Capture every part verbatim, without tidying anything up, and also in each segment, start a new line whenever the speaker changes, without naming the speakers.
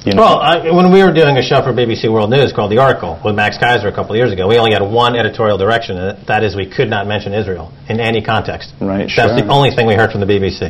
You know?
Well, I, when we were doing a show for B B C World News called The Article with Max Kaiser a couple of years ago, we only had one editorial direction, and that is we could not mention Israel in any context.
Right, sure.
That's the only thing we heard from the B B C.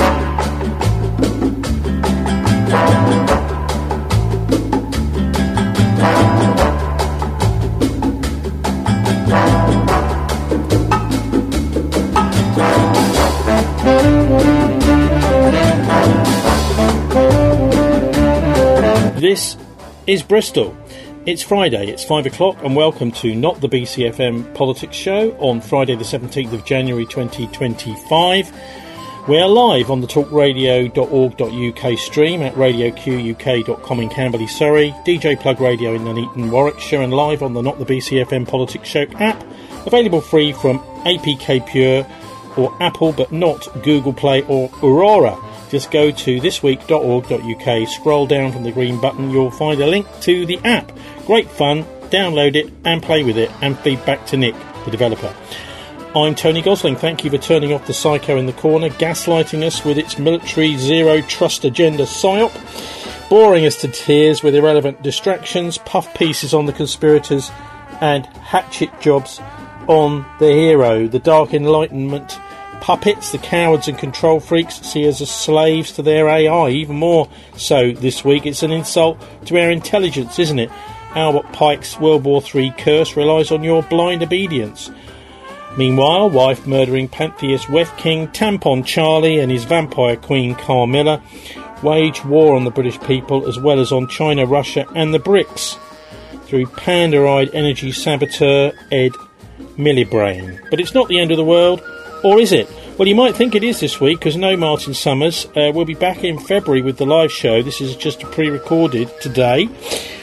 This is Bristol. It's Friday, it's five o'clock, and welcome to Not the B C F M Politics Show on Friday the seventeenth of January twenty twenty-five. We are live on the talk radio dot org dot U K stream at radio q u k dot com in Camberley, Surrey, D J Plug Radio in Nuneaton, Warwickshire, and live on the Not the B C F M Politics Show app, available free from A P K Pure or Apple, but not Google Play or Aurora. Just go to this week dot org dot U K, scroll down from the green button, you'll find a link to the app. Great fun, download it and play with it, and feed back to Nick, the developer. I'm Tony Gosling. Thank you for turning off the psycho in the corner, gaslighting us with its military zero trust agenda psyop, boring us to tears with irrelevant distractions, puff pieces on the conspirators, and hatchet jobs on the hero. The Dark Enlightenment puppets, the cowards and control freaks, see us as slaves to their A I. Even more so this week, it's an insult to our intelligence, isn't it? Albert Pike's World War Three curse relies on your blind obedience. Meanwhile, wife-murdering pantheist Wef King Tampon Charlie and his vampire queen Carmilla wage war on the British people as well as on China, Russia and the BRICS through panda-eyed energy saboteur Ed Miliband. But it's not the end of the world. Or is it? Well, you might think it is this week, because no Martin Summers. Uh, we'll be back in February with the live show. This is just a pre-recorded today.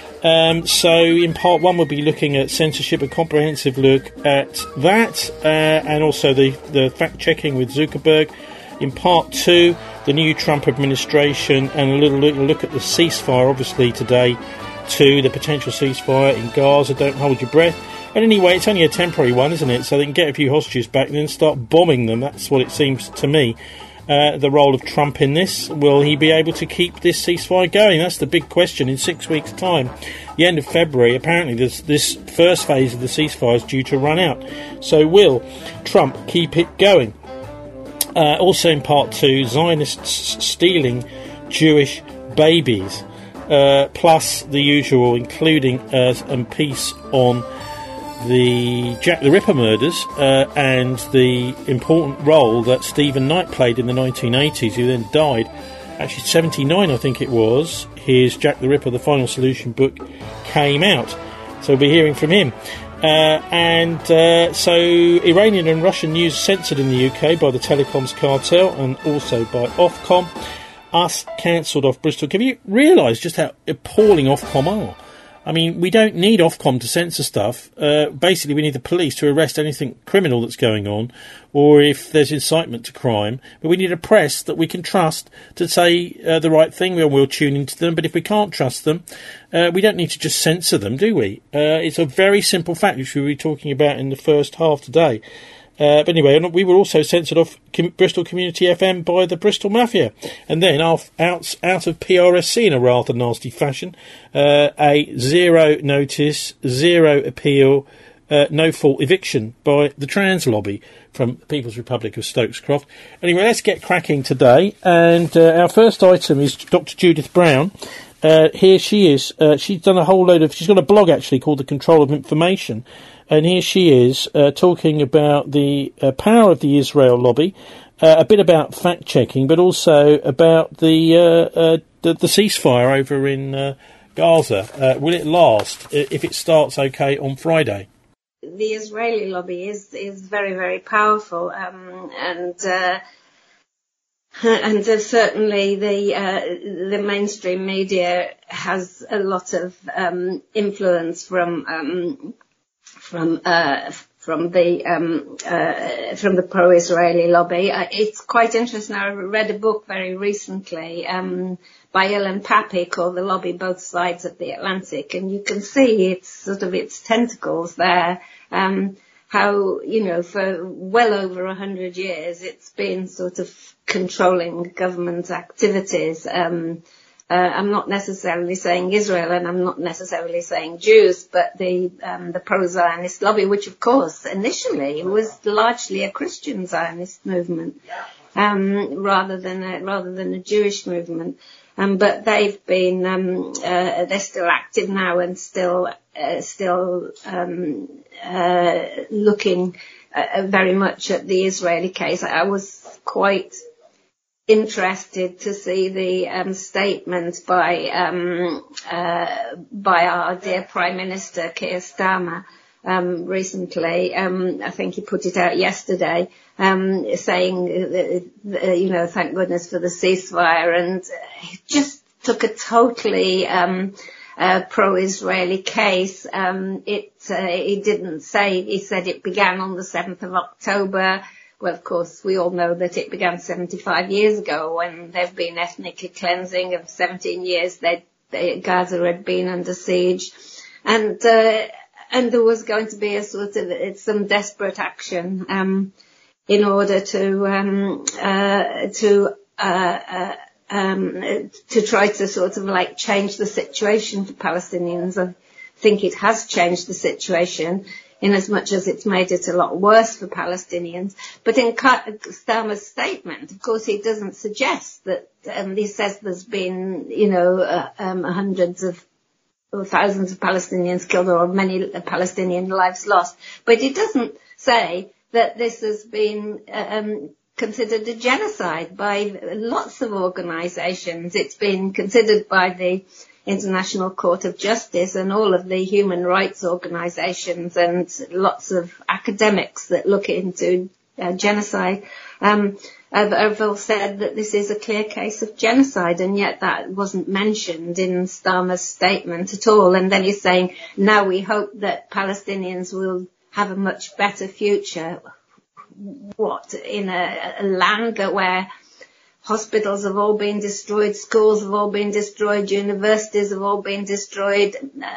Um, so in part one, we'll be looking at censorship, a comprehensive look at that, uh, and also the, the fact-checking with Zuckerberg. In part two, the new Trump administration, and a little look, look at the ceasefire, obviously, today, too, the potential ceasefire in Gaza. Don't hold your breath. And anyway, it's only a temporary one, isn't it? So they can get a few hostages back and then start bombing them. That's what it seems to me. Uh, the role of Trump in this. Will he be able to keep this ceasefire going? That's the big question in six weeks' time. The end of February, apparently this, this first phase of the ceasefire is due to run out. So will Trump keep it going? Uh, also in part two, Zionists stealing Jewish babies. Uh, plus the usual, including uh, a piece on the Jack the Ripper murders uh, and the important role that Stephen Knight played in the nineteen eighties, who then died, actually seventy-nine I think it was. His Jack the Ripper, The Final Solution book came out, so we'll be hearing from him. Uh, and uh, so Iranian and Russian news censored in the U K by the telecoms cartel and also by Ofcom. Us cancelled off Bristol. Have you realised just how appalling Ofcom are? I mean, we don't need Ofcom to censor stuff. Uh, basically, we need the police to arrest anything criminal that's going on, or if there's incitement to crime. But we need a press that we can trust to say uh, the right thing. We'll, we'll tune into them. But if we can't trust them, uh, we don't need to just censor them, do we? Uh, it's a very simple fact, which we'll be talking about in the first half today. Uh, but anyway, we were also censored off Com- Bristol Community F M by the Bristol Mafia. And then off, out, out of P R S C in a rather nasty fashion, uh, a zero notice, zero appeal, uh, no fault eviction by the trans lobby from the People's Republic of Stokescroft. Anyway, let's get cracking today. And uh, our first item is Doctor Judith Brown. Uh, here she is. Uh, she's done a whole load of... She's got a blog, actually, called The Control of Information. And here she is uh, talking about the uh, power of the Israel lobby, uh, a bit about fact-checking, but also about the uh, uh, the, the ceasefire over in uh, Gaza. Uh, will it last if it starts okay on Friday?
The Israeli lobby is, is very, very powerful, um, and uh, and uh, certainly the uh, the mainstream media has a lot of um, influence from. Um, From uh, from the um, uh, from the pro-Israeli lobby. Uh, it's quite interesting. I read a book very recently um, by Ellen Pappy called "The Lobby: Both Sides of the Atlantic," and you can see it's sort of its tentacles there. Um, how you know for well over a hundred years it's been sort of controlling government activities. Um, uh, I'm not necessarily saying Israel, and I'm not necessarily saying Jews, but the um, the pro-Zionist lobby, which of course initially was largely a Christian Zionist movement, um, rather than a, rather than a Jewish movement. Um, but they've been um, uh, they're still active now and still uh, still um, uh, looking uh, very much at the Israeli case. I was quite interested to see the um, statement by um, uh, by our dear Prime Minister Keir Starmer um, recently. Um, I think he put it out yesterday, um, saying, uh, uh, you know, thank goodness for the ceasefire, and he just took a totally um, uh, pro-Israeli case. Um, it uh, he didn't say. He said it began on the seventh of October. Well, of course, we all know that it began seventy-five years ago when there've been ethnic cleansing of seventeen years. They, they, Gaza had been under siege, and uh, and there was going to be a sort of it's some desperate action um, in order to um, uh, to uh, uh, um, to try to sort of like change the situation for Palestinians. I think it has changed the situation, in as much as it's made it a lot worse for Palestinians. But in Starmer's statement, of course, he doesn't suggest that, um, he says there's been, you know, uh, um, hundreds of or thousands of Palestinians killed or many Palestinian lives lost. But he doesn't say that this has been um, considered a genocide by lots of organisations. It's been considered by the International Court of Justice and all of the human rights organisations and lots of academics that look into uh, genocide um, have, have all said that this is a clear case of genocide, and yet that wasn't mentioned in Starmer's statement at all. And then he's saying, now we hope that Palestinians will have a much better future. What, in a, a land where hospitals have all been destroyed, schools have all been destroyed, universities have all been destroyed,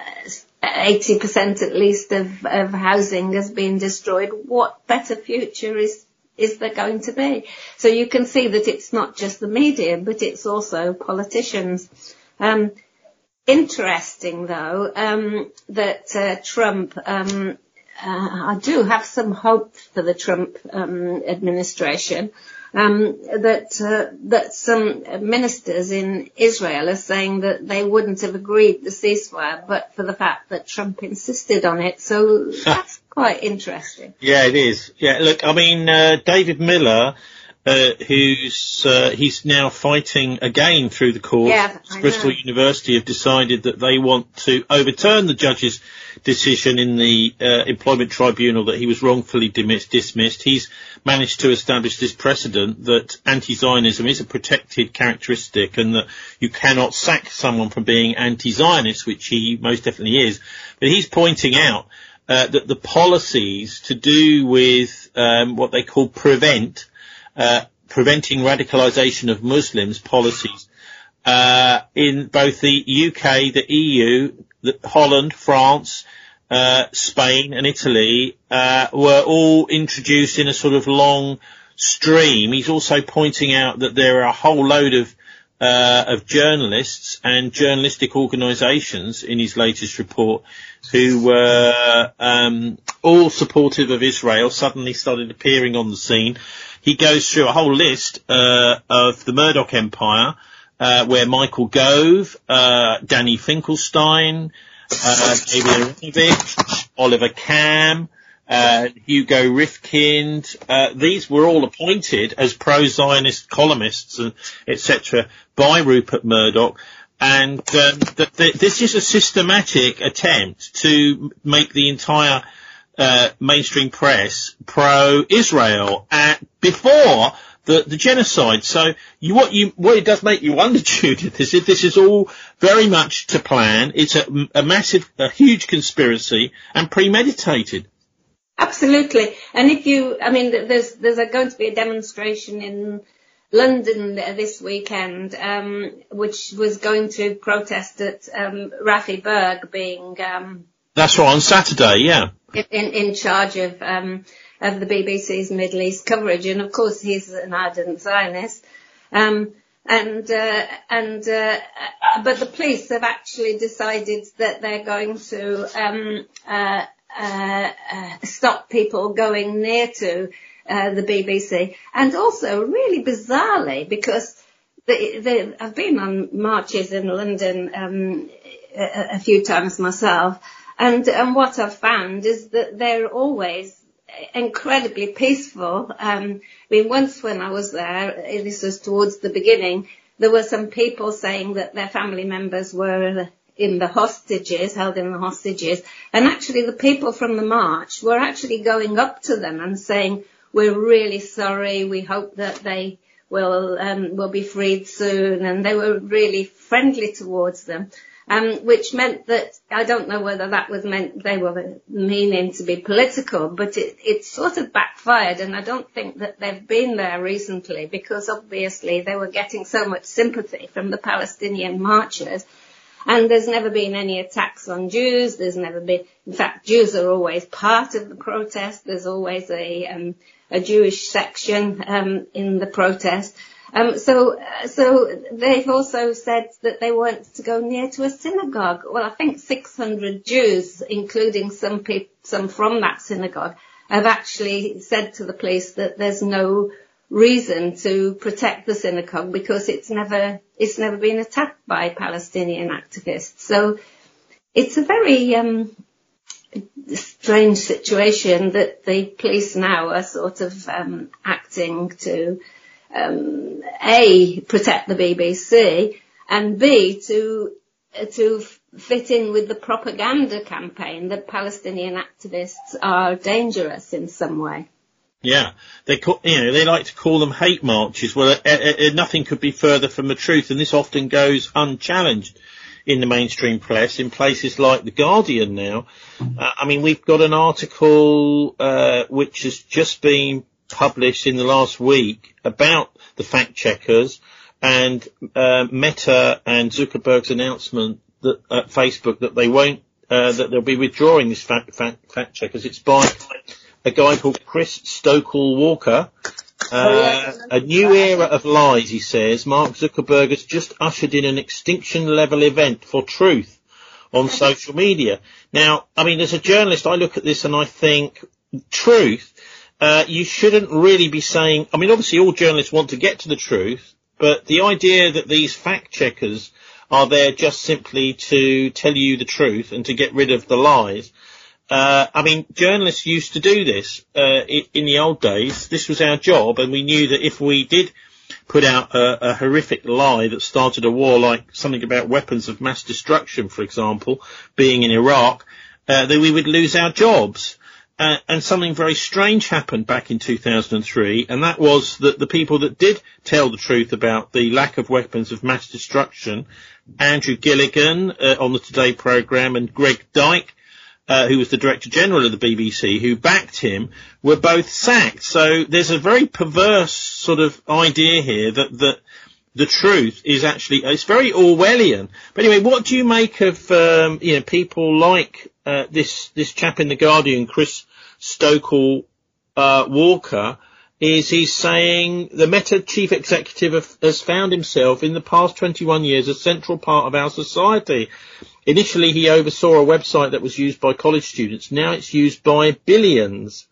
uh, eighty percent at least of, of housing has been destroyed. What better future is, is there going to be? So you can see that it's not just the media, but it's also politicians. Um, interesting, though, um, that uh, Trump... Um, uh, I do have some hope for the Trump um, administration. Um, that uh, that some ministers in Israel are saying that they wouldn't have agreed the ceasefire, but for the fact that Trump insisted on it. So that's quite interesting.
Yeah, it is. Yeah, look, I mean, uh, David Miller, uh, who's uh, he's now fighting again through the court.
Yeah,
Bristol University have decided that they want to overturn the judge's decision in the uh, employment tribunal that he was wrongfully dismissed. He's managed to establish this precedent that anti-Zionism is a protected characteristic and that you cannot sack someone from being anti-Zionist, which he most definitely is. But he's pointing out uh, that the policies to do with um, what they call prevent, uh, preventing radicalisation of Muslims policies uh, in both the U K, the E U, the Holland, France, uh, Spain and Italy, uh, were all introduced in a sort of long stream. He's also pointing out that there are a whole load of, uh, of journalists and journalistic organisations in his latest report who were, um, all supportive of Israel, suddenly started appearing on the scene. He goes through a whole list, uh, of the Murdoch empire, Uh, where Michael Gove, uh, Danny Finkelstein, uh, David Aronovich, Oliver Kamm, uh, Hugo Rifkind, uh, these were all appointed as pro-Zionist columnists, and et cetera, by Rupert Murdoch. And um, th- th- this is a systematic attempt to make the entire uh, mainstream press pro-Israel at, before The, the genocide. So you, what you, what it does make you wonder, Judith, is if this is all very much to plan. It's a, a massive, a huge conspiracy and premeditated.
Absolutely. And if you, I mean, there's, there's a, going to be a demonstration in London this weekend, um, which was going to protest at, um, Rafi Berg being, um,
That's right, on Saturday, yeah.
In, in charge of, um, of the B B C's Middle East coverage, and of course he's an ardent Zionist. Um, And, uh, and, uh, but the police have actually decided that they're going to, um, uh, uh, uh, stop people going near to, uh, the B B C. And also, really bizarrely, because the, the, I've been on marches in London, um, a, a few times myself, and, and what I've found is that they're always incredibly peaceful. Um, I mean, once when I was there, this was towards the beginning, there were some people saying that their family members were in the hostages, held in the hostages, and actually the people from the march were actually going up to them and saying, we're really sorry, we hope that they will, um, will be freed soon, and they were really friendly towards them. Um, which meant that, I don't know whether that was meant they were meaning to be political, but it, it sort of backfired, and I don't think that they've been there recently, because obviously they were getting so much sympathy from the Palestinian marchers, and there's never been any attacks on Jews, there's never been, in fact, Jews are always part of the protest, there's always a, um, a Jewish section, um, in the protest. Um, so, uh, so they've also said that they weren't to go near to a synagogue. Well, I think six hundred Jews, including some people, some from that synagogue, have actually said to the police that there's no reason to protect the synagogue because it's never, it's never been attacked by Palestinian activists. So it's a very, um, strange situation that the police now are sort of, um, acting to, Um, A, protect the B B C, and B, to uh, to fit in with the propaganda campaign that Palestinian activists are dangerous in some way.
Yeah, they call, you know, they like to call them hate marches. Well, uh, uh, nothing could be further from the truth, and this often goes unchallenged in the mainstream press, in places like The Guardian now. Uh, I mean, we've got an article uh, which has just been published in the last week about the fact checkers and uh, Meta and Zuckerberg's announcement that at Facebook that they won't uh, that they'll be withdrawing this fact, fact fact checkers. It's by a guy called Chris Stokell-Walker. Uh, oh, yeah. A new era of lies, he says. Mark Zuckerberg has just ushered in an extinction level event for truth on social media. Now, I mean, as a journalist, I look at this and I think truth. Uh, you shouldn't really be saying, I mean, obviously all journalists want to get to the truth, but the idea that these fact checkers are there just simply to tell you the truth and to get rid of the lies. Uh, I mean, journalists used to do this, uh, in the old days. This was our job, and we knew that if we did put out a, a horrific lie that started a war, like something about weapons of mass destruction, for example, being in Iraq, uh, then we would lose our jobs. Uh, and something very strange happened back in two thousand three, and that was that the people that did tell the truth about the lack of weapons of mass destruction, Andrew Gilligan uh, on the Today programme and Greg Dyke, uh, who was the Director General of the B B C, who backed him, were both sacked. So there's a very perverse sort of idea here that, that the truth is actually, it's very Orwellian. But anyway, what do you make of, um, you know, people like uh, this, this chap in The Guardian, Chris Stokell uh, Walker, is he's saying the Meta chief executive have, has found himself in the past twenty-one years a central part of our society. Initially, he oversaw a website that was used by college students. Now it's used by billions.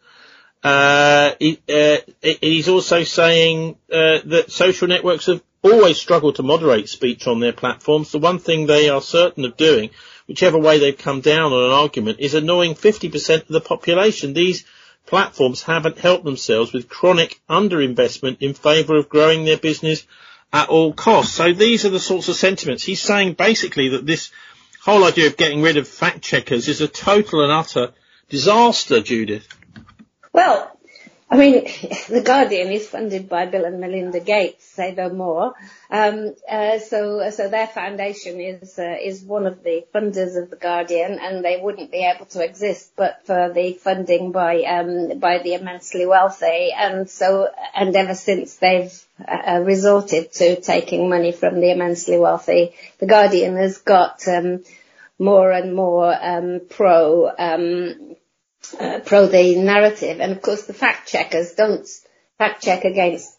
Uh, he, uh, he's also saying uh, that social networks have always struggled to moderate speech on their platforms. The one thing they are certain of doing, whichever way they've come down on an argument, is annoying fifty percent of the population. These platforms haven't helped themselves with chronic underinvestment in favour of growing their business at all costs. So these are the sorts of sentiments. He's saying basically that this whole idea of getting rid of fact checkers is a total and utter disaster, Judith.
Well, I mean, The Guardian is funded by Bill and Melinda Gates, say no more. Um, uh, so, so their foundation is uh, is one of the funders of The Guardian, and they wouldn't be able to exist but for the funding by um, by the immensely wealthy. And so, and ever since they've uh, resorted to taking money from the immensely wealthy, The Guardian has got um, more and more um, pro. Um, Uh, pro the narrative, and of course the fact checkers don't fact check against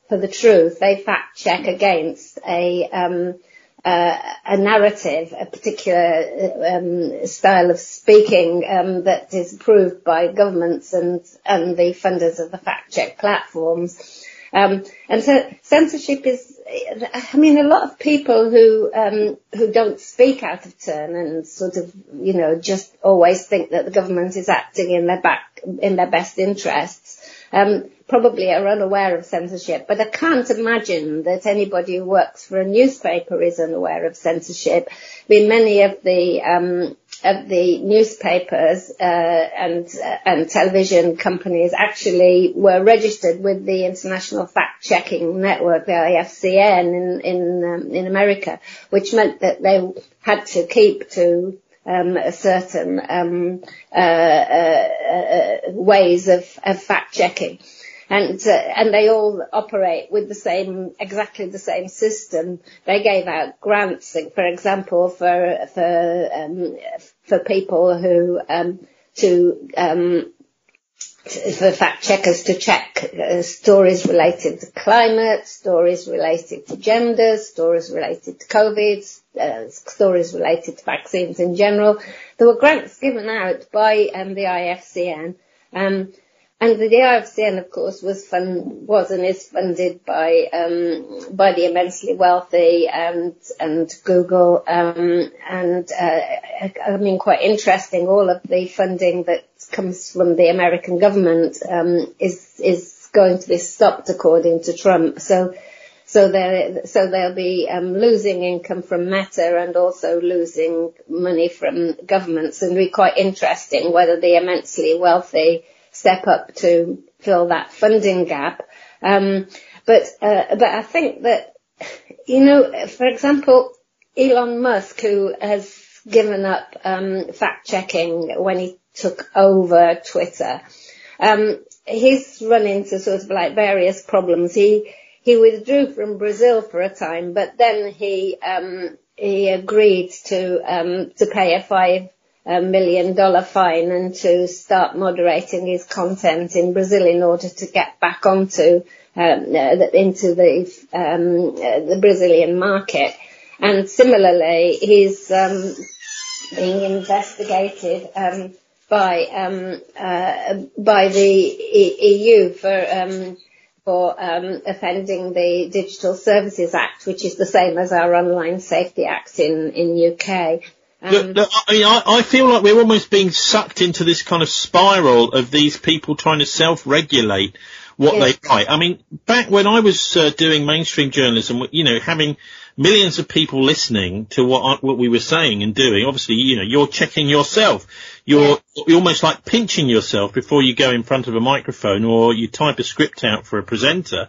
for the truth. They fact check against a um, uh, a narrative, a particular um, style of speaking um, that is approved by governments and and the funders of the fact check platforms. Um, and so censorship is, I mean, a lot of people who um, who don't speak out of turn and sort of, you know, just always think that the government is acting in their back in their best interests, um, probably are unaware of censorship. But I can't imagine that anybody who works for a newspaper is unaware of censorship. I mean, many of the um, of the newspapers uh, and uh, and television companies actually were registered with the International Fact Checking Network, the I F C N, in in um, in America, which meant that they had to keep to um, a certain um, uh, uh, uh, ways of, of fact checking. And, uh, and they all operate with the same, exactly the same system. They gave out grants, for example, for, for, um, for people who, um, to, um, for fact checkers to check uh, stories related to climate, stories related to gender, stories related to COVID, uh, stories related to vaccines in general. There were grants given out by, um, the I F C N, um, And the I F C N, of course, was fund, was and is funded by um, by the immensely wealthy and and Google, um, and uh, I mean, quite interesting. All of the funding that comes from the American government um, is is going to be stopped, according to Trump. So so there so they'll be um, losing income from Meta and also losing money from governments, and it'll be quite interesting whether the immensely wealthy step up to fill that funding gap. Um, but, uh, but I think that, you know, for example, Elon Musk, who has given up, um, fact checking when he took over Twitter, um, he's run into sort of like various problems. He, he withdrew from Brazil for a time, but then he, um, he agreed to, um, to pay a five a million dollar fine and to start moderating his content in Brazil in order to get back onto um, uh, into the um, uh, the Brazilian market. And similarly, he's um, being investigated um, by um, uh, by the E U for um, for um, offending the Digital Services Act, which is the same as our Online Safety Act in in U K. Um,
look, look, I mean, I, I feel like we're almost being sucked into this kind of spiral of these people trying to self-regulate what yes. they write. I mean, back when I was uh, doing mainstream journalism, you know, having millions of people listening to what I, what we were saying and doing, obviously, you know, you're checking yourself. You're, yes. you're almost like pinching yourself before you go in front of a microphone or you type a script out for a presenter.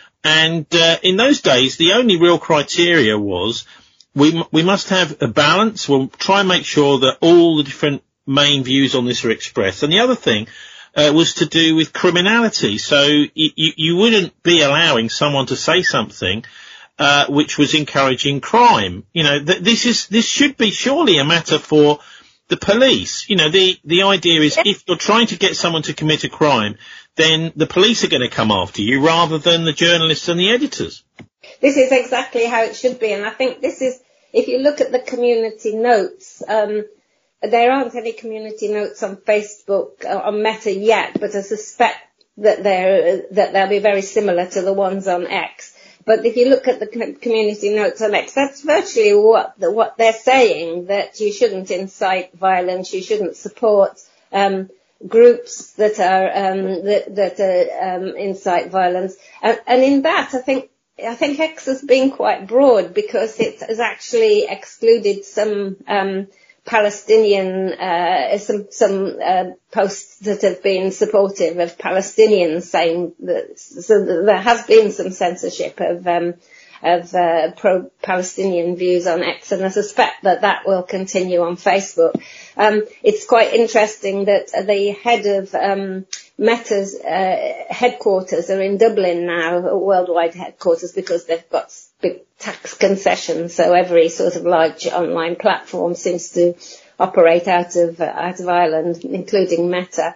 And uh, in those days, the only real criteria was We we must have a balance. We'll try and make sure that all the different main views on this are expressed. And the other thing uh, was to do with criminality. So y- y- you wouldn't be allowing someone to say something uh, which was encouraging crime. You know, th- this is this should be surely a matter for the police. You know, the the idea is if you're trying to get someone to commit a crime, then the police are going to come after you rather than the journalists and the editors.
This is exactly how it should be, and I think this is, if you look at the community notes, um, there aren't any community notes on Facebook, uh, on Meta yet, but I suspect that they're, that they'll be very similar to the ones on X. But if you look at the community notes on X, that's virtually what, the, what they're saying, that you shouldn't incite violence, you shouldn't support, um, groups that are, um, that, that uh, um, incite violence. And, and in that, I think, I think X has been quite broad because it has actually excluded some um, Palestinian, uh, some some uh, posts that have been supportive of Palestinians, saying that, so that there has been some censorship of um, of uh, pro-Palestinian views on X, and I suspect that that will continue on Facebook. Um, it's quite interesting that the head of um, Meta's uh, headquarters are in Dublin now, worldwide headquarters, because they've got big tax concessions. So every sort of large online platform seems to operate out of uh, out of Ireland, including Meta.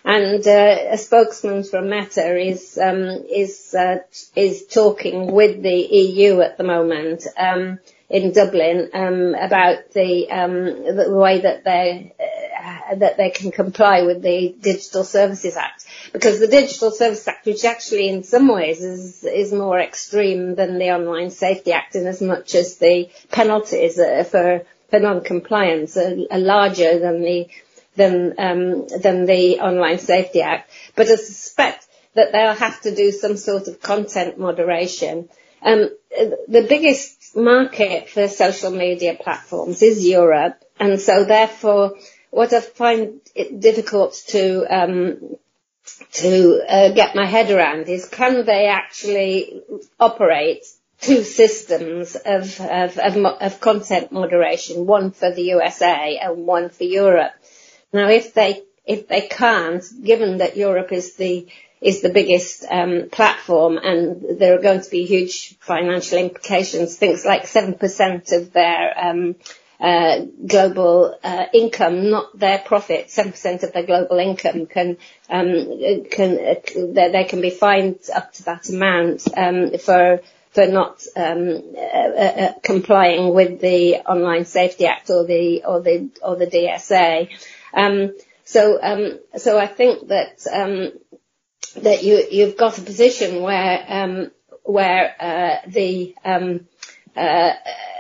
And uh, a spokesman from Meta is um, is uh, is talking with the E U at the moment um, in Dublin um, about the um, the way that they uh, that they can comply with the Digital Services Act, because the Digital Services Act, which actually in some ways is is more extreme than the Online Safety Act, in as much as the penalties uh, for for non-compliance are, are larger than the than um, than the Online Safety Act, but I suspect that they'll have to do some sort of content moderation. Um, the biggest market for social media platforms is Europe, and so therefore, what I find it difficult to um, to uh, get my head around is, can they actually operate two systems of of, of of content moderation, one for the U S A and one for Europe? Now, if they if they can't, given that Europe is the is the biggest um, platform, and there are going to be huge financial implications, things like seven percent of their um, uh, global uh, income, not their profit, seven percent of their global income can um, can uh, they can be fined up to that amount um, for for not um, uh, uh, complying with the Online Safety Act or the or the or the D S A. Um, so, um, so I think that, um, that you, you've got a position where, um, where, uh, the, um, uh,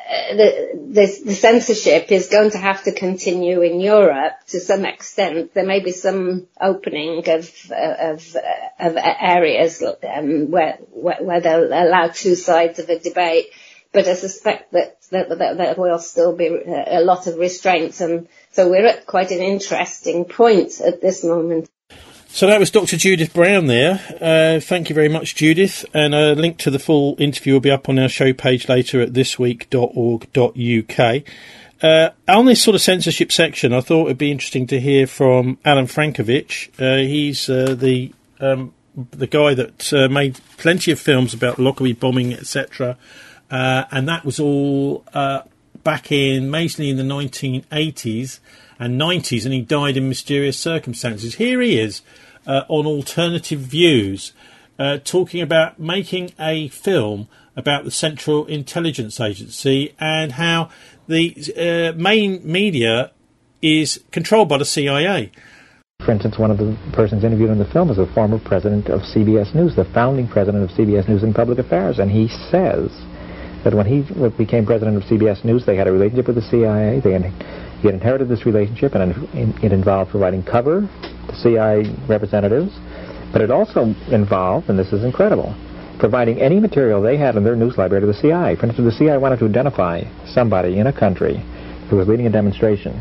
the, the, the censorship is going to have to continue in Europe to some extent. There may be some opening of, of, of areas, um, where, where, where they'll allow two sides of a debate. But I suspect that, that, that there will still be a lot of restraints, and so we're at quite an interesting point at this moment.
So that was Doctor Judith Brown there. Uh, thank you very much, Judith. And a link to the full interview will be up on our show page later at this week dot org dot U K. Uh, on this sort of censorship section, I thought it would be interesting to hear from Alan Frankovich. Uh, he's uh, the um, the guy that uh, made plenty of films about Lockerbie bombing, et cetera. Uh, and that was all uh, back in, mainly in the nineteen eighties and nineties, and he died in mysterious circumstances. Here he is uh, on Alternative Views, uh, talking about making a film about the Central Intelligence Agency and how the uh, main media is controlled by the C I A.
For instance, one of the persons interviewed in the film is a former president of C B S News, the founding president of C B S News and Public Affairs, and he says that when he became president of C B S News, they had a relationship with the C I A. They he had inherited this relationship, and it involved providing cover to C I A representatives, but it also involved, and this is incredible, providing any material they had in their news library to the C I A. For instance, the C I A wanted to identify somebody in a country who was leading a demonstration.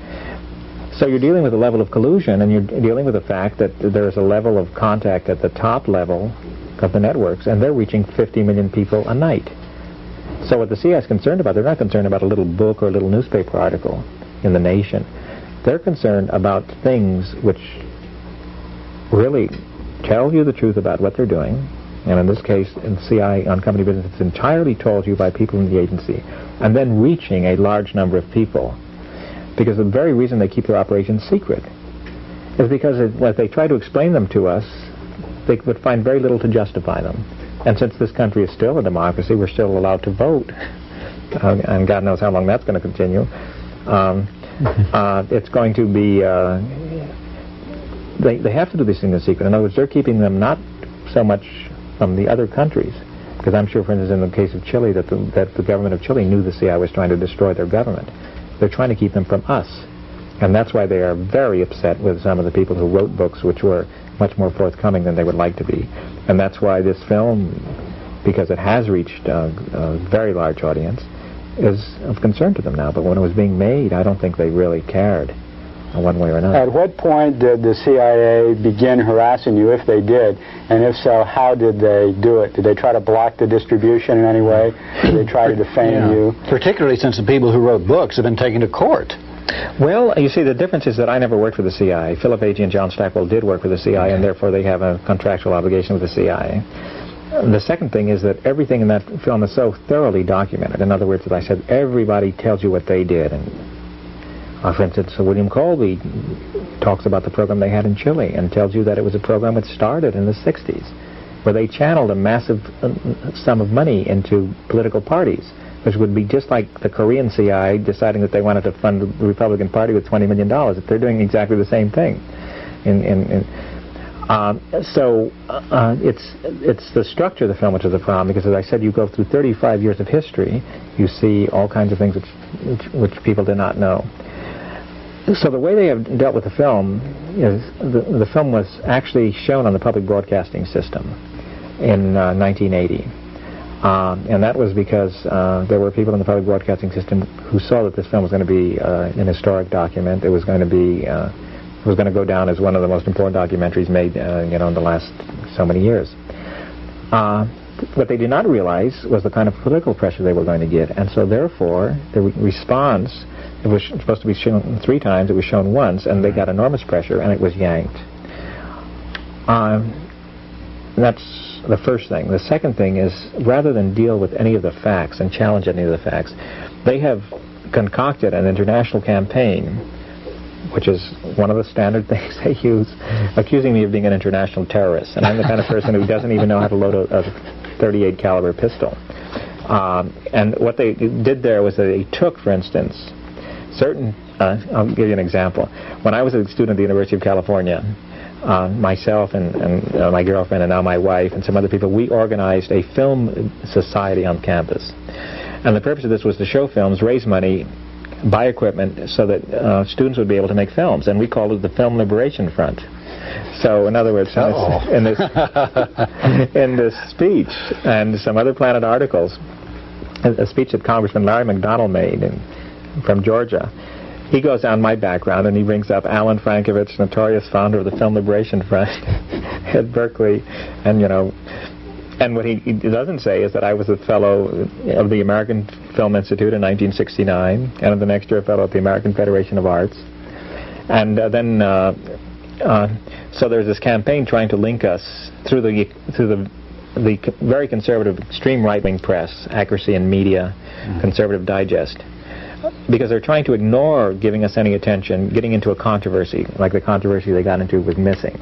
So you're dealing with a level of collusion, and you're dealing with the fact that there's a level of contact at the top level of the networks, and they're reaching fifty million people a night. So what the C I A is concerned about, they're not concerned about a little book or a little newspaper article in The Nation. They're concerned about things which really tell you the truth about what they're doing. And in this case, in C I A on company business, it's entirely told you by people in the agency, and then reaching a large number of people. Because the very reason they keep their operations secret is because it, when they try to explain them to us, they would find very little to justify them. And since this country is still a democracy, we're still allowed to vote, uh, and God knows how long that's going to continue. Um, uh, it's going to be, uh, they, they have to do these things in secret. In other words, they're keeping them not so much from the other countries, because I'm sure, for instance, in the case of Chile, that the, that the government of Chile knew the C I A was trying to destroy their government. They're trying to keep them from us. And that's why they are very upset with some of the people who wrote books which were much more forthcoming than they would like to be. And that's why this film, because it has reached a, a very large audience, is of concern to them now. But when it was being made, I don't think they really cared uh, one way or another.
At what point did the C I A begin harassing you, if they did? And if so, how did they do it? Did they try to block the distribution in any way? Did they try to defame
yeah.
you?
Particularly since the people who wrote books have been taken to court.
Well, you see, the difference is that I never worked for the C I A. Philip Agee and John Stockwell did work for the C I A, okay. And therefore they have a contractual obligation with the C I A. The second thing is that everything in that film is so thoroughly documented. In other words, as I said, everybody tells you what they did. And Uh, for instance, uh, William Colby talks about the program they had in Chile and tells you that it was a program that started in the sixties, where they channeled a massive uh, sum of money into political parties, which would be just like the Korean C I A deciding that they wanted to fund the Republican Party with twenty million dollars. They're doing exactly the same thing. In, in, in, um, so uh, it's it's the structure of the film which is a problem, because, as I said, you go through thirty-five years of history, you see all kinds of things which, which, which people did not know. So the way they have dealt with the film is the, the film was actually shown on the public broadcasting system in uh, nineteen eighty. Um, and that was because uh, there were people in the public broadcasting system who saw that this film was going to be uh, an historic document. It was going to be, uh, it was going to go down as one of the most important documentaries made, uh, you know, in the last so many years. Uh, what they did not realize was the kind of political pressure they were going to get, and so therefore the re- response, it was supposed to be shown three times, it was shown once, and they got enormous pressure, and it was yanked. Um, that's the first thing. The second thing is, rather than deal with any of the facts and challenge any of the facts, they have concocted an international campaign, which is one of the standard things they use, accusing me of being an international terrorist. And I'm the kind of person who doesn't even know how to load a, a thirty-eight caliber pistol. Um, and what they did there was that they took, for instance, certain, uh, I'll give you an example. When I was a student at the University of California, Uh, myself and, and uh, my girlfriend and now my wife and some other people, we organized a film society on campus. And the purpose of this was to show films, raise money, buy equipment so that uh, students would be able to make films. And we called it the Film Liberation Front. So, in other words, in this, in this, in this speech and some other Planet articles, a, a speech that Congressman Larry McDonald made in, from Georgia, he goes down my background and he brings up Alan Frankovich, notorious founder of the Film Liberation Front at Berkeley, and you know, and what he, he doesn't say is that I was a fellow of the American Film Institute in nineteen sixty-nine, and the next year a fellow at the American Federation of Arts, and uh, then uh, uh, so there's this campaign trying to link us through the through the the very conservative, extreme right-wing press, Accuracy in Media, mm-hmm. Conservative Digest. Because they're trying to ignore giving us any attention, getting into a controversy, like the controversy they got into with missing.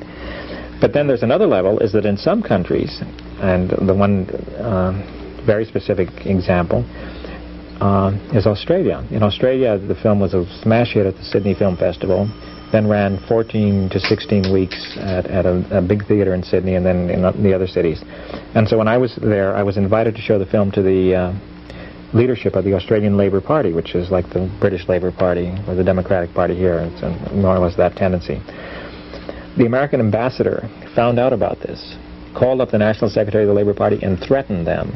But then there's another level, is that in some countries, and the one uh, very specific example uh, is Australia. In Australia, the film was a smash hit at the Sydney Film Festival, then ran fourteen to sixteen weeks at, at a, a big theater in Sydney and then in the other cities. And so when I was there, I was invited to show the film to the Uh, leadership of the Australian Labour Party, which is like the British Labour Party or the Democratic Party here. It's a, more or less that tendency. The American ambassador found out about this, called up the National Secretary of the Labour Party and threatened them.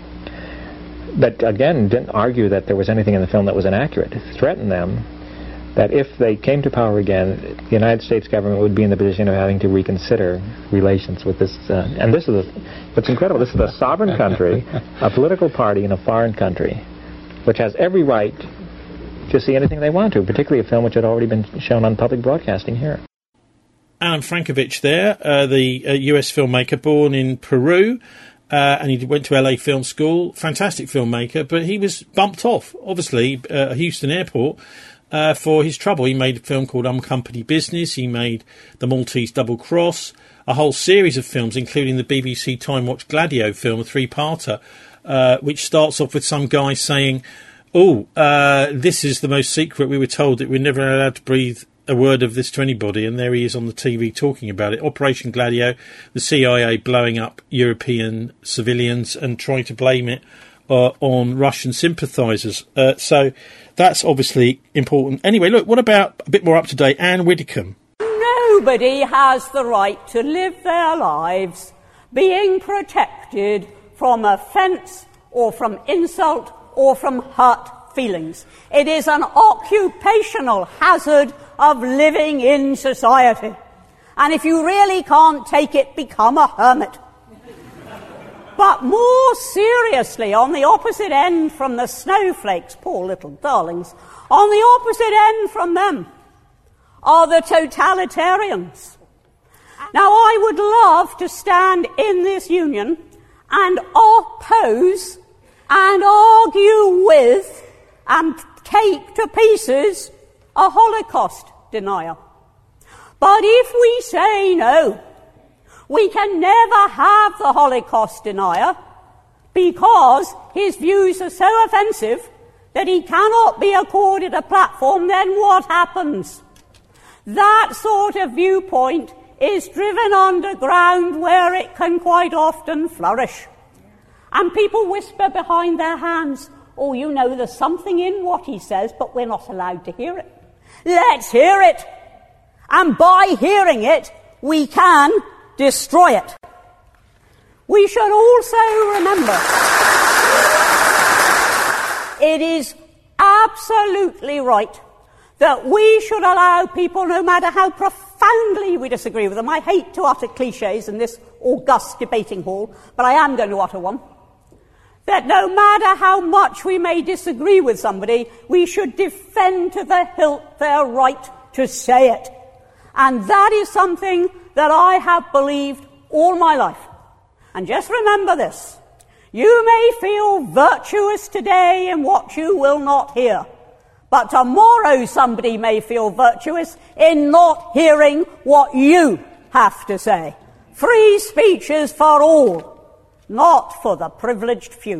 But again, didn't argue that there was anything in the film that was inaccurate. Threatened them that if they came to power again, the United States government would be in the position of having to reconsider relations with this. Uh, and this is a, what's incredible. This is a sovereign country, a political party in a foreign country, which has every right to see anything they want to, particularly a film which had already been shown on public broadcasting here.
Alan Frankovich there, uh, the uh, U S filmmaker born in Peru, uh, and he went to L A Film School. Fantastic filmmaker, but he was bumped off, obviously, uh, Houston Airport, Uh, for his trouble. He made a film called Uncompany Business. He made The Maltese Double Cross, a whole series of films, including the B B C Time Watch Gladio film, a three-parter, uh, which starts off with some guy saying, oh, uh, this is the most secret. We were told that we're never allowed to breathe a word of this to anybody, and there he is on the T V talking about it. Operation Gladio, the C I A blowing up European civilians and trying to blame it uh, on Russian sympathisers. Uh, so that's obviously important. Anyway, look, what about a bit more up-to-date Anne Widdecombe?
Nobody has the right to live their lives being protected from offence or from insult or from hurt feelings. It is an occupational hazard of living in society. And if you really can't take it, become a hermit. But more seriously, on the opposite end from the snowflakes, poor little darlings, on the opposite end from them are the totalitarians. Now, I would love to stand in this union and oppose and argue with and take to pieces a Holocaust denier. But if we say no, we can never have the Holocaust denier because his views are so offensive that he cannot be accorded a platform, then what happens? That sort of viewpoint is driven underground where it can quite often flourish. And people whisper behind their hands, oh, you know, there's something in what he says, but we're not allowed to hear it. Let's hear it. And by hearing it, we can destroy it. We should also remember it is absolutely right that we should allow people, no matter how profoundly we disagree with them. I hate to utter cliches in this august debating hall, but I am going to utter one. That no matter how much we may disagree with somebody, we should defend to the hilt their right to say it. And that is something that I have believed all my life. And just remember this. You may feel virtuous today in what you will not hear. But tomorrow somebody may feel virtuous in not hearing what you have to say. Free speech is for all, not for the privileged few.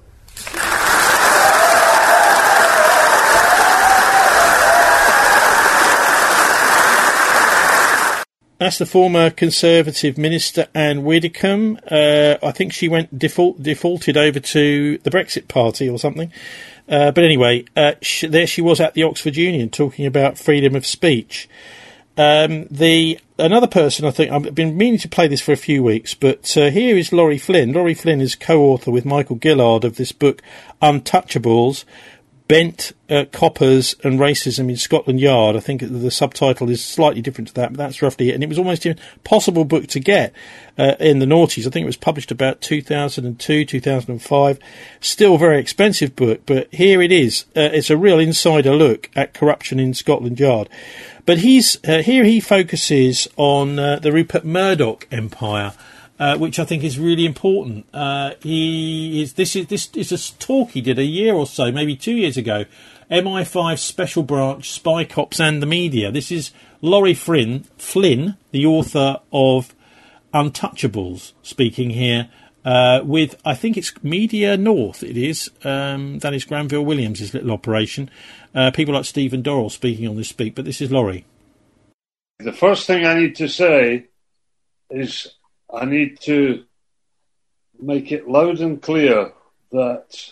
That's the former Conservative Minister Anne Widdecombe. Uh, I think she went default, defaulted over to the Brexit Party or something. Uh, but anyway, uh, sh- there she was at the Oxford Union talking about freedom of speech. Um, the another person, I think, I've been meaning to play this for a few weeks, but uh, here is Laurie Flynn. Laurie Flynn is co-author with Michael Gillard of this book, Untouchables, Bent uh, Coppers and Racism in Scotland Yard. I think the subtitle is slightly different to that, but that's roughly it. And it was almost an impossible book to get uh, in the noughties. I think it was published about two thousand two, two thousand five. Still a very expensive book, but here it is. Uh, it's a real insider look at corruption in Scotland Yard. But he's uh, here he focuses on uh, the Rupert Murdoch empire. Uh, which I think is really important. Uh, he is. This is this is a talk he did a year or so, maybe two years ago. M I five Special Branch, Spy Cops and the Media. This is Laurie Flynn, Flynn, the author of Untouchables, speaking here uh, with, I think it's Media North. It is. Um, that is Granville Williams' little operation. Uh, people like Stephen Dorrell speaking on this speak, but this is Laurie.
The first thing I need to say is, I need to make it loud and clear that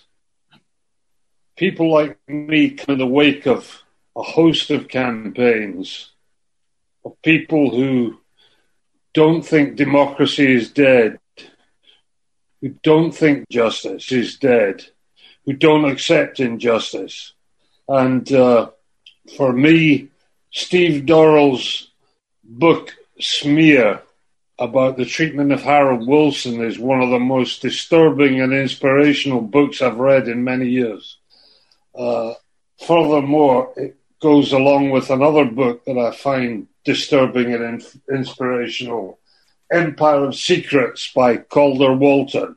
people like me come in the wake of a host of campaigns of people who don't think democracy is dead, who don't think justice is dead, who don't accept injustice. And uh, for me, Steve Dorrell's book, Smear, about the treatment of Harold Wilson is one of the most disturbing and inspirational books I've read in many years. Uh, furthermore, it goes along with another book that I find disturbing and in- inspirational, Empire of Secrets by Calder Walton.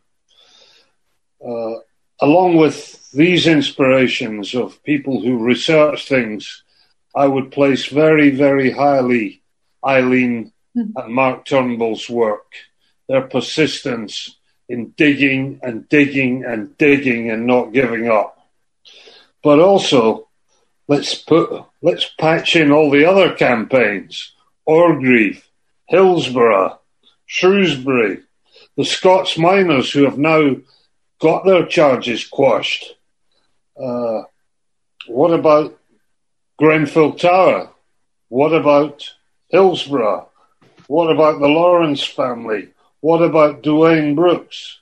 Uh, along with these inspirations of people who research things, I would place very, very highly Eileen and Mark Turnbull's work, their persistence in digging and digging and digging and not giving up. But also, let's put let's patch in all the other campaigns: Orgreave, Hillsborough, Shrewsbury, the Scots miners who have now got their charges quashed. Uh, what about Grenfell Tower? What about Hillsborough? What about the Lawrence family? What about Dwayne Brooks?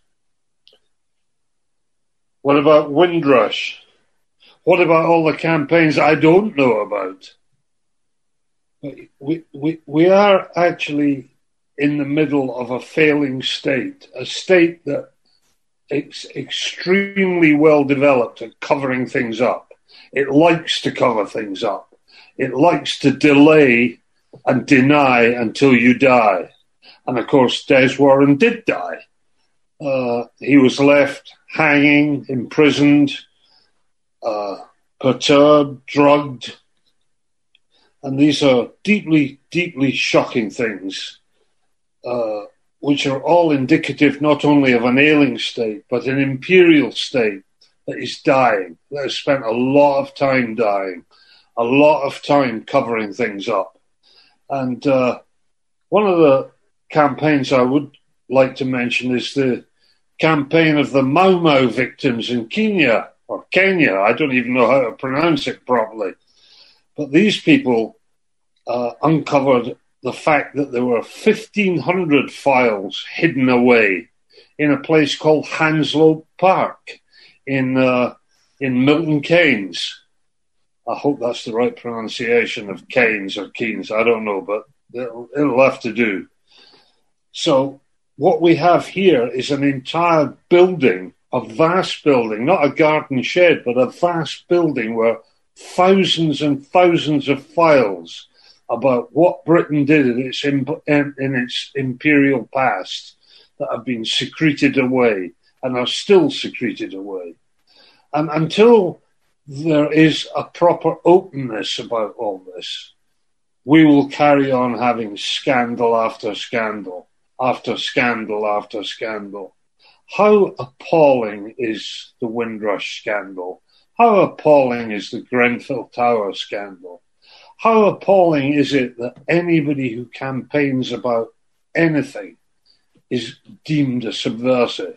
What about Windrush? What about all the campaigns I don't know about? We, we, we are actually in the middle of a failing state, a state that is extremely well developed at covering things up. It likes to cover things up. It likes to delay and deny until you die. And of course, Des Warren did die. Uh, he was left hanging, imprisoned, uh, perturbed, drugged, And these are deeply, deeply shocking things, uh, which are all indicative not only of an ailing state, but an imperial state that is dying, that has spent a lot of time dying, a lot of time covering things up. And uh, one of the campaigns I would like to mention is the campaign of the Mau Mau victims in Kenya, or Kenya. I don't even know how to pronounce it properly. But these people uh, uncovered the fact that there were fifteen hundred files hidden away in a place called Hanslope Park in uh, in Milton Keynes. I hope that's the right pronunciation of Keynes or Keynes. I don't know, but it'll, it'll have to do. So what we have here is an entire building, a vast building, not a garden shed, but a vast building where thousands and thousands of files about what Britain did in its, in, in its imperial past that have been secreted away and are still secreted away. And until there is a proper openness about all this, we will carry on having scandal after scandal, after scandal after scandal. How appalling is the Windrush scandal? How appalling is the Grenfell Tower scandal? How appalling is it that anybody who campaigns about anything is deemed a subversive?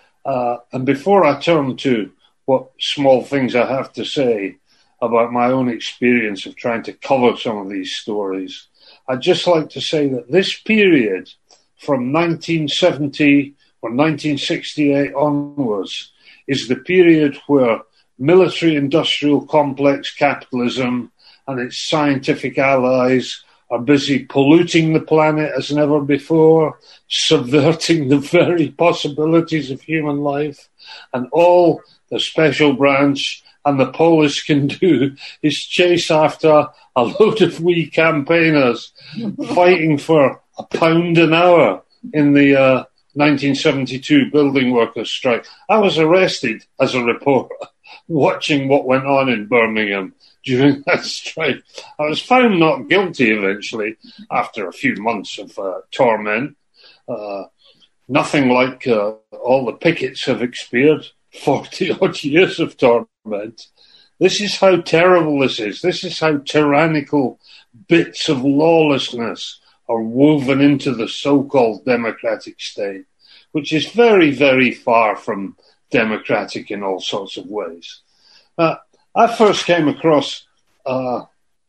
Uh, and before I turn to what small things I have to say about my own experience of trying to cover some of these stories, I'd just like to say that this period from nineteen seventy or nineteen sixty-eight onwards is the period where military-industrial complex capitalism and its scientific allies are busy polluting the planet as never before, subverting the very possibilities of human life, and all the special branch and the police can do is chase after a load of wee campaigners fighting for a pound an hour in the uh, nineteen seventy-two building workers' strike. I was arrested as a reporter watching what went on in Birmingham during that strike. I was found not guilty eventually after a few months of uh, torment. Uh, nothing like uh, all the pickets have experienced, forty-odd years of torment. This is how terrible this is. This is how tyrannical bits of lawlessness are woven into the so-called democratic state, which is very, very far from democratic in all sorts of ways. Uh, I first came across uh,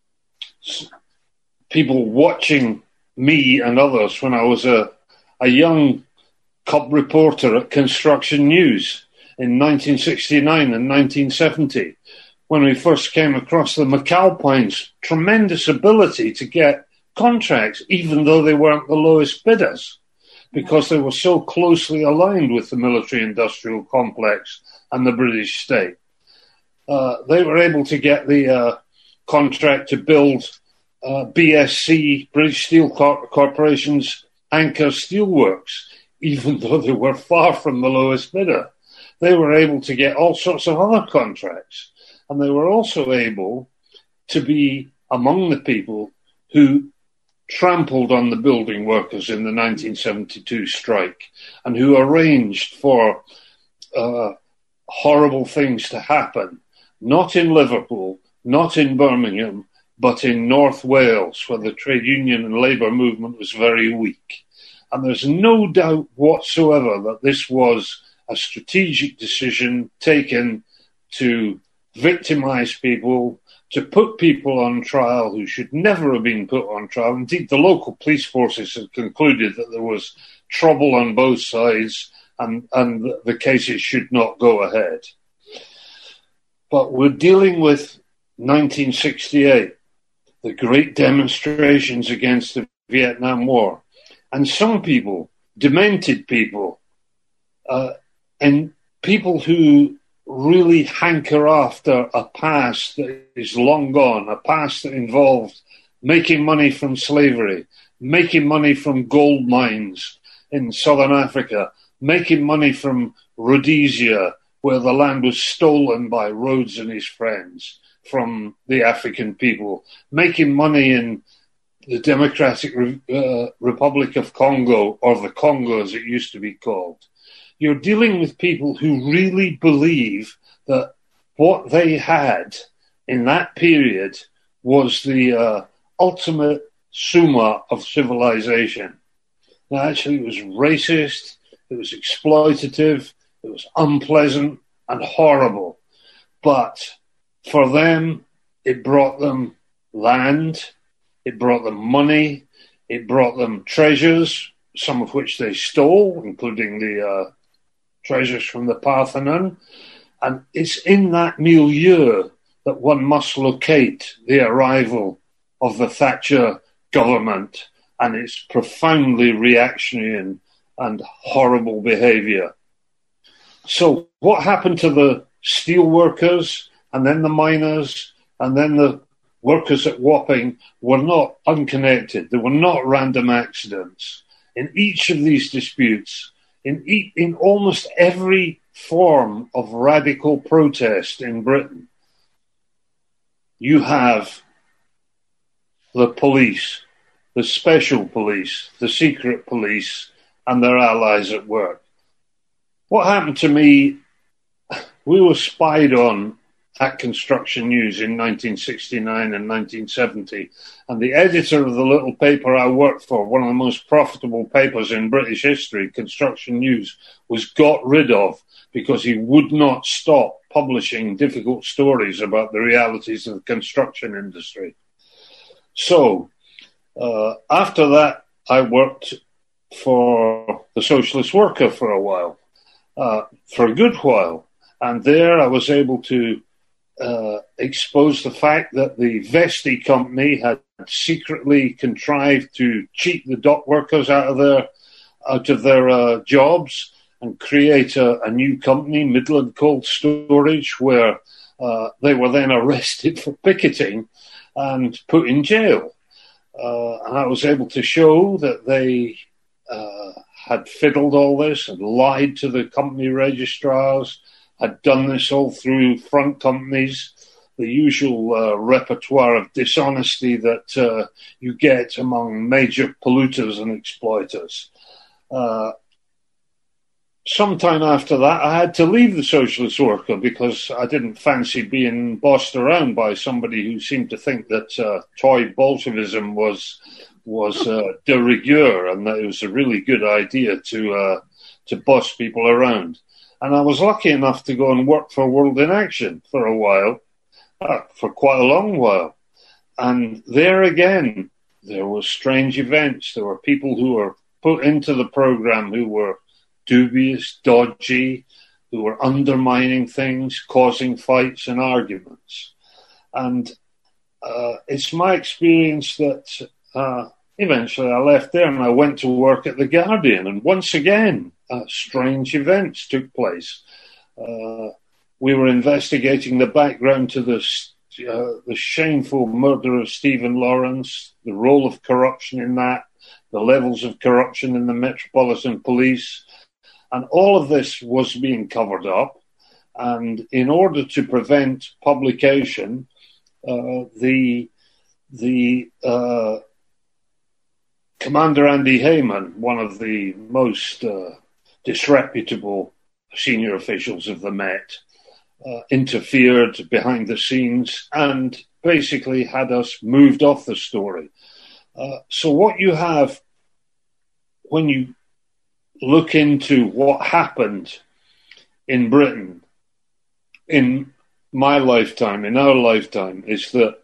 people watching me and others when I was a, a young cub reporter at Construction News in nineteen sixty-nine and nineteen seventy, when we first came across the McAlpines' tremendous ability to get contracts, even though they weren't the lowest bidders, because they were so closely aligned with the military-industrial complex and the British state. Uh, they were able to get the uh, contract to build uh, B S C, British Steel Corp- Corporation's Anchor Steelworks, even though they were far from the lowest bidder. They were able to get all sorts of other contracts, and they were also able to be among the people who trampled on the building workers in the nineteen seventy-two strike and who arranged for uh, horrible things to happen, not in Liverpool, not in Birmingham, but in North Wales, where the trade union and labour movement was very weak. And there's no doubt whatsoever that this was a strategic decision taken to victimise people, to put people on trial who should never have been put on trial. Indeed, the local police forces had concluded that there was trouble on both sides and, and the cases should not go ahead. But we're dealing with nineteen sixty-eight, the great demonstrations against the Vietnam War. And some people, demented people, uh, and people who really hanker after a past that is long gone, a past that involved making money from slavery, making money from gold mines in southern Africa, making money from Rhodesia, where the land was stolen by Rhodes and his friends, from the African people, making money in the Democratic uh, Republic of Congo, or the Congo as it used to be called. You're dealing with people who really believe that what they had in that period was the uh, ultimate summa of civilization. Now, actually, it was racist, it was exploitative, it was unpleasant and horrible. But for them, it brought them land, it brought them money, it brought them treasures, some of which they stole, including the uh, treasures from the Parthenon. And it's in that milieu that one must locate the arrival of the Thatcher government and its profoundly reactionary and, and horrible behaviour. So what happened to the steel workers and then the miners and then the workers at Wapping were not unconnected. They were not random accidents. In each of these disputes, in, e- in almost every form of radical protest in Britain, you have the police, the special police, the secret police, and their allies at work. What happened to me, we were spied on at Construction News in nineteen sixty-nine and nineteen seventy, and the editor of the little paper I worked for, one of the most profitable papers in British history, Construction News, was got rid of because he would not stop publishing difficult stories about the realities of the construction industry. So, uh, after that, I worked for the Socialist Worker for a while, uh, for a good while. And there I was able to uh, expose the fact that the Vesti company had secretly contrived to cheat the dock workers out of their, out of their uh, jobs and create a, a new company, Midland Cold Storage, where uh, they were then arrested for picketing and put in jail. Uh, and I was able to show that they uh, had fiddled all this and lied to the company registrars, had done this all through front companies, the usual uh, repertoire of dishonesty that uh, you get among major polluters and exploiters. Uh, sometime after that, I had to leave the Socialist Worker because I didn't fancy being bossed around by somebody who seemed to think that uh, toy Bolshevism was was uh, de rigueur and that it was a really good idea to uh, to boss people around. And I was lucky enough to go and work for World in Action for a while, uh, for quite a long while. And there again, there were strange events. There were people who were put into the program who were dubious, dodgy, who were undermining things, causing fights and arguments. And uh, it's my experience that uh, eventually I left there and I went to work at The Guardian. And once again, uh, strange events took place. Uh, we were investigating the background to the, uh, the shameful murder of Stephen Lawrence, the role of corruption in that, the levels of corruption in the Metropolitan Police. And all of this was being covered up. And in order to prevent publication, uh, the the uh, Commander Andy Heyman, one of the most uh, disreputable senior officials of the Met, uh, interfered behind the scenes and basically had us moved off the story. Uh, so what you have when you look into what happened in Britain in my lifetime, in our lifetime, is that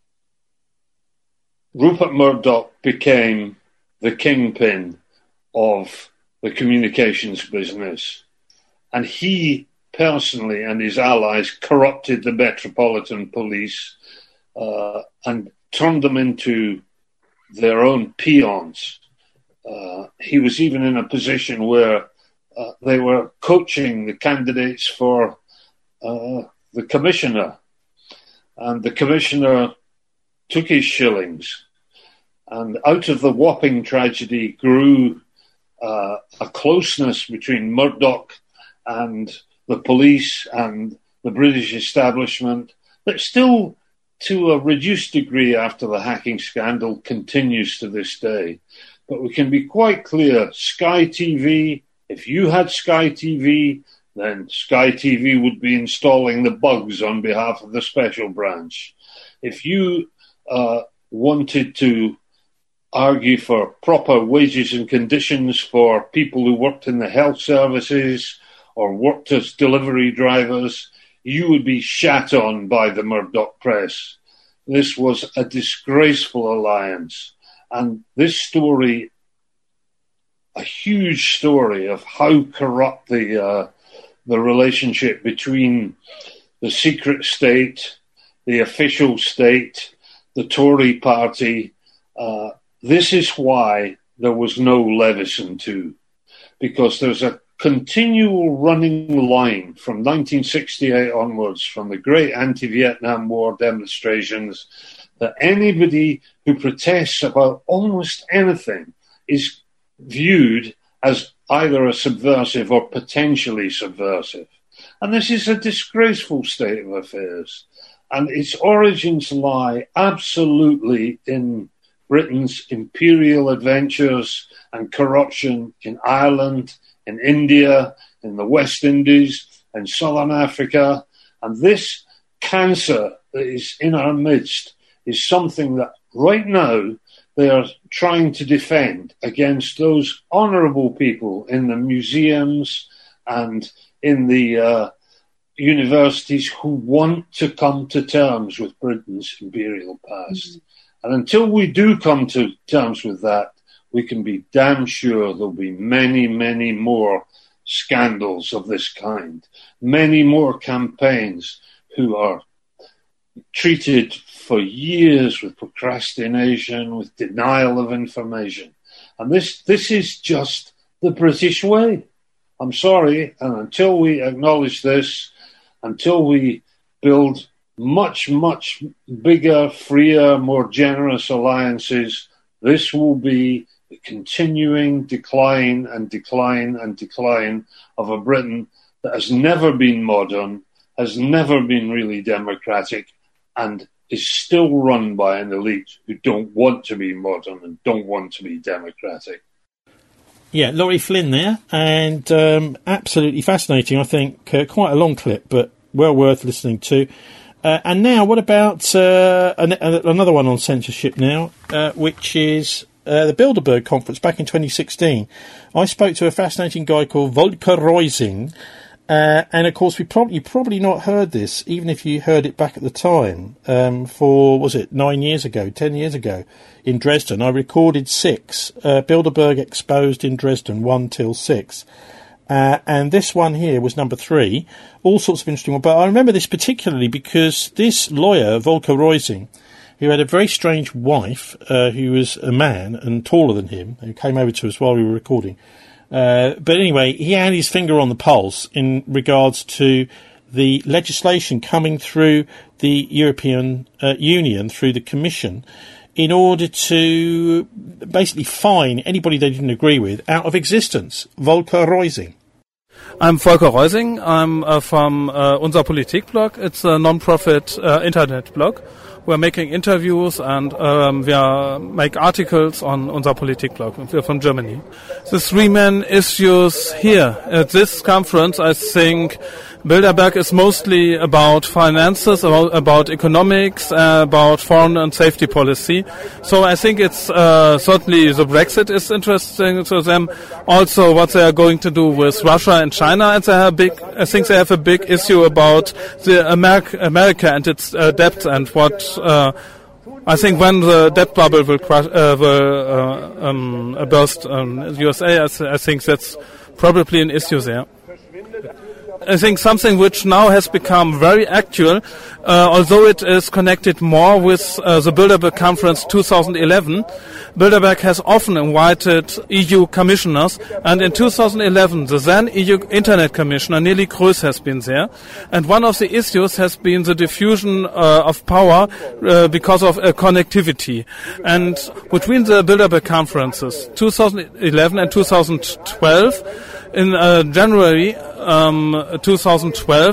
Rupert Murdoch became the kingpin of the communications business. And he personally and his allies corrupted the Metropolitan Police uh, and turned them into their own peons. Uh, he was even in a position where uh, they were coaching the candidates for uh, the commissioner. And the commissioner took his shillings. And out of the Wapping tragedy grew uh, a closeness between Murdoch and the police and the British establishment that still, to a reduced degree after the hacking scandal, continues to this day. But we can be quite clear, Sky T V, if you had Sky T V, then Sky T V would be installing the bugs on behalf of the special branch. If you uh, wanted to argue for proper wages and conditions for people who worked in the health services or worked as delivery drivers, you would be shat on by the Murdoch press. This was a disgraceful alliance. And this story, a huge story of how corrupt the uh, the relationship between the secret state, the official state, the Tory party. Uh, this is why there was no Leveson two, because there's a continual running line from nineteen sixty-eight onwards, from the great anti-Vietnam War demonstrations, that anybody who protests about almost anything is viewed as either a subversive or potentially subversive. And this is a disgraceful state of affairs. And its origins lie absolutely in Britain's imperial adventures and corruption in Ireland, in India, in the West Indies, in Southern Africa. And this cancer that is in our midst is something that right now they are trying to defend against those honourable people in the museums and in the uh, universities who want to come to terms with Britain's imperial past. Mm-hmm. And until we do come to terms with that, we can be damn sure there'll be many, many more scandals of this kind, many more campaigns who are treated for years with procrastination, with denial of information. And this this is just the British way. I'm sorry, and until we acknowledge this, until we build much, much bigger, freer, more generous alliances, this will be the continuing decline and decline and decline of a Britain that has never been modern, has never been really democratic, and is still run by an elite who don't want to be modern and don't want to be democratic.
Yeah, Laurie Flynn there, and um, absolutely fascinating, I think. Uh, quite a long clip, but well worth listening to. Uh, and now, what about uh, an, another one on censorship now, uh, which is uh, the Bilderberg conference back in twenty sixteen. I spoke to a fascinating guy called Volker Reusing, uh, and of course we probably you probably not heard this, even if you heard it back at the time. Um, for was it nine years ago, ten years ago, in Dresden, I recorded six uh, Bilderberg exposed in Dresden, one till six. Uh, and this one here was number three. All sorts of interesting ones. But I remember this particularly because this lawyer, Volker Reusing, who had a very strange wife, uh, who was a man and taller than him, who came over to us while we were recording. Uh, but anyway, he had his finger on the pulse in regards to the legislation coming through the European uh, Union, through the Commission, in order to basically fine anybody they didn't agree with out of existence. Volker Reusing.
I'm Volker Reusing. I'm uh, from uh, Unser Politik blog. It's a non-profit uh, internet blog. We're making interviews and um, we are, make articles on Unser Politik blog. We're from Germany. The three main issues here at this conference, I think Bilderberg is mostly about finances, about, about economics, uh, about foreign and safety policy. So I think it's uh, certainly the Brexit is interesting to them. Also, what they are going to do with Russia and China, and they have big. I think they have a big issue about the America, America and its uh, debt and what. Uh, I think when the debt bubble will crash, uh, will uh, um, burst in the U S A, I, th- I think that's probably an issue there. I think something which now has become very actual, uh, although it is connected more with uh, the Bilderberg Conference twenty eleven. Bilderberg has often invited E U commissioners, and in two thousand eleven, the then E U Internet Commissioner, Neelie Kroes, has been there. And one of the issues has been the diffusion uh, of power uh, because of uh, connectivity. And between the Bilderberg Conferences, two thousand eleven and two thousand twelve, in uh, January um, two thousand twelve,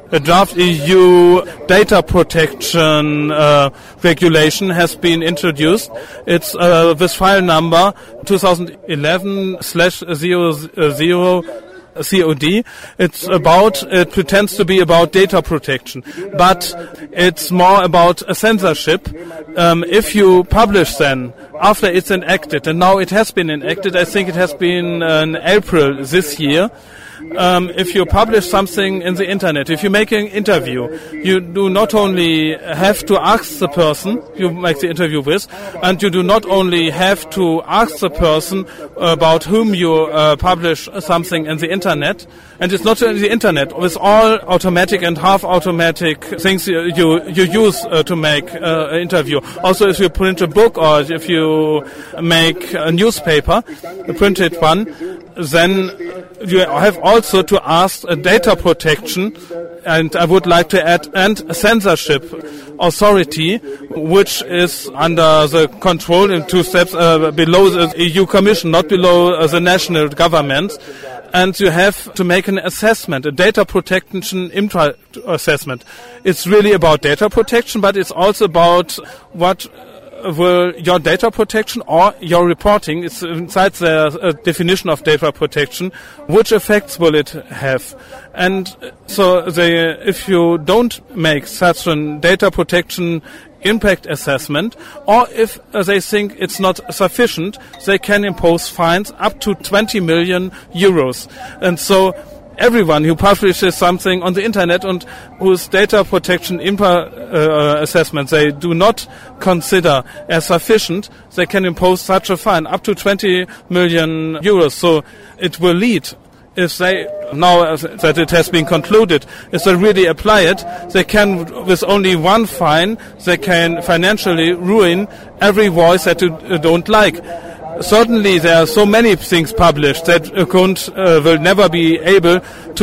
a draft E U data protection uh, regulation has been introduced. It's uh, this file number twenty eleven slash zero zero C O D. It's about, it pretends to be about data protection, but it's more about a censorship. Um, if you publish then, after it's enacted, and now it has been enacted, I think it has been uh, in April this year, Um, if you publish something in the internet, if you make an interview, you do not only have to ask the person you make the interview with, and you do not only have to ask the person about whom you uh, publish something in the internet, and it's not in the internet, with all automatic and half-automatic things you you, you use uh, to make uh, an interview. Also, if you print a book or if you make a newspaper, a printed one, then you have also to ask a data protection, and I would like to add, and a censorship authority, which is under the control in two steps uh, below the E U Commission, not below uh, the national governments. And you have to make an assessment, a data protection impact assessment. It's really about data protection, but it's also about what will your data protection or your reporting, it's inside the uh, definition of data protection, which effects will it have? And so they, if you don't make such a data protection impact assessment, or if uh, they think it's not sufficient, they can impose fines up to twenty million euros. And so everyone who publishes something on the internet and whose data protection impact uh, assessment they do not consider as sufficient, they can impose such a fine up to twenty million euros. So it will lead, if they, now that it has been concluded, if they really apply it, they can, with only one fine, they can financially ruin every voice that you don't like. Certainly there are so many things published that a Kund uh, will never be able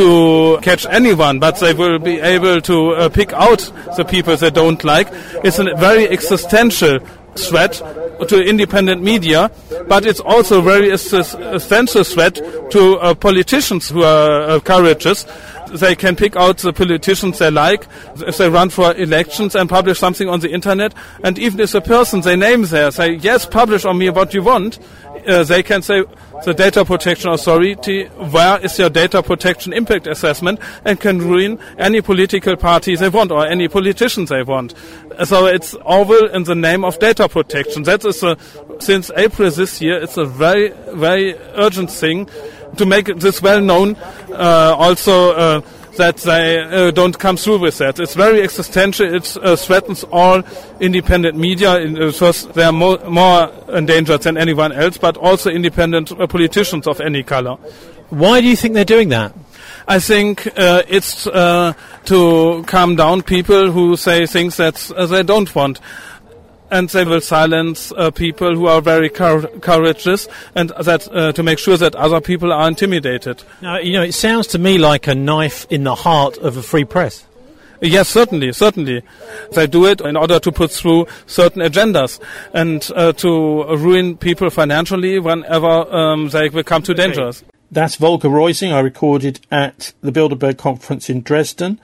to catch anyone, but they will be able to uh, pick out the people they don't like. It's a very existential threat to independent media, but it's also a very existential threat to uh, politicians who are uh, courageous. They can pick out the politicians they like if they run for elections and publish something on the internet. And even if the person they name there say, yes, publish on me what you want, uh, they can say, the Data Protection Authority, where is your data protection impact assessment, and can ruin any political party they want or any politicians they want. So it's all in the name of data protection. That is a, since April this year, it's a very, very urgent thing to make this well known, uh, also uh, that they uh, don't come through with that. It's very existential. It uh, threatens all independent media. In, uh, first, they are more, more endangered than anyone else, but also independent uh, politicians of any color.
Why do you think they're doing that?
I think uh, it's uh, to calm down people who say things that uh, they don't want. And they will silence uh, people who are very cour- courageous, and that uh, to make sure that other people are intimidated.
Now, you know, it sounds to me like a knife in the heart of a free press.
Yes, certainly, certainly. They do it in order to put through certain agendas and uh, to ruin people financially whenever um, they will come to dangers.
That's Volker Reusing. I recorded at the Bilderberg conference in Dresden,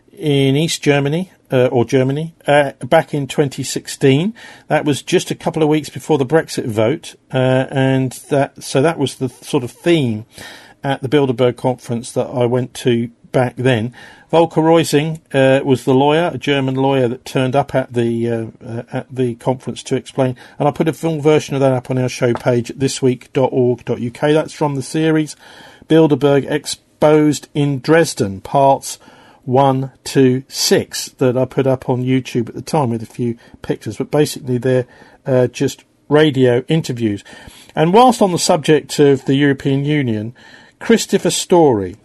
in East Germany, uh, or Germany, uh, back in twenty sixteen. That was just a couple of weeks before the Brexit vote, uh, and that so that was the sort of theme at the Bilderberg conference that I went to back then. Volker Reusing uh, was the lawyer, a German lawyer that turned up at the uh, uh, at the conference to explain, and I put a full version of that up on our show page at this week dot org dot U K. That's from the series Bilderberg Exposed in Dresden, parts one to six, that I put up on YouTube at the time with a few pictures, but basically they're uh, just radio interviews. And whilst on the subject of the European Union, Christopher Story,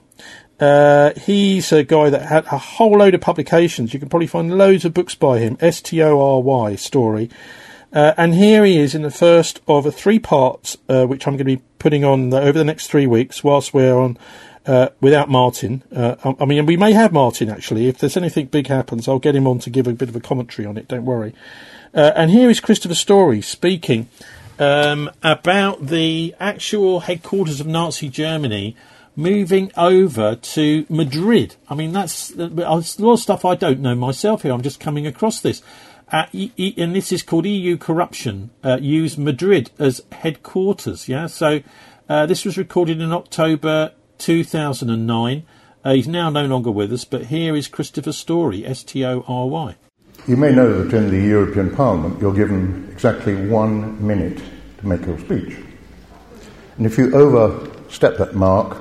uh, he's a guy that had a whole load of publications. You can probably find loads of books by him, S T O R Y, Story. Uh, and here he is in the first of a three parts, uh, which I'm going to be putting on the, over the next three weeks whilst we're on Uh, without Martin. Uh, I mean, we may have Martin, actually. If there's anything big happens, I'll get him on to give a bit of a commentary on it, don't worry. Uh, and here is Christopher Story speaking um, about the actual headquarters of Nazi Germany, moving over to Madrid. I mean, that's a lot of stuff I don't know myself here. I'm just coming across this. Uh, e- e- and this is called E U Corruption, uh, use Madrid as headquarters. Yeah, so uh, this was recorded in October two thousand nine. Uh, he's now no longer with us, but here is Christopher Story, S T O R Y.
You may know that in the European Parliament you're given exactly one minute to make your speech. And if you overstep that mark,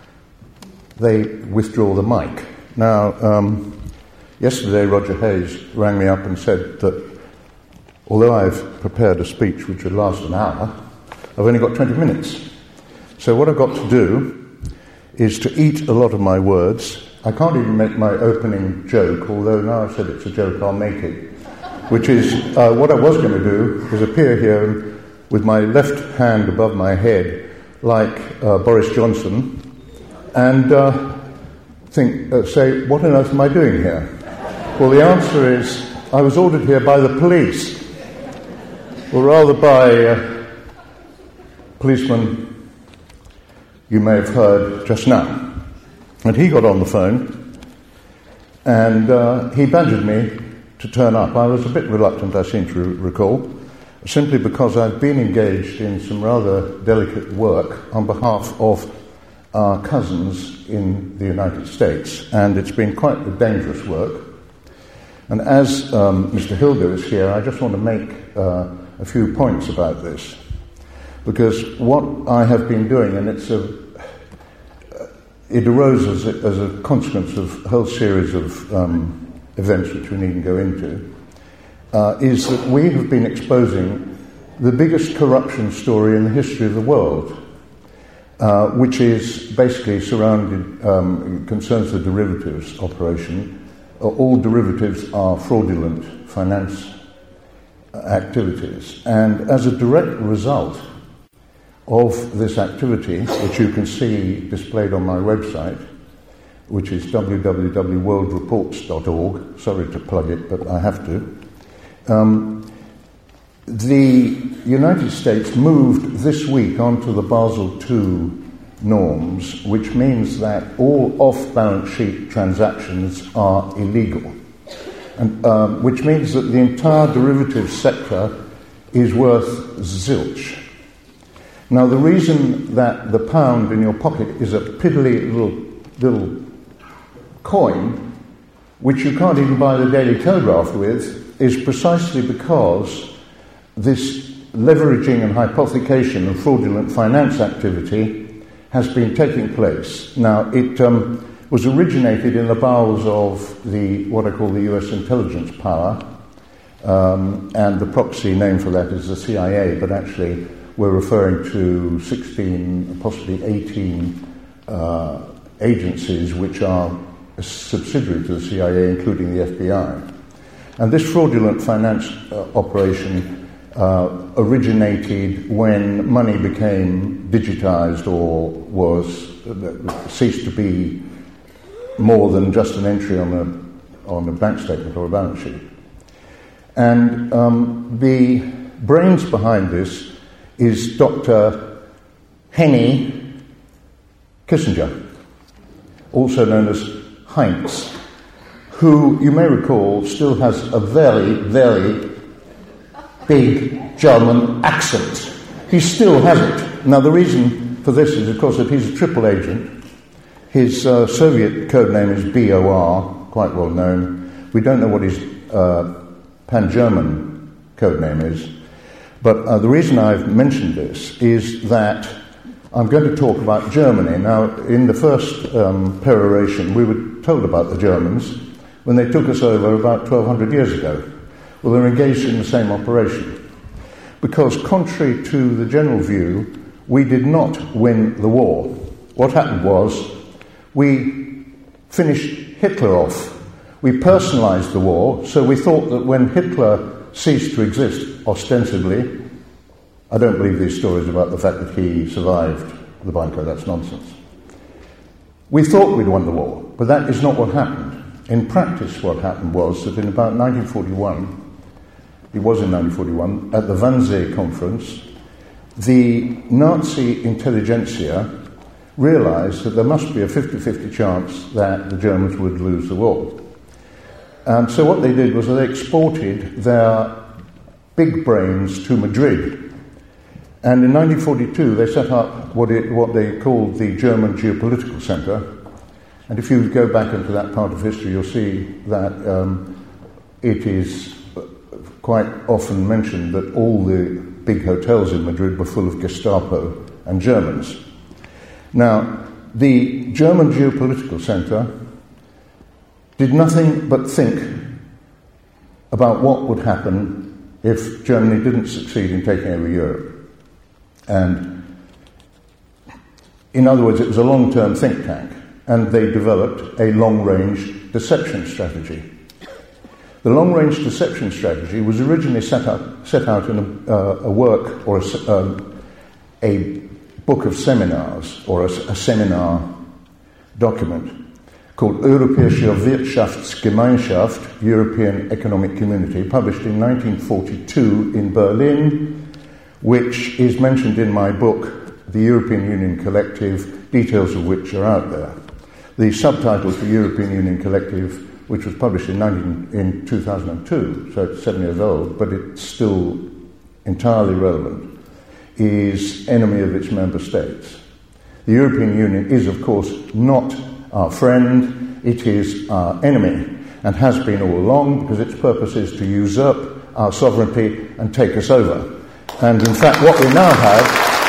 they withdraw the mic. Now, um, yesterday Roger Hayes rang me up and said that although I've prepared a speech which would last an hour, I've only got twenty minutes. So what I've got to do is to eat a lot of my words. I can't even make my opening joke, although now I've said it's a joke, I'll make it. Which is, uh, what I was going to do is appear here with my left hand above my head like uh, Boris Johnson and uh, think, uh, say, what on earth am I doing here? Well, the answer is, I was ordered here by the police, or rather by uh, policeman you may have heard just now. And he got on the phone and uh, he badgered me to turn up. I was a bit reluctant, I seem to re- recall, simply because I've been engaged in some rather delicate work on behalf of our cousins in the United States, and it's been quite a dangerous work. And as um, Mister Hilger is here, I just want to make uh, a few points about this, because what I have been doing, and it's a it arose as a, as a consequence of a whole series of um, events which we needn't go into, uh, is that we have been exposing the biggest corruption story in the history of the world, uh, which is basically surrounded, um, concerns the derivatives operation. Uh, all derivatives are fraudulent finance activities. And as a direct result of this activity, which you can see displayed on my website, which is w w w dot world reports dot org. Sorry to plug it, but I have to. Um, the United States moved this week onto the Basel two norms, which means that all off-balance sheet transactions are illegal, and um, which means that the entire derivatives sector is worth zilch. Now, the reason that the pound in your pocket is a piddly little, little coin, which you can't even buy the Daily Telegraph with, is precisely because this leveraging and hypothecation and fraudulent finance activity has been taking place. Now, it um, was originated in the bowels of the what I call the U S intelligence power, um, and the proxy name for that is the C I A, but actually we're referring to sixteen, possibly eighteen uh, agencies which are a subsidiary to the C I A, including the F B I. And this fraudulent finance uh, operation uh, originated when money became digitized or was uh, ceased to be more than just an entry on a on a bank statement or a balance sheet. And um, the brains behind this is Doctor Henry Kissinger, also known as Heinz, who, you may recall, still has a very, very big German accent. He still has it. Now, the reason for this is, of course, that he's a triple agent. His uh, Soviet code name is B O R, quite well known. We don't know what his uh, Pan-German code name is. But uh, the reason I've mentioned this is that I'm going to talk about Germany. Now, in the first um, peroration, we were told about the Germans when they took us over about twelve hundred years ago. Well, they're engaged in the same operation. Because contrary to the general view, we did not win the war. What happened was we finished Hitler off. We personalized the war, so we thought that when Hitler ceased to exist, ostensibly, I don't believe these stories about the fact that he survived the bunker, that's nonsense. We thought we'd won the war, but that is not what happened. In practice, what happened was that in about nineteen forty-one, it was in nineteen forty-one, at the Wannsee Conference, the Nazi intelligentsia realized that there must be a fifty-fifty chance that the Germans would lose the war. And so what they did was they exported their big brains to Madrid. And in nineteen forty-two, they set up what, it, what they called the German Geopolitical Center. And if you go back into that part of history, you'll see that um, it is quite often mentioned that all the big hotels in Madrid were full of Gestapo and Germans. Now, the German Geopolitical Center did nothing but think about what would happen if Germany didn't succeed in taking over Europe. And in other words, it was a long-term think tank, and they developed a long-range deception strategy. The long-range deception strategy was originally set up, set out in a, uh, a work or a, um, a book of seminars, or a, a seminar document called Europäische Wirtschaftsgemeinschaft, European Economic Community, published in nineteen forty-two in Berlin, which is mentioned in my book, The European Union Collective, details of which are out there. The subtitle for European Union Collective, which was published in, nineteen, in two thousand two, so it's seven years old, but it's still entirely relevant, is Enemy of its Member States. The European Union is, of course, not our friend, it is our enemy, and has been all along, because its purpose is to usurp our sovereignty and take us over. And in fact, what we now have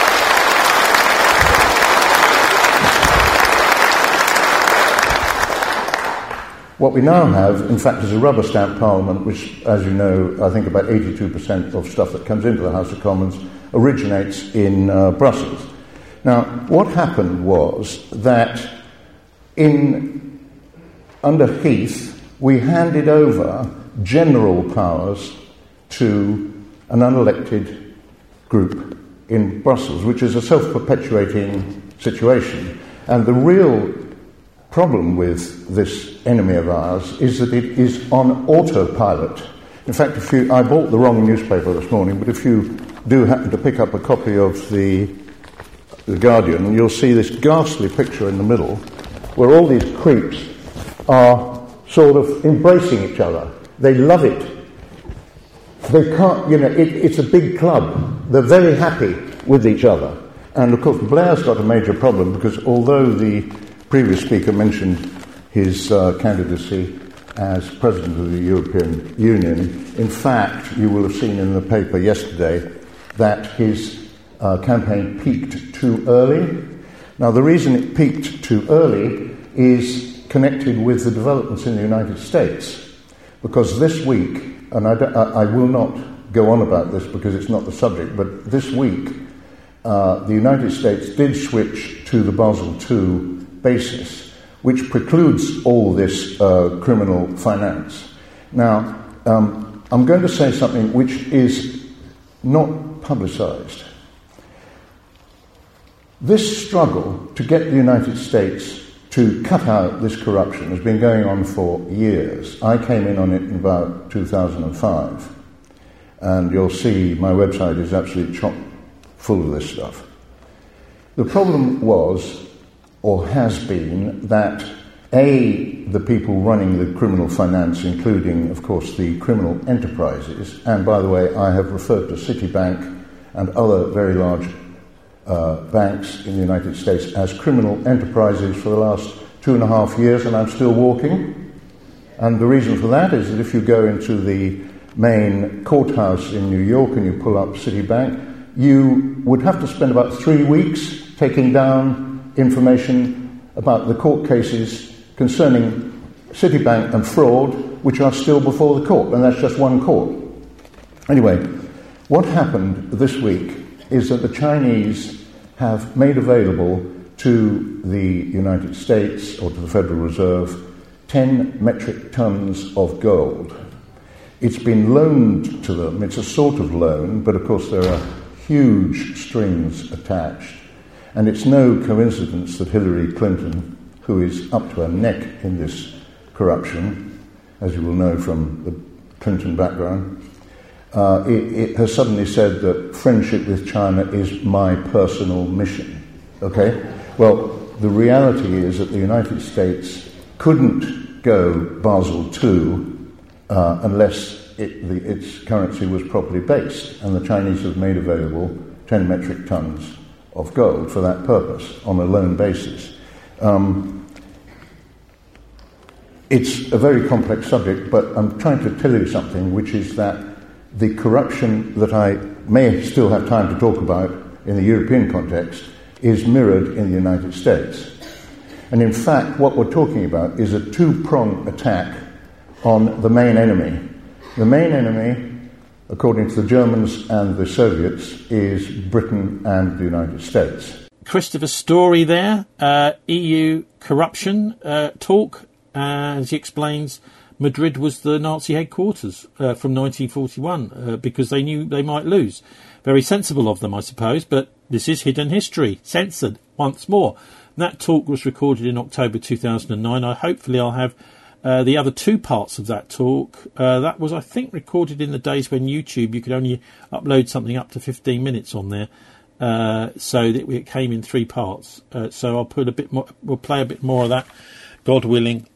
What we now have, in fact, is a rubber stamp parliament, which, as you know, I think about eighty-two percent of stuff that comes into the House of Commons originates in uh, Brussels. Now, what happened was that in under Heath, we handed over general powers to an unelected group in Brussels, which is a self-perpetuating situation. And the real problem with this enemy of ours is that it is on autopilot. In fact, if you, I bought the wrong newspaper this morning, but if you do happen to pick up a copy of the, the Guardian, you'll see this ghastly picture in the middle where all these creeps are sort of embracing each other. They love it. They can't, you know, it, it's a big club. They're very happy with each other. And of course, Blair's got a major problem because although the previous speaker mentioned his uh, candidacy as President of the European Union, in fact, you will have seen in the paper yesterday that his uh, campaign peaked too early. Now, the reason it peaked too early is connected with the developments in the United States, because this week, and I, I will not go on about this because it's not the subject, but this week, uh, the United States did switch to the Basel two basis, which precludes all this uh, criminal finance. Now, um, I'm going to say something which is not publicized. This struggle to get the United States to cut out this corruption has been going on for years. I came in on it in about two thousand five, and you'll see my website is absolutely chock full of this stuff. The problem was, or has been, that A, the people running the criminal finance, including, of course, the criminal enterprises, and by the way, I have referred to Citibank and other very large uh, banks in the United States as criminal enterprises for the last two and a half years, and I'm still walking. And the reason for that is that if you go into the main courthouse in New York and you pull up Citibank, you would have to spend about three weeks taking down information about the court cases concerning Citibank and fraud, which are still before the court, and that's just one court. Anyway, what happened this week is that the Chinese have made available to the United States, or to the Federal Reserve, ten metric tons of gold. It's been loaned to them. It's a sort of loan, but of course there are huge strings attached. And it's no coincidence that Hillary Clinton, who is up to her neck in this corruption, as you will know from the Clinton background, uh, it, it has suddenly said that friendship with China is my personal mission. Okay? Well, the reality is that the United States couldn't go Basel two uh, unless it, the, its currency was properly based, and the Chinese have made available ten metric tons of gold for that purpose on a loan basis. Um, it's a very complex subject, but I'm trying to tell you something, which is that the corruption that I may still have time to talk about in the European context is mirrored in the United States. And in fact, what we're talking about is a two-pronged attack on the main enemy. The main enemy, according to the Germans and the Soviets, is Britain and the United States.
Christopher Story there, uh, E U corruption uh, talk, uh, as he explains, Madrid was the Nazi headquarters uh, from nineteen forty-one uh, because they knew they might lose. Very sensible of them, I suppose, but this is hidden history, censored once more. That talk was recorded in October two thousand nine. I hopefully I'll have uh, the other two parts of that talk. Uh, that was, I think, recorded in the days when YouTube, you could only upload something up to fifteen minutes on there. Uh, so that it came in three parts. Uh, so I'll put a bit more, we'll play a bit more of that, God willing,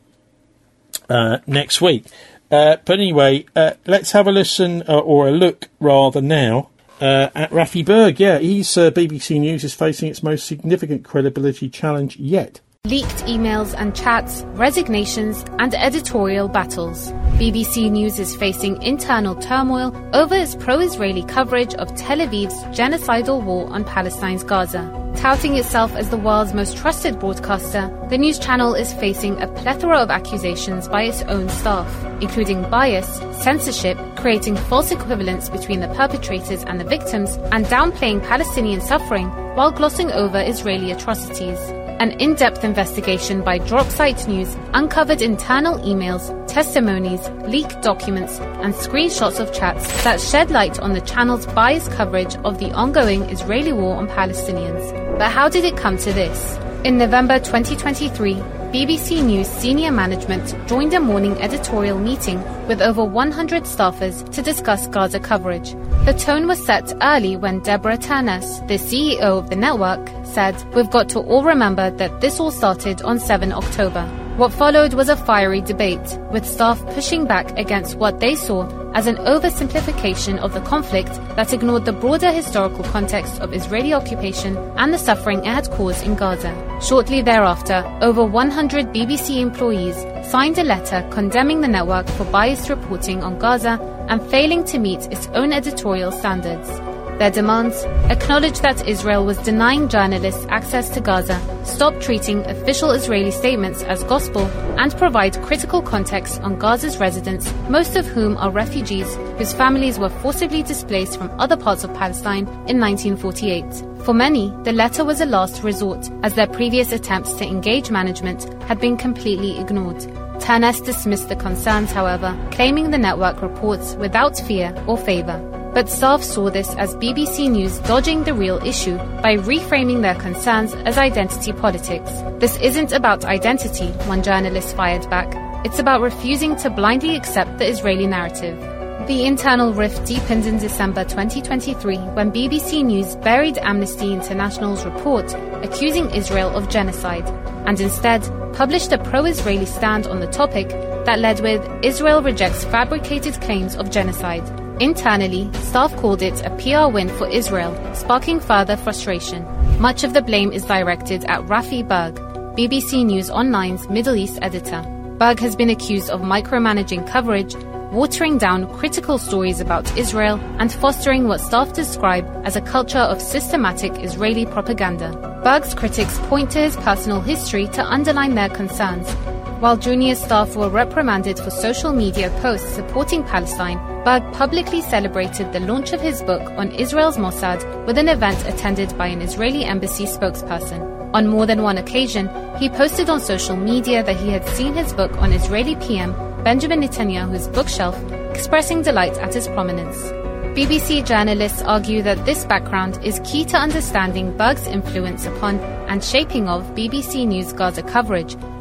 uh, next week. Uh, but anyway, uh, let's have a listen, uh, or a look rather now, uh, at Rafi Berg. Yeah, he's, uh, B B C News is facing its most significant credibility challenge yet.
Leaked emails and chats, resignations and editorial battles. B B C News is facing internal turmoil over its pro-Israeli coverage of Tel Aviv's genocidal war on Palestine's Gaza. Touting itself as the world's most trusted broadcaster, the news channel is facing a plethora of accusations by its own staff, including bias, censorship, creating false equivalence between the perpetrators and the victims, and downplaying Palestinian suffering while glossing over Israeli atrocities. An in-depth investigation by Dropsite News uncovered internal emails, testimonies, leaked documents, and screenshots of chats that shed light on the channel's biased coverage of the ongoing Israeli war on Palestinians. But how did it come to this? In November twenty twenty-three, B B C News senior management joined a morning editorial meeting with over one hundred staffers to discuss Gaza coverage. The tone was set early when Deborah Turness, the C E O of the network, said, "We've got to all remember that this all started on the seventh of October. What followed was a fiery debate, with staff pushing back against what they saw as an oversimplification of the conflict that ignored the broader historical context of Israeli occupation and the suffering it had caused in Gaza." Shortly thereafter, over one hundred B B C employees signed a letter condemning the network for biased reporting on Gaza and failing to meet its own editorial standards. Their demands: acknowledge that Israel was denying journalists access to Gaza, stop treating official Israeli statements as gospel, and provide critical context on Gaza's residents, most of whom are refugees whose families were forcibly displaced from other parts of Palestine in nineteen forty-eight. For many, the letter was a last resort, as their previous attempts to engage management had been completely ignored. Turness dismissed the concerns, however, claiming the network reports without fear or favour. But staff saw this as B B C News dodging the real issue by reframing their concerns as identity politics. "This isn't about identity," one journalist fired back. "It's about refusing to blindly accept the Israeli narrative." The internal rift deepened in December twenty twenty-three when B B C News buried Amnesty International's report accusing Israel of genocide, and instead published a pro-Israeli stand on the topic that led with "Israel rejects fabricated claims of genocide." Internally, staff called it a P R win for Israel, sparking further frustration. Much of the blame is directed at Rafi Berg, B B C News Online's Middle East editor. Berg has been accused of micromanaging coverage, watering down critical stories about Israel, and fostering what staff describe as a culture of systematic Israeli propaganda. Berg's critics point to his personal history to underline their concerns. While junior staff were reprimanded for social media posts supporting Palestine, Berg publicly celebrated the launch of his book on Israel's Mossad with an event attended by an Israeli embassy spokesperson. On more than one occasion, he posted on social media that he had seen his book on Israeli P M Benjamin Netanyahu's bookshelf, expressing delight at his prominence. B B C journalists argue that this background is key to understanding Berg's influence upon and shaping of B B C News Gaza coverage,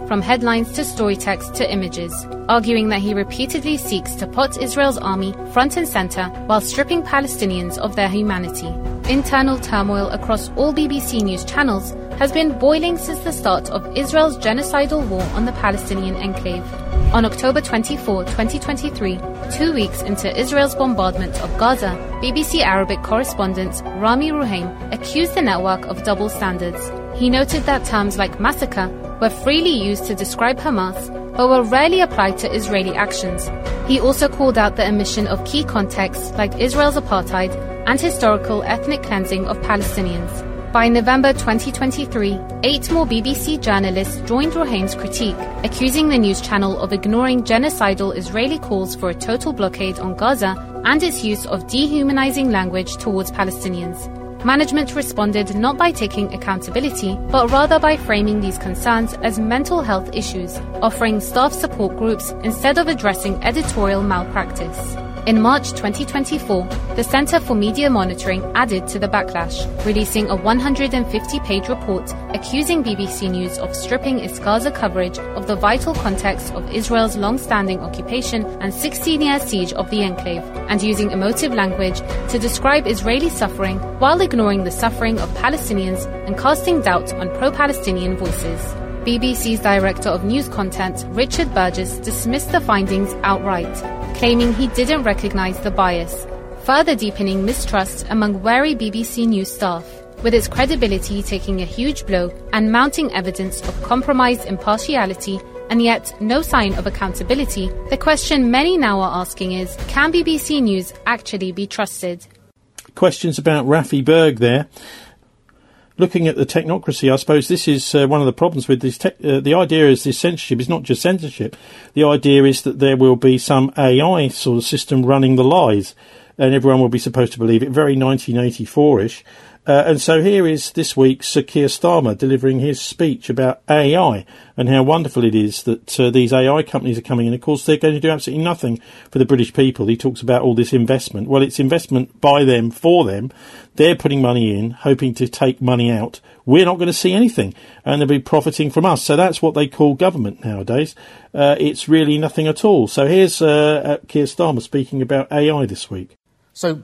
from headlines to story text to images, arguing that he repeatedly seeks to put Israel's army front and center while stripping Palestinians of their humanity. Internal turmoil across all B B C News channels has been boiling since the start of Israel's genocidal war on the Palestinian enclave. On October twenty-fourth, twenty twenty-three, two weeks into Israel's bombardment of Gaza, B B C Arabic correspondent Rami Rouhaim accused the network of double standards. He noted that terms like massacre were freely used to describe Hamas, but were rarely applied to Israeli actions. He also called out the omission of key contexts like Israel's apartheid and historical ethnic cleansing of Palestinians. By November twenty twenty-three, eight more B B C journalists joined Rouhaim's critique, accusing the news channel of ignoring genocidal Israeli calls for a total blockade on Gaza and its use of dehumanizing language towards Palestinians. Management responded not by taking accountability, but rather by framing these concerns as mental health issues, offering staff support groups instead of addressing editorial malpractice. In March twenty twenty-four, the Center for Media Monitoring added to the backlash, releasing a one hundred fifty page report accusing B B C News of stripping its Gaza coverage of the vital context of Israel's long-standing occupation and sixteen-year siege of the enclave, and using emotive language to describe Israeli suffering while ignoring the suffering of Palestinians and casting doubt on pro-Palestinian voices. B B C's Director of News Content, Richard Burgess, dismissed the findings outright, claiming he didn't recognize the bias, further deepening mistrust among wary B B C News staff. With its credibility taking a huge blow and mounting evidence of compromised impartiality and yet no sign of accountability, the question many now are asking is, can B B C News actually be trusted?
Questions about Rafi Berg there. Looking at the technocracy, I suppose this is uh, one of the problems with this. Te- uh, the idea is this censorship is not just censorship. The idea is that there will be some A I sort of system running the lies, and everyone will be supposed to believe it. Very nineteen eighty-four-ish. Uh, and so here is this week Sir Keir Starmer delivering his speech about A I and how wonderful it is that uh, these A I companies are coming in. Of course, they're going to do absolutely nothing for the British people. He talks about all this investment. Well, it's investment by them, for them. They're putting money in, hoping to take money out. We're not going to see anything, and they'll be profiting from us. So that's what they call government nowadays. Uh, it's really nothing at all. So here's uh, Keir Starmer speaking about A I this week.
So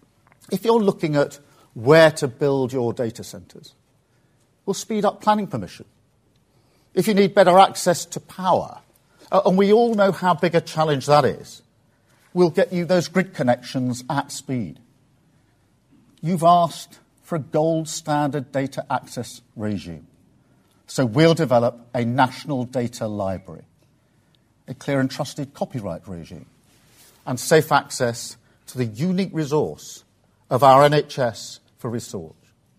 if you're looking at where to build your data centres, we'll speed up planning permission. If you need better access to power, uh, and we all know how big a challenge that is, we'll get you those grid connections at speed. You've asked for a gold standard data access regime, so we'll develop a national data library, a clear and trusted copyright regime, and safe access to the unique resource of our N H S for research.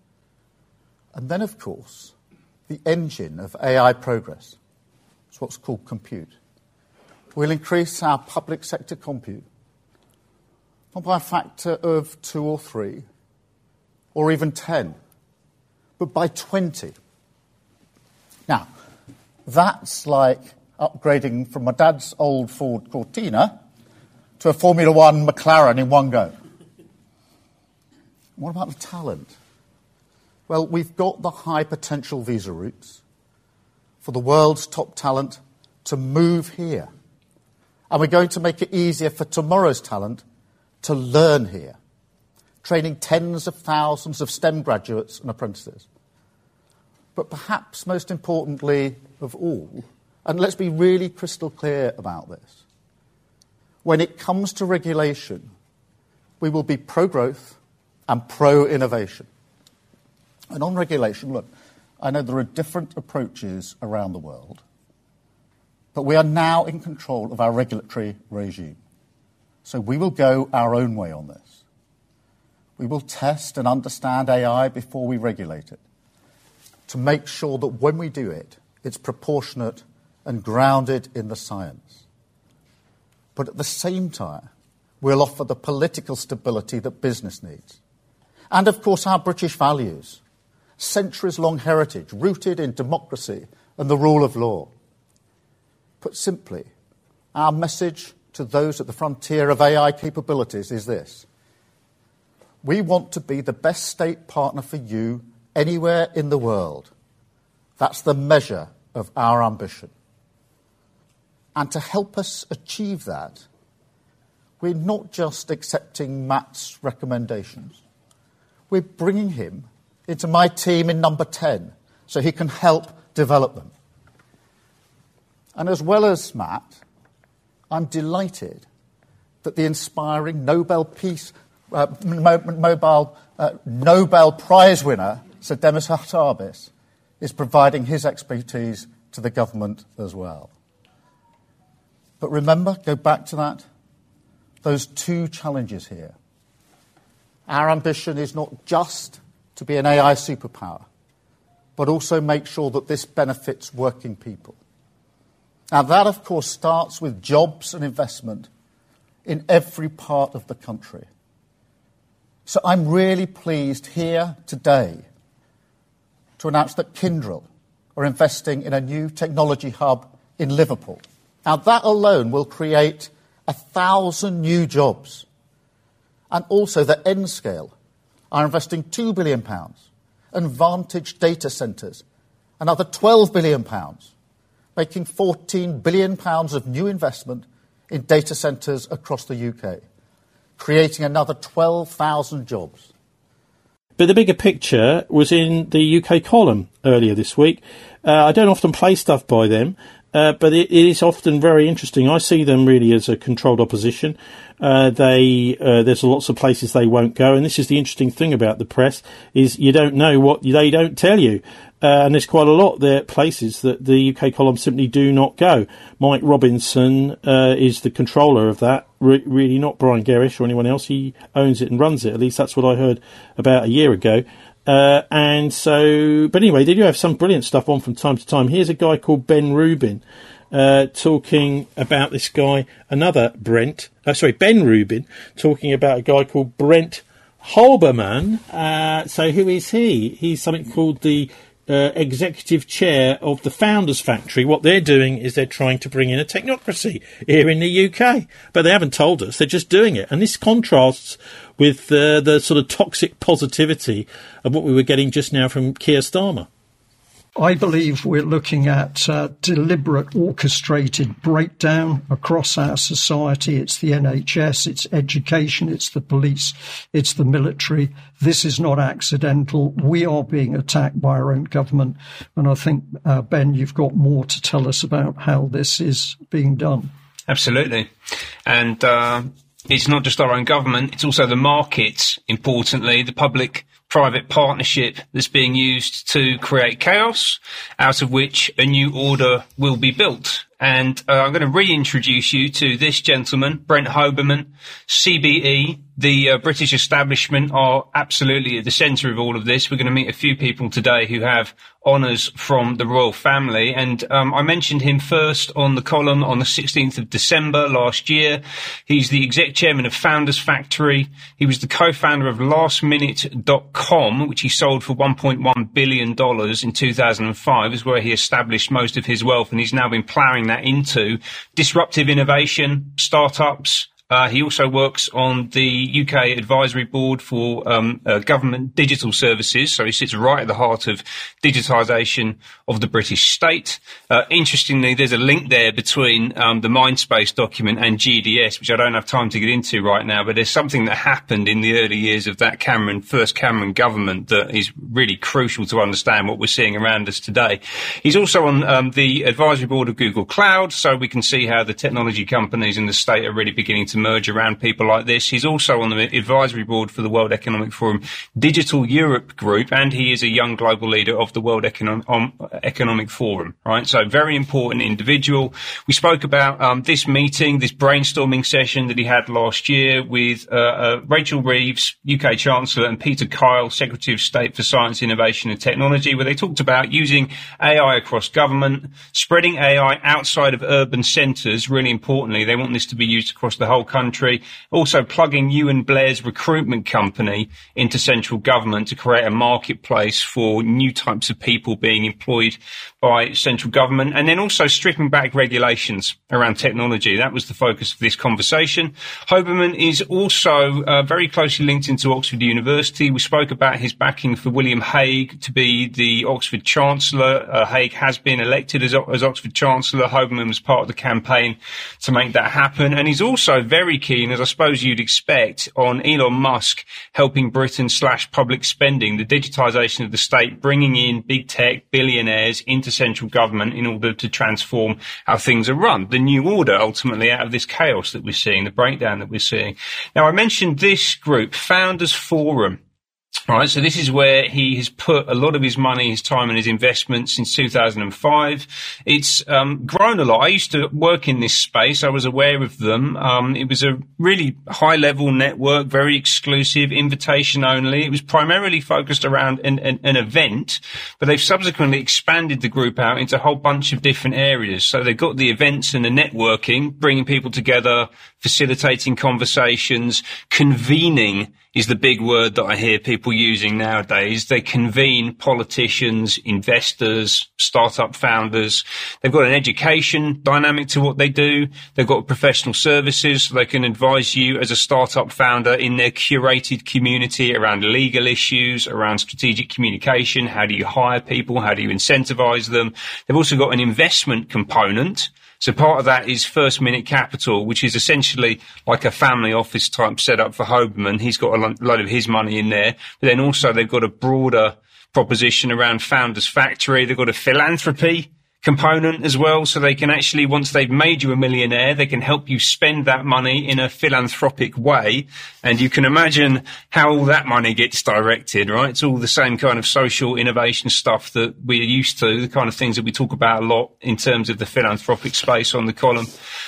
And then, of course, the engine of A I progress is what's called compute. We'll increase our public sector compute, not by a factor of two or three, or even ten, but by twenty. Now, that's like upgrading from my dad's old Ford Cortina to a Formula One McLaren in one go. What about the talent? Well, we've got the high potential visa routes for the world's top talent to move here. And we're going to make it easier for tomorrow's talent to learn here, training tens of thousands of STEM graduates and apprentices. But perhaps most importantly of all, and let's be really crystal clear about this, when it comes to regulation, we will be pro-growth and pro-innovation. And on regulation, look, I know there are different approaches around the world, but we are now in control of our regulatory regime. So we will go our own way on this. We will test and understand A I before we regulate it, to make sure that when we do it, it's proportionate and grounded in the science. But at the same time, we'll offer the political stability that business needs. And, of course, our British values, centuries-long heritage rooted in democracy and the rule of law. Put simply, our message to those at the frontier of A I capabilities is this. We want to be the best state partner for you anywhere in the world. That's the measure of of our ambition. And to help us achieve that, we're not just accepting Matt's recommendations. We're bringing him into my team in number ten so he can help develop them. And as well as Matt, I'm delighted that the inspiring Nobel Peace, uh, Mo- Mobile, uh, Nobel Prize winner, Sir Demis Hassabis, is providing his expertise to the government as well. But remember, go back to that, those two challenges here. Our ambition is not just to be an A I superpower, but also make sure that this benefits working people. Now that, of course, starts with jobs and investment in every part of the country. So I'm really pleased here today to announce that Kyndryl are investing in a new technology hub in Liverpool. Now that alone will create a thousand new jobs. And also that N-Scale are investing two billion pounds, and Vantage Data Centres another twelve billion pounds, making fourteen billion pounds of new investment in data centres across the U K, creating another twelve thousand jobs.
But the bigger picture was in the U K column earlier this week. Uh, I don't often play stuff by them, uh, but it, it is often very interesting. I see them really as a controlled opposition. Uh, they uh, there's lots of places they won't go, and this is the interesting thing about the press, is you don't know what they don't tell you. Uh, and there's quite a lot there places that the U K column simply do not go. Mike Robinson uh, is the controller of that, Re- really not Brian Gerrish or anyone else. He owns it and runs it. At least that's what I heard about a year ago. Uh, and so, but anyway, they do have some brilliant stuff on from time to time. Here's a guy called Ben Rubin uh, talking about this guy, another Brent, uh, sorry, Ben Rubin, talking about a guy called Brent Holberman. Uh, so who is he? He's something called the Uh, executive chair of the Founders Factory. What they're doing is they're trying to bring in a technocracy here in the U K. But they haven't told us. They're just doing it. And this contrasts with uh, the sort of toxic positivity of what we were getting just now from Keir Starmer.
I believe we're looking at uh, deliberate, orchestrated breakdown across our society. It's the N H S, it's education, it's the police, it's the military. This is not accidental. We are being attacked by our own government. And I think, uh, Ben, you've got more to tell us about how this is being done.
Absolutely. And uh, it's not just our own government, it's also the markets, importantly, the public private partnership that's being used to create chaos, out of which a new order will be built. And uh, I'm going to reintroduce you to this gentleman, Brent Hoberman, C B E. The uh, British establishment are absolutely at the centre of all of this. We're going to meet a few people today who have honours from the royal family. And um, I mentioned him first on the column on the sixteenth of December last year. He's the exec chairman of Founders Factory. He was the co-founder of last minute dot com, which he sold for one point one billion dollars in two thousand five, is where he established most of his wealth. And he's now been ploughing that into disruptive innovation, startups. Uh, he also works on the U K advisory board for um, uh, government digital services, so he sits right at the heart of digitisation of the British state. Uh, interestingly, there's a link there between um, the Mindspace document and G D S, which I don't have time to get into right now, but there's something that happened in the early years of that Cameron, first Cameron government that is really crucial to understand what we're seeing around us today. He's also on um, the advisory board of Google Cloud, so we can see how the technology companies in the state are really beginning to merge around people like this. He's also on the advisory board for the World Economic Forum Digital Europe Group, and he is a young global leader of the World Economic, um, Economic Forum, right? So very important individual. We spoke about um, this meeting, this brainstorming session that he had last year with uh, uh, Rachel Reeves, U K Chancellor, and Peter Kyle, Secretary of State for Science, Innovation and Technology, where they talked about using A I across government, spreading A I outside of urban centres. Really importantly, they want this to be used across the whole country, also plugging Ewan Blair's recruitment company into central government to create a marketplace for new types of people being employed by central government, and then also stripping back regulations around technology. That was the focus of this conversation. Hoberman is also uh, very closely linked into Oxford University. We spoke about his backing for William Hague to be the Oxford Chancellor. Uh, Hague has been elected as, as Oxford Chancellor. Hoberman was part of the campaign to make that happen. And he's also very keen, as I suppose you'd expect, on Elon Musk helping Britain slash public spending, the digitisation of the state, bringing in big tech billionaires into central government in order to transform how things are run. The new order, ultimately, out of this chaos that we're seeing, the breakdown that we're seeing. Now, I mentioned this group, Founders Forum. Right, so this is where he has put a lot of his money, his time and his investment since two thousand five. It's um, grown a lot. I used to work in this space. I was aware of them. Um, it was a really high-level network, very exclusive, invitation only. It was primarily focused around an, an, an event, but they've subsequently expanded the group out into a whole bunch of different areas. So they've got the events and the networking, bringing people together, facilitating conversations, convening is the big word that I hear people using nowadays. They convene politicians, investors, startup founders. They've got an education dynamic to what they do. They've got professional services, so they can advise you as a startup founder in their curated community around legal issues, around strategic communication. How do you hire people? How do you incentivize them? They've also got an investment component. So part of that is First Minute Capital, which is essentially like a family office type setup for Hoberman. He's got a load of his money in there. But then also they've got a broader proposition around Founders Factory. They've got a philanthropy component as well, so they can actually, once they've made you a millionaire, they can help you spend that money in a philanthropic way. And you can imagine how all that money gets directed, right? It's all the same kind of social innovation stuff that we're used to, the kind of things that we talk about a lot in terms of the philanthropic space on the column.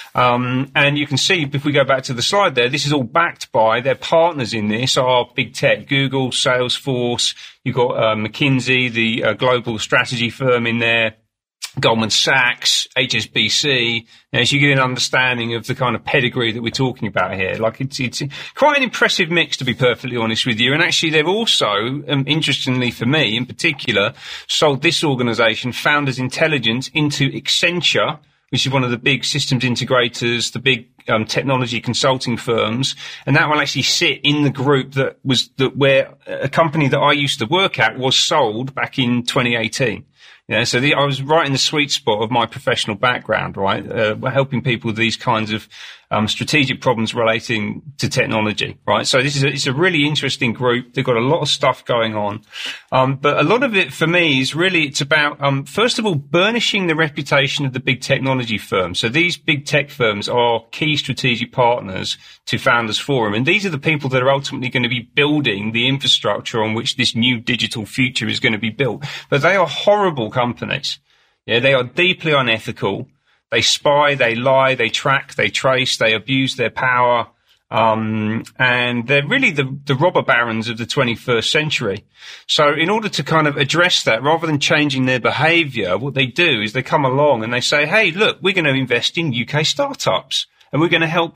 Um, and you can see, if we go back to the slide there, this is all backed by their partners in this are big tech, Google, Salesforce. You've got uh, McKinsey, the uh, global strategy firm in there, Goldman Sachs, H S B C, as you get an understanding of the kind of pedigree that we're talking about here. Like, it's, it's quite an impressive mix, to be perfectly honest with you. And actually, they've also, um, interestingly for me in particular, sold this organisation, Founders Intelligence, into Accenture, which is one of the big systems integrators, the big um, technology consulting firms, and that will actually sit in the group that was that where a company that I used to work at was sold back in twenty eighteen. Yeah, so the, I was right in the sweet spot of my professional background, right? Uh, we're helping people with these kinds of um, strategic problems relating to technology, right? So this is a, it's a really interesting group. They've got a lot of stuff going on. Um, but a lot of it for me is really, it's about, um, first of all, burnishing the reputation of the big technology firms. So these big tech firms are key strategic partners to Founders Forum. And these are the people that are ultimately going to be building the infrastructure on which this new digital future is going to be built. But they are horrible companies. Yeah, they are deeply unethical. They spy, they lie, they track, they trace, they abuse their power. Um, and they're really the, the robber barons of the twenty-first century. So in order to kind of address that, rather than changing their behavior, what they do is they come along and they say, hey, look, we're going to invest in U K startups and we're going to help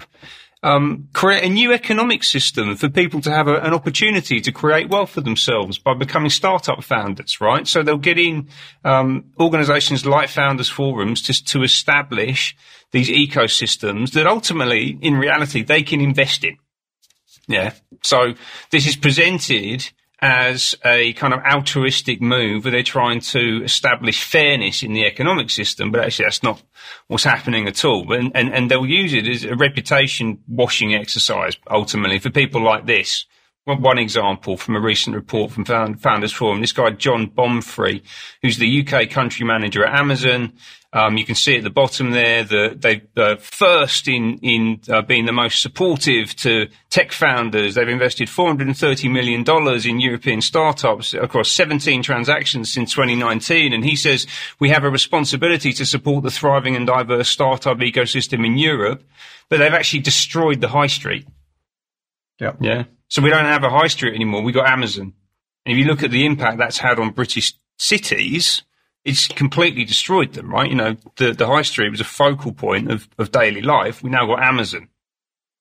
Um, create a new economic system for people to have a, an opportunity to create wealth for themselves by becoming startup founders, right? So they'll get in um, organizations like Founders Forums just to establish these ecosystems that ultimately, in reality, they can invest in. Yeah. So this is presented as a kind of altruistic move where they're trying to establish fairness in the economic system, but actually that's not what's happening at all. And, and, and they'll use it as a reputation washing exercise, ultimately, for people like this. One example from a recent report from Founders Forum, this guy, John Bomfrey, who's the U K country manager at Amazon. Um, you can see at the bottom there that they're uh, first in, in uh, being the most supportive to tech founders. They've invested four hundred thirty million dollars in European startups across seventeen transactions since twenty nineteen. And he says we have a responsibility to support the thriving and diverse startup ecosystem in Europe, but they've actually destroyed the high street.
Yeah.
Yeah. So we don't have a high street anymore. We've got Amazon. And if you look at the impact that's had on British cities, it's completely destroyed them, right? You know, the, the high street was a focal point of, of daily life. We now got Amazon.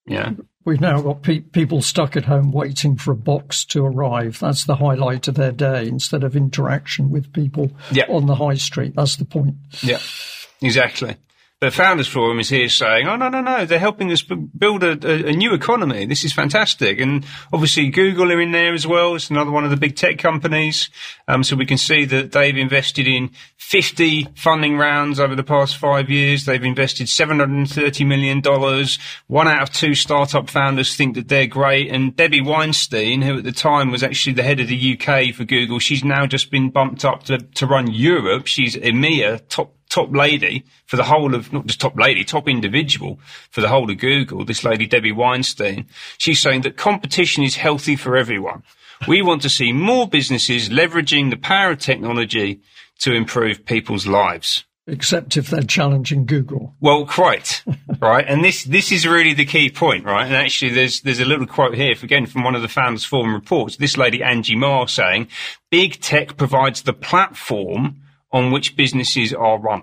Yeah.
We've now got pe- people stuck at home waiting for a box to arrive. That's the highlight of their day instead of interaction with people
yeah.
on the high street. That's the point.
Yeah, exactly. The Founders Forum is here saying, oh, no, no, no, they're helping us b- build a, a, a new economy. This is fantastic. And obviously Google are in there as well. It's another one of the big tech companies. Um, so we can see that they've invested in fifty funding rounds over the past five years. They've invested seven hundred thirty million dollars. One out of two startup founders think that they're great. And Debbie Weinstein, who at the time was actually the head of the U K for Google, she's now just been bumped up to, to run Europe. She's EMEA, top top lady for the whole of, not just top lady, top individual for the whole of Google, this lady Debbie Weinstein. She's saying that competition is healthy for everyone. We want to see more businesses leveraging the power of technology to improve people's lives.
Except if they're challenging Google.
Well, quite, right? And this, this is really the key point, right? And actually there's, there's a little quote here, again, from one of the Founders Forum reports. This lady, Angie Marr, saying, big tech provides the platform on which businesses are run.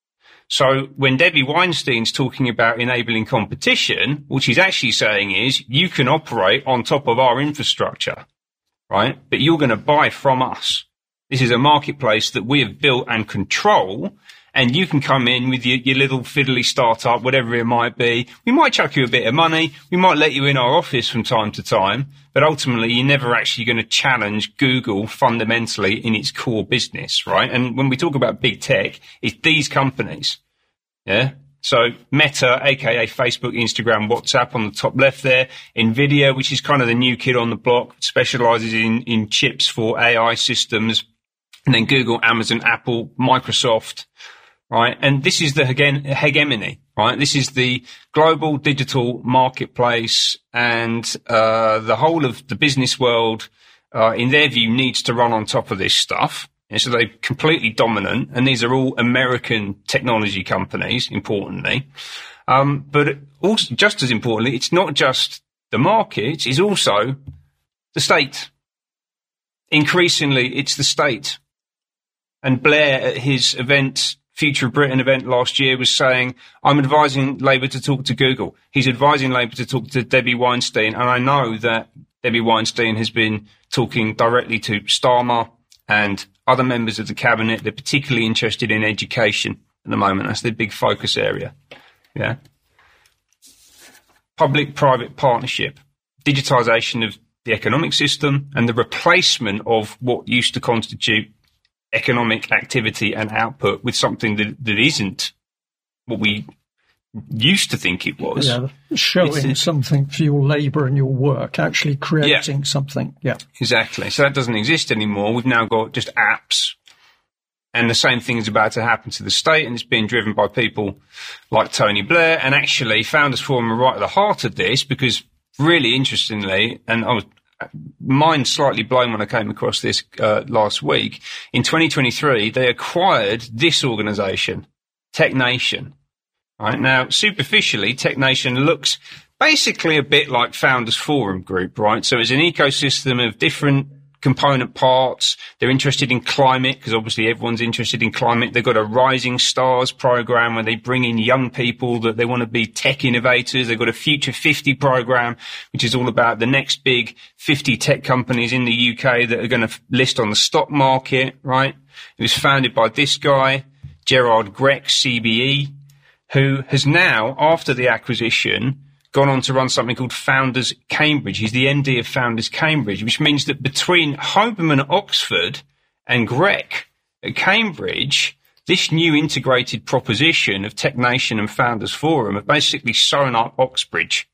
So when Debbie Weinstein's talking about enabling competition, what she's actually saying is you can operate on top of our infrastructure, right? But you're going to buy from us. This is a marketplace that we have built and control, and you can come in with your, your little fiddly startup, whatever it might be. We might chuck you a bit of money. We might let you in our office from time to time. But ultimately, you're never actually going to challenge Google fundamentally in its core business, right? And when we talk about big tech, it's these companies, yeah? So Meta, aka Facebook, Instagram, WhatsApp on the top left there. Nvidia, which is kind of the new kid on the block, specializes in, in chips for A I systems. And then Google, Amazon, Apple, Microsoft, right? And this is the hege- hegemony, right? This is the global digital marketplace, and uh the whole of the business world, uh in their view, needs to run on top of this stuff. And so they're completely dominant, and these are all American technology companies, importantly. Um But also, just as importantly, it's not just the market, it's also the state. Increasingly, it's the state. And Blair, at his event, Future of Britain event last year, was saying, I'm advising Labour to talk to Google. He's advising Labour to talk to Debbie Weinstein. And I know that Debbie Weinstein has been talking directly to Starmer and other members of the cabinet. They're particularly interested in education at the moment. That's their big focus area. Yeah. Public-private partnership, digitisation of the economic system, and the replacement of what used to constitute economic activity and output with something that, that isn't what we used to think it was.
Yeah, showing it's, something for your labour and your work, actually creating
yeah,
something. Yeah,
exactly. So that doesn't exist anymore. We've now got just apps, and the same thing is about to happen to the state, and it's being driven by people like Tony Blair. And actually, Founders Forum are right at the heart of this, because really interestingly, and I was mind slightly blown when I came across this uh, last week. In twenty twenty-three, they acquired this organisation, Tech Nation. Right now, superficially, Tech Nation looks basically a bit like Founders Forum Group, right? So it's an ecosystem of different component parts. They're interested in climate, because obviously everyone's interested in climate. They've got a Rising Stars program where they bring in young people that they want to be tech innovators. They've got a Future fifty program, which is all about the next big fifty tech companies in the U K that are going to list on the stock market, right? It was founded by this guy, Gerard Grech, C B E, who has now, after the acquisition, gone on to run something called Founders Cambridge. He's the M D of Founders Cambridge, which means that between Hoberman at Oxford and Grech at Cambridge, this new integrated proposition of Tech Nation and Founders Forum have basically sewn up Oxbridge.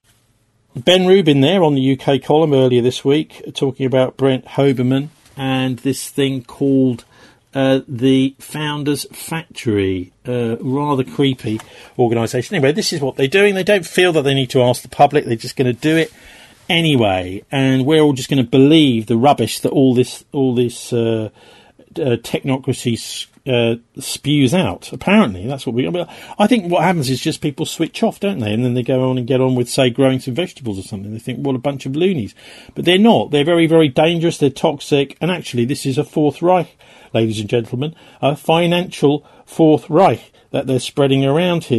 Ben Rubin there on the U K column earlier this week, talking about Brent Hoberman and this thing called Uh, the Founders Factory, uh, rather creepy organisation. Anyway, this is what they're doing. They don't feel that they need to ask the public. They're just going to do it anyway, and we're all just going to believe the rubbish that all this all this uh, uh, technocracy uh, spews out. Apparently, that's what we. I, mean, I think what happens is just people switch off, don't they? And then they go on and get on with, say, growing some vegetables or something. They think, what a bunch of loonies. But they're not. They're very, very dangerous. They're toxic. And actually, this is a Fourth Reich, ladies and gentlemen, a financial Fourth Reich that they're spreading around here.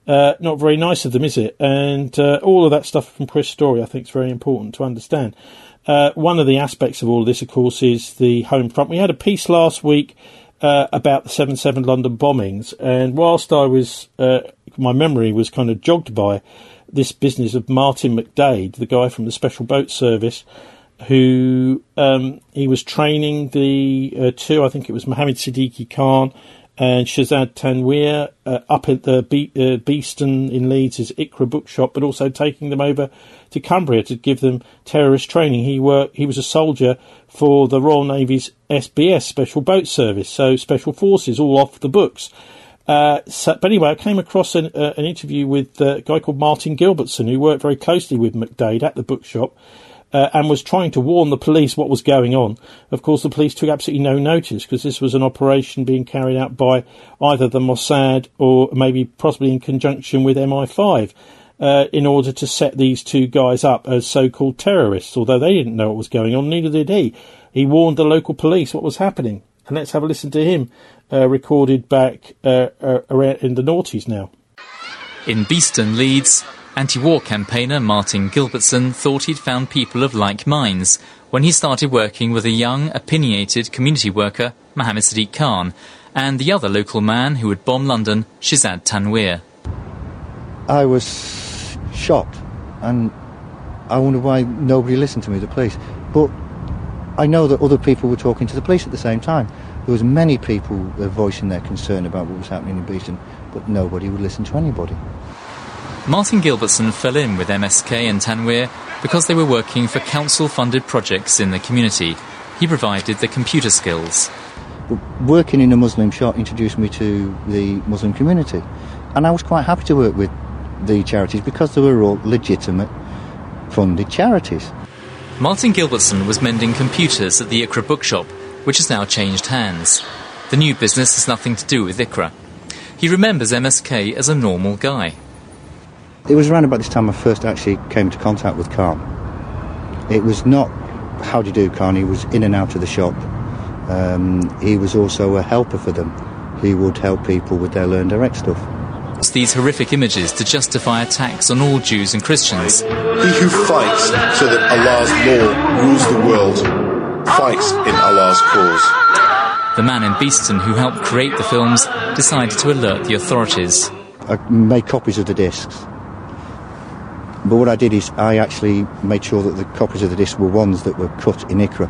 Uh, not very nice of them, is it? And uh, all of that stuff from Chris Story I think is very important to understand. Uh, one of the aspects of all of this, of course, is the home front. We had a piece last week uh, about the seven seven London bombings, and whilst I was, uh, my memory was kind of jogged by this business of Martin McDade, the guy from the Special Boat Service, who um, he was training the uh, two, I think it was Mohammed Siddiqui Khan and Shazad Tanweer uh, up at the Be- uh, Beeston in Leeds' Ikra bookshop, but also taking them over to Cumbria to give them terrorist training. He worked, he was a soldier for the Royal Navy's S B S, Special Boat Service, so Special Forces, all off the books. Uh, so, but anyway, I came across an, uh, an interview with uh, a guy called Martin Gilbertson, who worked very closely with McDade at the bookshop, Uh, and was trying to warn the police what was going on. Of course, the police took absolutely no notice because this was an operation being carried out by either the Mossad or maybe possibly in conjunction with M I five uh, in order to set these two guys up as so-called terrorists, although they didn't know what was going on, neither did he. He warned the local police what was happening. And let's have a listen to him, uh, recorded back uh, uh, around in the noughties now.
In Beeston, Leeds, anti-war campaigner Martin Gilbertson thought he'd found people of like minds when he started working with a young, opinionated community worker, Mohammed Siddiq Khan, and the other local man who had bombed London, Shazad Tanweer.
I was shocked, and I wondered why nobody listened to me, the police. But I know that other people were talking to the police at the same time. There was many people uh, voicing their concern about what was happening in Beeston, but nobody would listen to anybody.
Martin Gilbertson fell in with M S K and Tanweer because they were working for council-funded projects in the community. He provided the computer skills.
Working in a Muslim shop introduced me to the Muslim community, and I was quite happy to work with the charities because they were all legitimate, funded charities.
Martin Gilbertson was mending computers at the Ikra bookshop, which has now changed hands. The new business has nothing to do with Ikra. He remembers M S K as a normal guy.
It was around about this time I first actually came into contact with Khan. It was not, how do you do, Khan? He was in and out of the shop. Um, he was also a helper for them. He would help people with their Learn Direct stuff.
It's these horrific images to justify attacks on all Jews and Christians.
He who fights so that Allah's law rules the world fights in Allah's cause.
The man in Beeston who helped create the films decided to alert the authorities.
I made copies of the discs. But what I did is I actually made sure that the copies of the disc were ones that were cut in Ikra.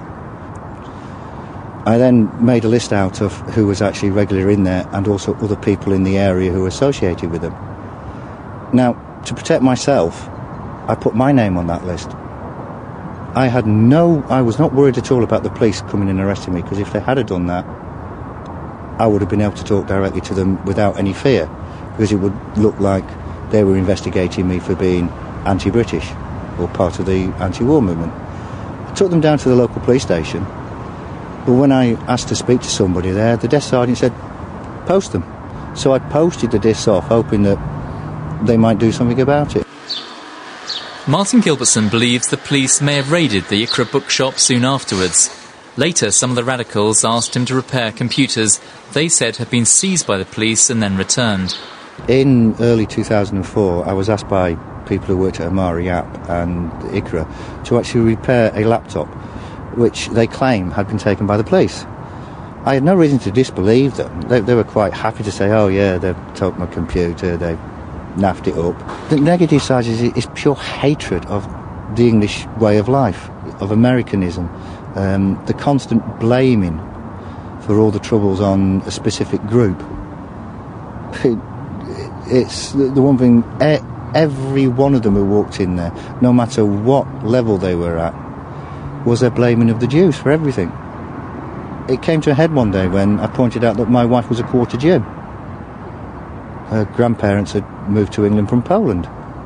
I then made a list out of who was actually regular in there and also other people in the area who were associated with them. Now, to protect myself, I put my name on that list. I had no, I was not worried at all about the police coming and arresting me, because if they had done that, I would have been able to talk directly to them without any fear, because it would look like they were investigating me for being anti-British or part of the anti-war movement. I took them down to the local police station, but when I asked to speak to somebody there, the desk sergeant said, post them. So I posted the discs off, hoping that they might do something about it.
Martin Gilbertson believes the police may have raided the Ikra bookshop soon afterwards. Later, some of the radicals asked him to repair computers they said had been seized by the police and then returned.
In early two thousand four, I was asked by people who worked at Amari App and Ikra to actually repair a laptop which they claim had been taken by the police. I had no reason to disbelieve them. They, they were quite happy to say, oh yeah, they've took my computer, they've naffed it up. The negative side is, is pure hatred of the English way of life, of Americanism, um, the constant blaming for all the troubles on a specific group. It, it's the, the one thing, every one of them who walked in there, no matter what level they were at, was their blaming of the Jews for everything. It came to a head one day when I pointed out that my wife was a quarter Jew. Her grandparents had moved to England from Poland.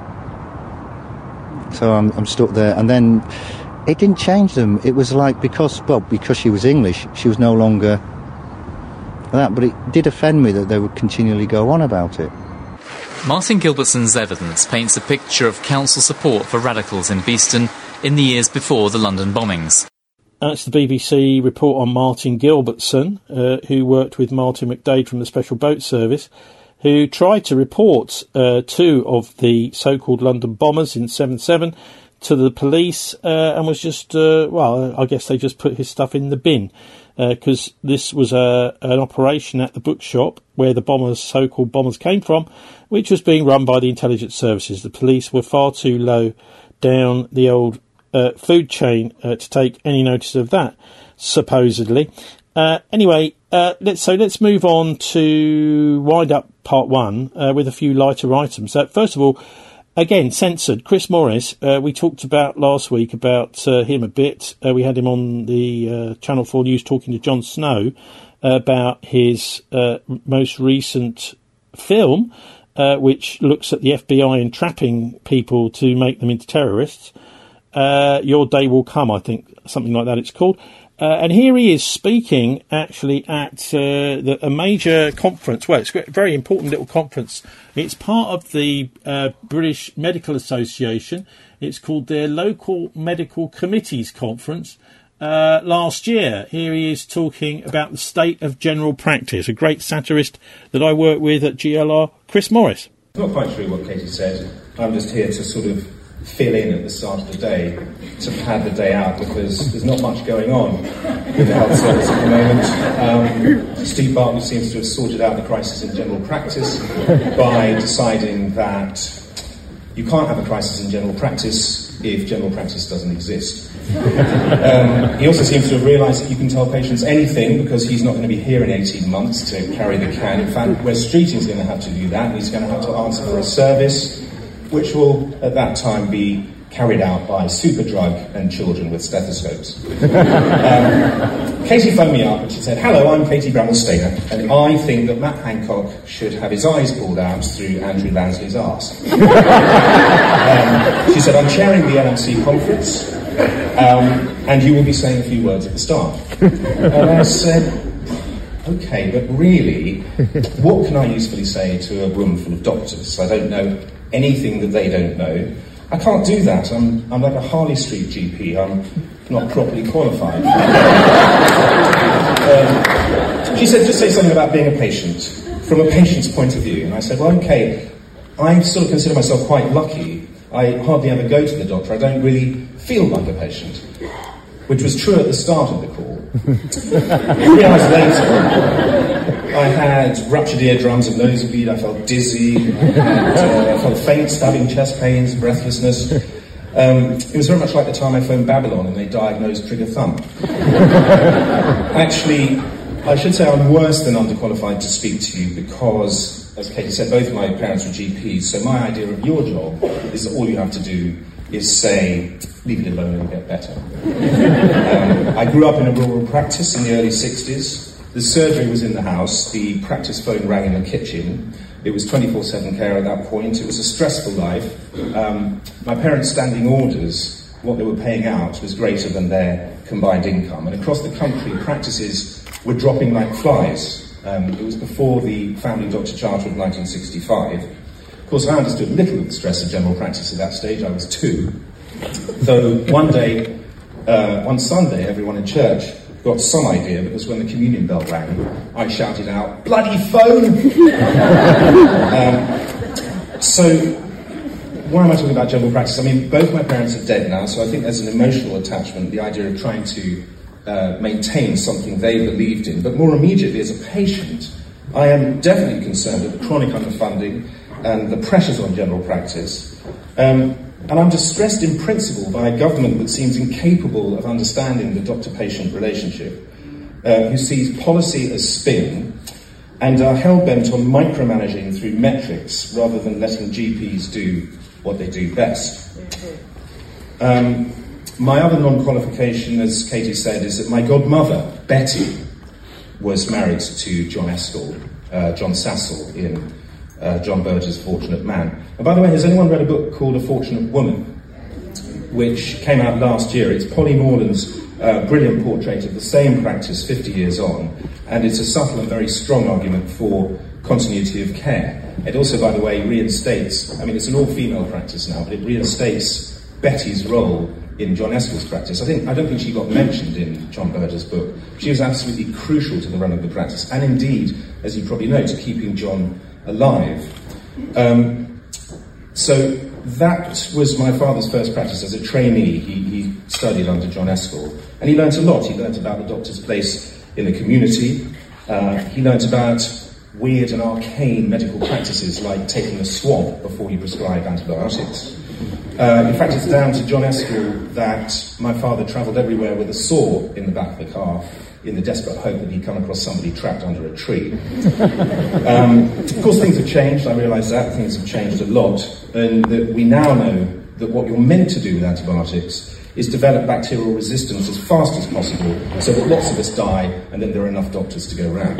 So I'm, I'm stuck there. And then it didn't change them. It was like, because, well, because she was English, she was no longer that. But it did offend me that they would continually go on about it.
Martin Gilbertson's evidence paints a picture of council support for radicals in Beeston in the years before the London bombings.
That's the B B C report on Martin Gilbertson, uh, who worked with Martin McDade from the Special Boat Service. who tried to report uh, two of the so-called London bombers in seven seven to the police uh, and was just, uh, well, I guess they just put his stuff in the bin because uh, this was a, an operation at the bookshop where the bombers, so-called bombers, came from, which was being run by the intelligence services. The police were far too low down the old uh, food chain uh, to take any notice of that, supposedly. Uh, anyway, uh, let's so let's move on to wind up part one uh, with a few lighter items. Uh, first of all, again, censored. Chris Morris, uh, we talked about last week about uh, him a bit. Uh, we had him on the uh, Channel four News talking to Jon Snow uh, about his uh, most recent film, uh, which looks at the F B I entrapping people to make them into terrorists. Uh, Your Day Will Come, I think, something like that it's called. Uh, and here he is speaking actually at uh, the, a major conference. Well, it's a very important little conference. It's part of the uh, British Medical Association. It's called their Local Medical Committees Conference uh, last year. Here he is talking about the state of general practice. A great satirist that I work with at G L R, Chris Morris.
It's not quite true what Katie said. I'm just here to sort of fill in at the start of the day to pad the day out because there's not much going on with the health service at the moment. Um, Steve Bartlett seems to have sorted out the crisis in general practice by deciding that you can't have a crisis in general practice if general practice doesn't exist. Um, he also seems to have realised that you can tell patients anything because he's not going to be here in eighteen months to carry the can. In fact, Wes Streeting's going to have to do that. He's going to have to answer for a service which will, at that time, be carried out by Superdrug and children with stethoscopes. um, Katie phoned me up and she said, "Hello, I'm Katie Bramall-Stainer, and I think that Matt Hancock should have his eyes pulled out through Andrew Lansley's arse." um, she said, "I'm chairing the L M C conference, um, and you will be saying a few words at the start." And I said, "Okay, but really, what can I usefully say to a room full of doctors? I don't know anything that they don't know. I can't do that. I'm, I'm like a Harley Street G P. I'm not properly qualified." um, she said, "Just say something about being a patient, from a patient's point of view." And I said, "Well, okay, I sort of consider myself quite lucky. I hardly ever go to the doctor. I don't really feel like a patient," which was true at the start of the call. Three hours later, I had ruptured eardrums and nosebleed, I felt dizzy, I, had, uh, I felt faint, stabbing chest pains, breathlessness. Um, it was very much like the time I phoned Babylon and they diagnosed trigger thumb. Actually, I should say I'm worse than underqualified to speak to you because, as Katie said, both my parents were G Ps, so my idea of your job is that all you have to do is say, leave it alone and get better. um, I grew up in a rural practice in the early sixties. The surgery was in the house, the practice phone rang in the kitchen. It was twenty-four seven care at that point. It was a stressful life. Um, my parents' standing orders, what they were paying out was greater than their combined income. And across the country, practices were dropping like flies. Um, it was before the Family Doctor Charter of nineteen sixty-five. Of course, I understood little of the stress of general practice at that stage. I was two. Though one day, uh, one Sunday, everyone in church got some idea, because when the communion bell rang, I shouted out, "Bloody phone!" um, so, why am I talking about general practice? I mean, both my parents are dead now, so I think there's an emotional attachment, the idea of trying to uh, maintain something they believed in. But more immediately, as a patient, I am definitely concerned with the chronic underfunding and the pressures on general practice. Um, And I'm distressed in principle by a government that seems incapable of understanding the doctor-patient relationship, uh, who sees policy as spin and are hell-bent on micromanaging through metrics rather than letting G Ps do what they do best. Um, my other non-qualification, as Katie said, is that my godmother, Betty, was married to John Eskell, uh, John Sassel in Uh, John Berger's Fortunate Man. And by the way, has anyone read a book called A Fortunate Woman, which came out last year? It's Polly Morden's uh, brilliant portrait of the same practice fifty years on, and it's a subtle and very strong argument for continuity of care. It also, by the way, reinstates, I mean, it's an all-female practice now, but it reinstates Betty's role in John Eskell's practice. I think I don't think she got mentioned in John Berger's book. She was absolutely crucial to the run of the practice, and indeed, as you probably know, to keeping John alive. Um, so that was my father's first practice as a trainee. He, he studied under John Eskell, and he learnt a lot. He learnt about the doctor's place in the community. Uh, he learnt about weird and arcane medical practices like taking a swab before you prescribe antibiotics. Uh, in fact, it's down to John Eskell that my father travelled everywhere with a saw in the back of the car in the desperate hope that he'd come across somebody trapped under a tree. Um, of course, things have changed. I realise that. Things have changed a lot. And that we now know that what you're meant to do with antibiotics is develop bacterial resistance as fast as possible so that lots of us die and then there are enough doctors to go around.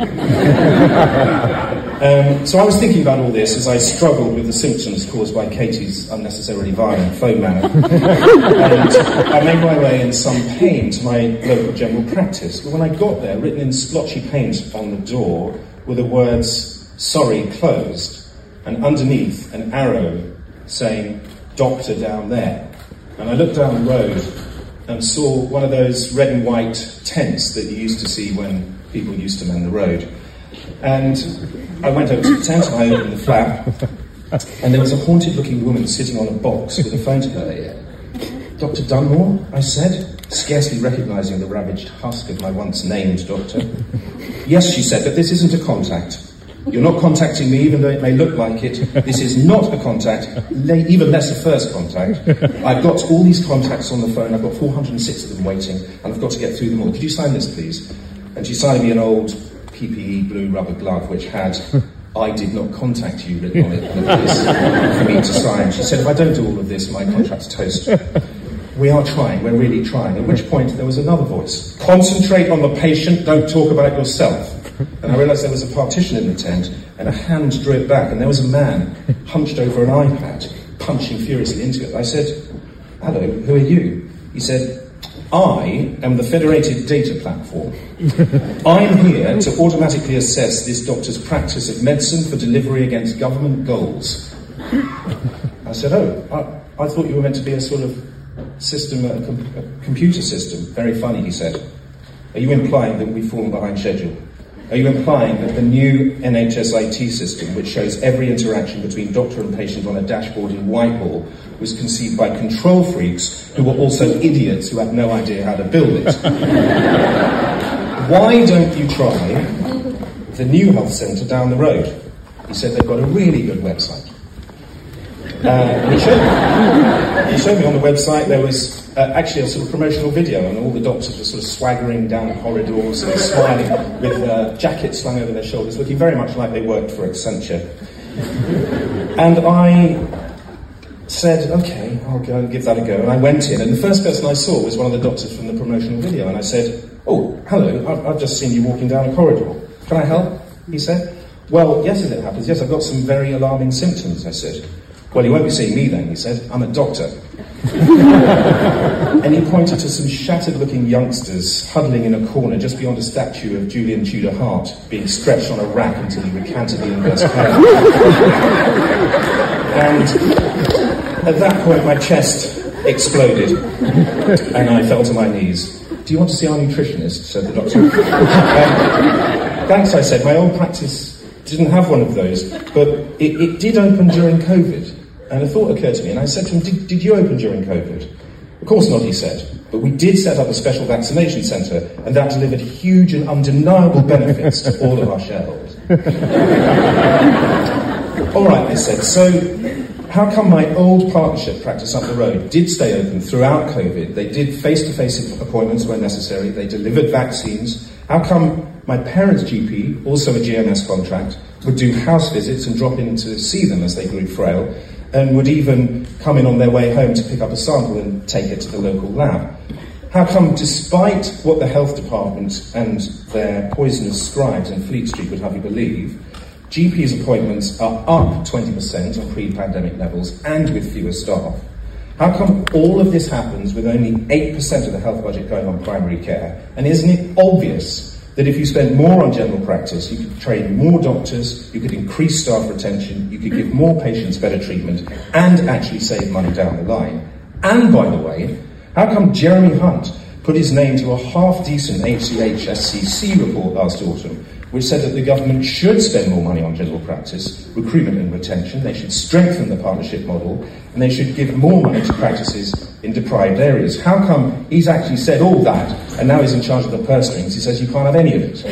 um, so I was thinking about all this as I struggled with the symptoms caused by Katie's unnecessarily violent phone manner. And I made my way in some pain to my local general practice. But when I got there, written in splotchy paint on the door were the words, "Sorry, closed," and underneath an arrow saying, "Doctor down there." And I looked down the road and saw one of those red and white tents that you used to see when people used to mend the road. And I went over to the tent and I opened the flap, and there was a haunted-looking woman sitting on a box with a phone to her ear. "Doctor Dunmore?" I said, scarcely recognising the ravaged husk of my once-named doctor. "Yes," she said, "but this isn't a contact. You're not contacting me, even though it may look like it. This is not a contact, even less a first contact. I've got all these contacts on the phone. I've got four hundred six of them waiting, and I've got to get through them all. Could you sign this, please?" And she signed me an old P P E blue rubber glove, which had, "I did not contact you," written on it, and it was for me to sign. She said, "If I don't do all of this, my contract's toast." "We are trying, we're really trying." At which point there was another voice. "Concentrate on the patient, don't talk about yourself." And I realised there was a partition in the tent, and a hand drew it back, and there was a man hunched over an iPad, punching furiously into it. I said, "Hello, who are you?" He said, "I am the Federated Data Platform. I'm here to automatically assess this doctor's practice of medicine for delivery against government goals." I said, "Oh, I, I thought you were meant to be a sort of system, a, com- a computer system." "Very funny," he said. "Are you implying that we've fallen behind schedule? Are you implying that the new N H S I T system, which shows every interaction between doctor and patient on a dashboard in Whitehall, was conceived by control freaks who were also idiots who had no idea how to build it? Why don't you try the new health centre down the road?" He said, "They've got a really good website." Uh, and he showed me. He showed me on the website there was uh, actually a sort of promotional video, and all the doctors were sort of swaggering down corridors and smiling with uh, jackets slung over their shoulders, looking very much like they worked for Accenture. And I said, "Okay, I'll go and give that a go." And I went in, and the first person I saw was one of the doctors from the promotional video, and I said, "Oh, hello, I've, I've just seen you walking down a corridor. Can I help?" He said. "Well, yes, as it happens, yes, I've got some very alarming symptoms," I said. "Well, you won't be seeing me then," he said. "I'm a doctor." And he pointed to some shattered-looking youngsters huddling in a corner just beyond a statue of Julian Tudor Hart being stretched on a rack until he recanted the inverse pair. And at that point, my chest exploded, and I fell to my knees. "Do you want to see our nutritionist?" said the doctor. um, "Thanks," I said. "My old practice didn't have one of those, but it, it did open during COVID." And a thought occurred to me, and I said to him, did, did you open during COVID?" "Of course not," he said, "but we did set up a special vaccination centre, and that delivered huge and undeniable benefits to all of our shareholders." "All right," I said, "so how come my old partnership practice up the road did stay open throughout COVID? They did face-to-face appointments where necessary, they delivered vaccines. How come my parents' G P, also a G M S contract, would do house visits and drop in to see them as they grew frail, and would even come in on their way home to pick up a sample and take it to the local lab? How come, despite what the health department and their poisonous scribes in Fleet Street would have you believe, G Ps' appointments are up twenty percent on pre-pandemic levels and with fewer staff? How come all of this happens with only eight percent of the health budget going on primary care? And isn't it obvious that if you spend more on general practice, you could train more doctors, you could increase staff retention, you could give more patients better treatment, and actually save money down the line? And by the way, how come Jeremy Hunt put his name to a half-decent H C H S C C report last autumn, which said that the government should spend more money on general practice, recruitment and retention, they should strengthen the partnership model, and they should give more money to practices in deprived areas. How come he's actually said all that, and now he's in charge of the purse strings, he says you can't have any of it?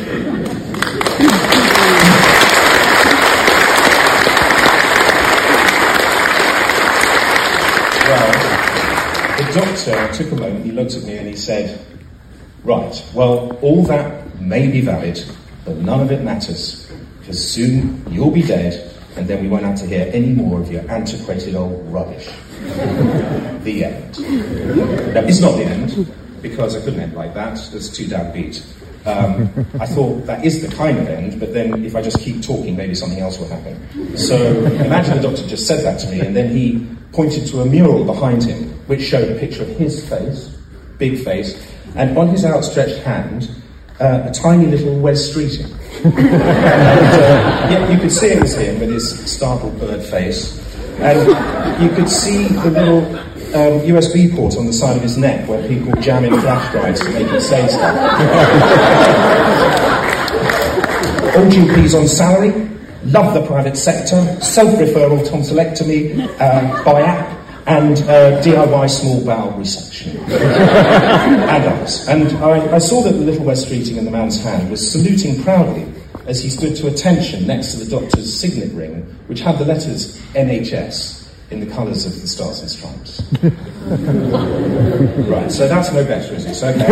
Well, the doctor took a moment, he looked at me and he said, right, well, all that may be valid, but none of it matters, because soon you'll be dead, and then we won't have to hear any more of your antiquated old rubbish. The end. Now, it's not the end, because I couldn't end like that, that's too downbeat. Um, I thought that is the kind of end, but then if I just keep talking, maybe something else will happen. So imagine the doctor just said that to me, and then he pointed to a mural behind him, which showed a picture of his face, big face, and on his outstretched hand, uh, a tiny little Wes Streeting. and, uh, yeah, you could see it was him with his startled bird face, and you could see the little um, U S B port on the side of his neck where people jam in flash drives to make it say stuff. All G Ps on salary, love the private sector, self-referral tonsillectomy uh, by app, and uh, D I Y small bowel resection. and others. And I, I saw that the little Wes Streeting in the man's hand was saluting proudly as he stood to attention next to the doctor's signet ring, which had the letters N H S in the colours of the Stars and Stripes. Right, so that's no better, is it? So, okay.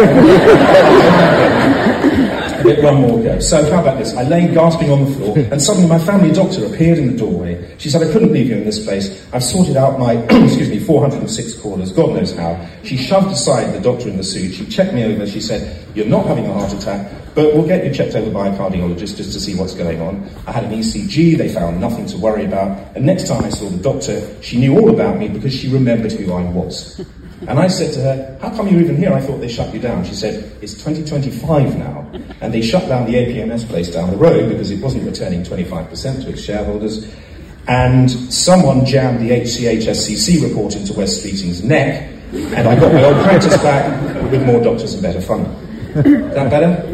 A bit one more go. So how about this? I lay gasping on the floor, and suddenly my family doctor appeared in the doorway. She said, I couldn't leave you in this place. I've sorted out my, excuse me, four hundred six callers, God knows how. She shoved aside the doctor in the suit. She checked me over. She said, you're not having a heart attack, but we'll get you checked over by a cardiologist just to see what's going on. I had an E C G. They found nothing to worry about. And next time I saw the doctor, she knew all about me because she remembered who I was. And I said to her, how come you're even here? I thought they shut you down. She said, it's twenty twenty-five now. And they shut down the A P M S place down the road because it wasn't returning twenty-five percent to its shareholders. And someone jammed the H C H S C C report into Wes Streeting's neck. And I got my old practice back with more doctors and better funding. Is that better?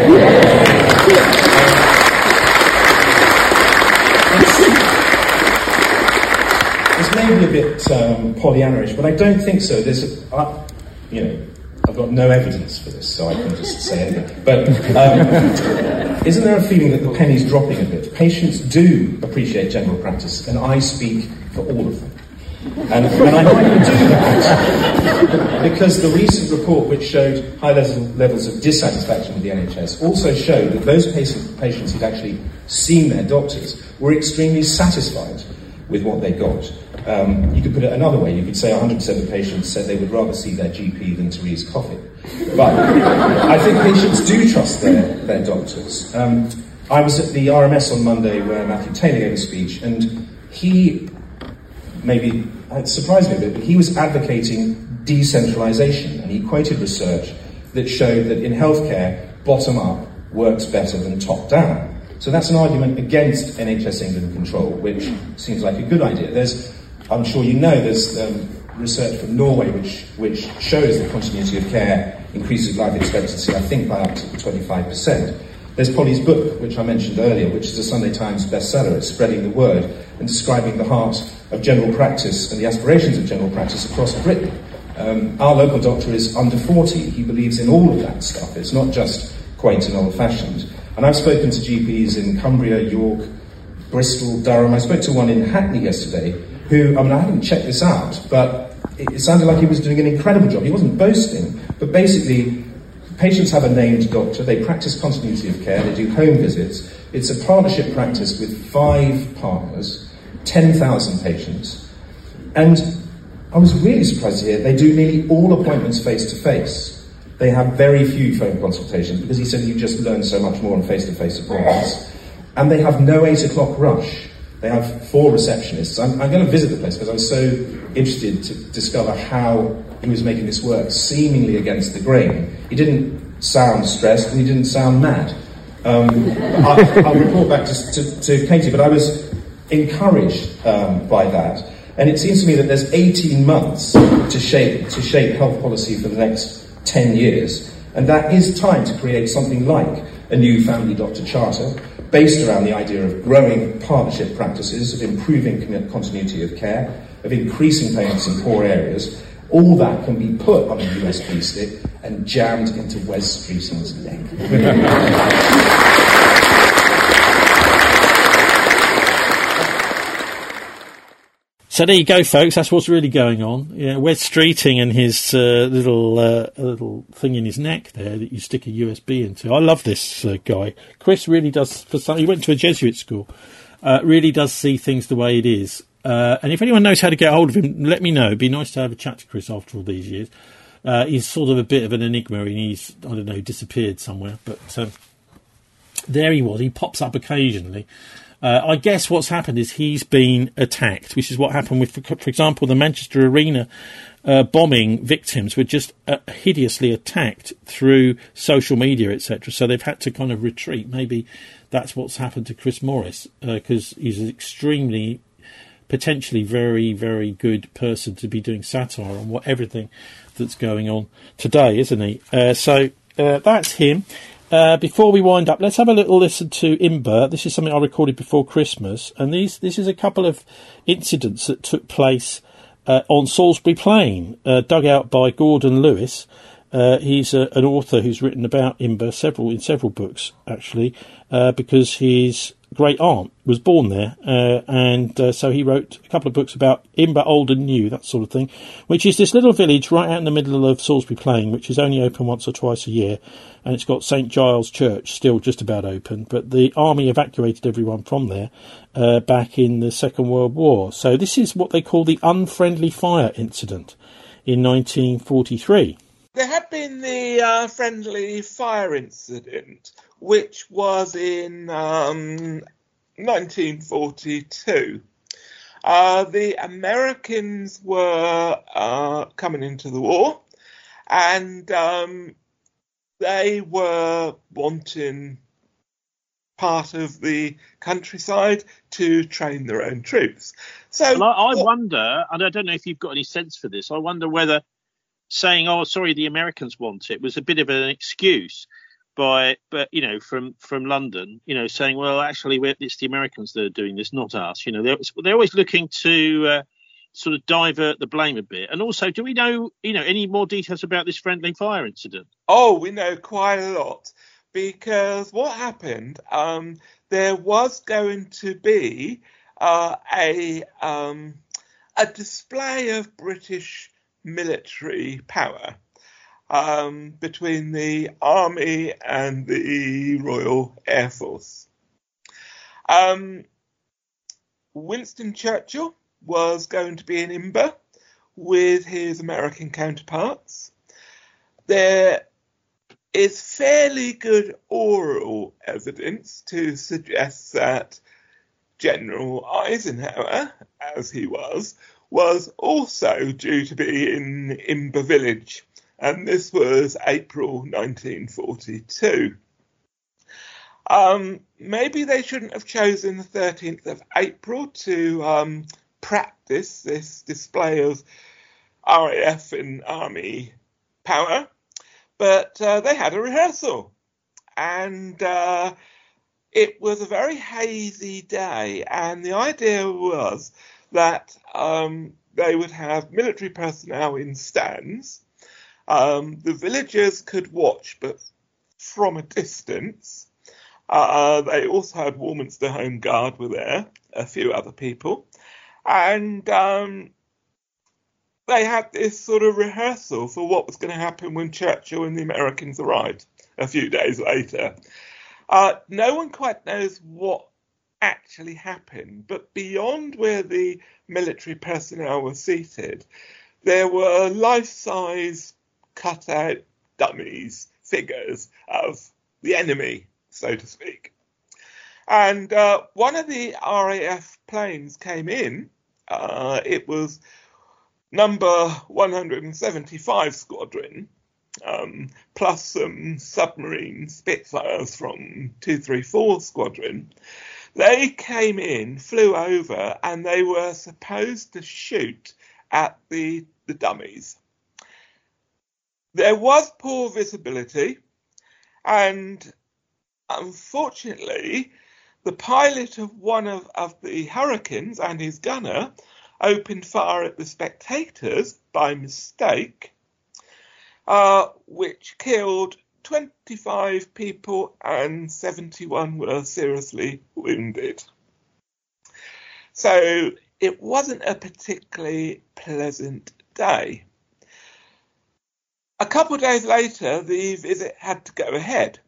It's maybe a bit um, Pollyanna-ish, but I don't think so. There's, a, uh, you know, I've got no evidence for this, so I can just say anything. But um, isn't there a feeling that the penny's dropping a bit? Patients do appreciate general practice, and I speak for all of them. And, and I might do that because the recent report, which showed high levels of dissatisfaction with the N H S, also showed that those patient, patients who'd actually seen their doctors were extremely satisfied with what they got. Um, you could put it another way. You could say one hundred percent of patients said they would rather see their G P than Therese Coffin. But I think patients do trust their, their doctors. Um, I was at the R M S on Monday where Matthew Taylor gave a speech, and he maybe it surprised me a bit, but he was advocating decentralisation, and he quoted research that showed that in healthcare, bottom-up works better than top-down. So that's an argument against N H S England control, which seems like a good idea. There's, I'm sure you know, there's um, research from Norway which, which shows that continuity of care increases life expectancy, I think, by up to twenty-five percent. There's Polly's book, which I mentioned earlier, which is a Sunday Times bestseller. It's spreading the word and describing the heart of general practice and the aspirations of general practice across Britain. Um, our local doctor is under forty. He believes in all of that stuff. It's not just quaint and old-fashioned. And I've spoken to G Ps in Cumbria, York, Bristol, Durham. I spoke to one in Hackney yesterday who, I mean, I haven't checked this out, but it, it sounded like he was doing an incredible job. He wasn't boasting, but basically, patients have a named doctor. They practice continuity of care. They do home visits. It's a partnership practice with five partners, ten thousand patients. And I was really surprised to hear they do nearly all appointments face-to-face. They have very few phone consultations because he said you just learn so much more on face-to-face appointments. And they have no eight o'clock rush. They have four receptionists. I'm, I'm going to visit the place because I was so interested to discover how he was making this work, seemingly against the grain. He didn't sound stressed and he didn't sound mad. Um, I, I'll report back to, to, to Katie, but I was encouraged um, by that. And it seems to me that there's eighteen months to shape to shape health policy for the next ten years. And that is time to create something like a new family doctor charter based around the idea of growing partnership practices, of improving continuity of care, of increasing payments in poor areas. All that can be put on a U S B stick and jammed into Wes Streeting's neck.
So there you go, folks. That's what's really going on. Yeah, Wes Streeting and his uh, little uh, little thing in his neck there that you stick a U S B into. I love this uh, guy. Chris really does. For some, he went to a Jesuit school. Uh, really does see things the way it is. Uh, and if anyone knows how to get hold of him, let me know. It'd be nice to have a chat to Chris after all these years. Uh, he's sort of a bit of an enigma, and he's, I don't know, disappeared somewhere. But um, there he was. He pops up occasionally. Uh, I guess what's happened is he's been attacked, which is what happened with, for, for example, the Manchester Arena uh, bombing victims were just uh, hideously attacked through social media, et cetera. So they've had to kind of retreat. Maybe that's what's happened to Chris Morris, because uh, he's an extremely, potentially very, very good person to be doing satire on what everything that's going on today, isn't he? Uh, so uh, that's him. Uh, before we wind up, let's have a little listen to Imber. This is something I recorded before Christmas, and these this is a couple of incidents that took place uh, on Salisbury Plain, uh, dug out by Gordon Lewis. Uh, he's a, an author who's written about Imber several in several books, actually, uh, because his great aunt was born there, uh, and uh, so he wrote a couple of books about Imber, old and new, that sort of thing, which is this little village right out in the middle of Salisbury Plain, which is only open once or twice a year, and it's got Saint Giles Church still just about open, but the army evacuated everyone from there uh, back in the Second World War. So this is what they call the Unfriendly Fire incident in nineteen forty-three.
There had been the uh, Friendly Fire incident, which was in um, nineteen forty-two. Uh, the Americans were uh, coming into the war, and um, they were wanting part of the countryside to train their own troops. So
well, I, I wonder, and I don't know if you've got any sense for this, I wonder whether saying, oh, sorry, the Americans want it was a bit of an excuse by, but you know, from, from London, you know, saying, well, actually, we're, it's the Americans that are doing this, not us. You know, they're, they're always looking to uh, sort of divert the blame a bit. And also, do we know, you know, any more details about this Friendly Fire incident?
Oh, we know quite a lot, because what happened, um, there was going to be uh, a um, a display of British military power um, between the Army and the Royal Air Force. Um, Winston Churchill was going to be in Imber with his American counterparts. There is fairly good oral evidence to suggest that General Eisenhower, as he was, was also due to be in Imber Village, and this was April nineteen forty-two. Um, maybe they shouldn't have chosen the thirteenth of April to um, practice this display of R A F and Army power, but uh, they had a rehearsal, and uh, it was a very hazy day, and the idea was that um, they would have military personnel in stands. Um, the villagers could watch, but from a distance. Uh, they also had Warminster Home Guard were there, a few other people. And um, they had this sort of rehearsal for what was going to happen when Churchill and the Americans arrived a few days later. Uh, no one quite knows what actually happened, but beyond where the military personnel were seated, there were life-size cut-out dummies, figures of the enemy, so to speak. And uh, one of the R A F planes came in. Uh, it was number one hundred seventy-five Squadron, um, plus some submarine Spitfires from two thirty-four Squadron. They came in, flew over, and they were supposed to shoot at the, the dummies. there was poor visibility, and unfortunately, the pilot of one of, of the Hurricanes and his gunner opened fire at the spectators by mistake, uh, which killed twenty-five people and seventy-one were seriously wounded. So it wasn't a particularly pleasant day. A couple of days later, the visit had to go ahead.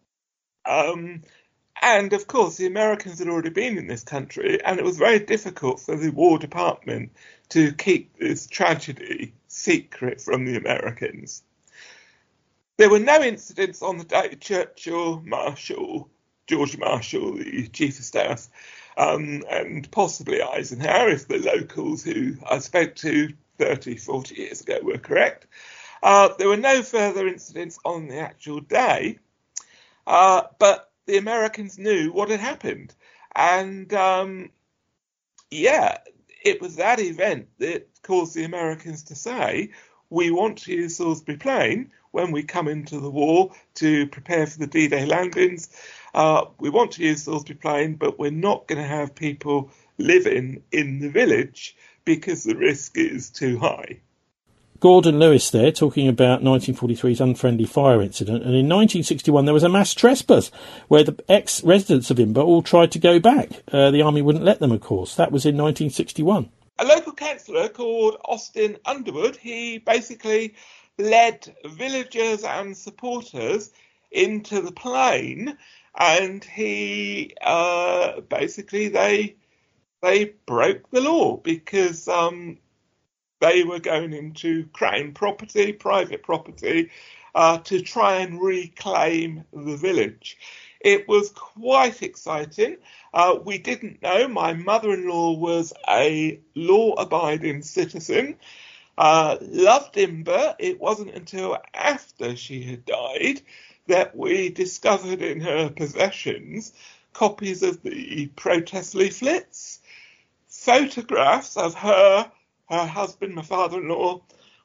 Um, and, of course, the Americans had already been in this country, and it was very difficult for the War Department to keep this tragedy secret from the Americans. There were no incidents on the day. Churchill, Marshall, George Marshall, the Chief of Staff, um, and possibly Eisenhower, if the locals who I spoke to thirty, forty years ago were correct. Uh, there were no further incidents on the actual day, uh, but the Americans knew what had happened. And, um, yeah, it was that event that caused the Americans to say, we want to use Salisbury Plain when we come into the war to prepare for the D-Day landings. Uh, we want to use Salisbury Plain, but we're not going to have people living in the village because the risk is too high.
Gordon Lewis there talking about nineteen forty-three's unfriendly fire incident, and in nineteen sixty-one there was a mass trespass where the ex-residents of Imber all tried to go back. Uh, the army wouldn't let them, of course. That was in nineteen sixty-one.
A local councillor called Austin Underwood, he basically led villagers and supporters into the plain, and he uh, basically they they broke the law because um, they were going into Crown property, private property, uh, to try and reclaim the village. It was quite exciting. Uh, we didn't know. My mother-in-law was a law-abiding citizen, uh, loved Imber. It wasn't until after she had died that we discovered in her possessions copies of the protest leaflets, photographs of her, her husband, my father-in-law,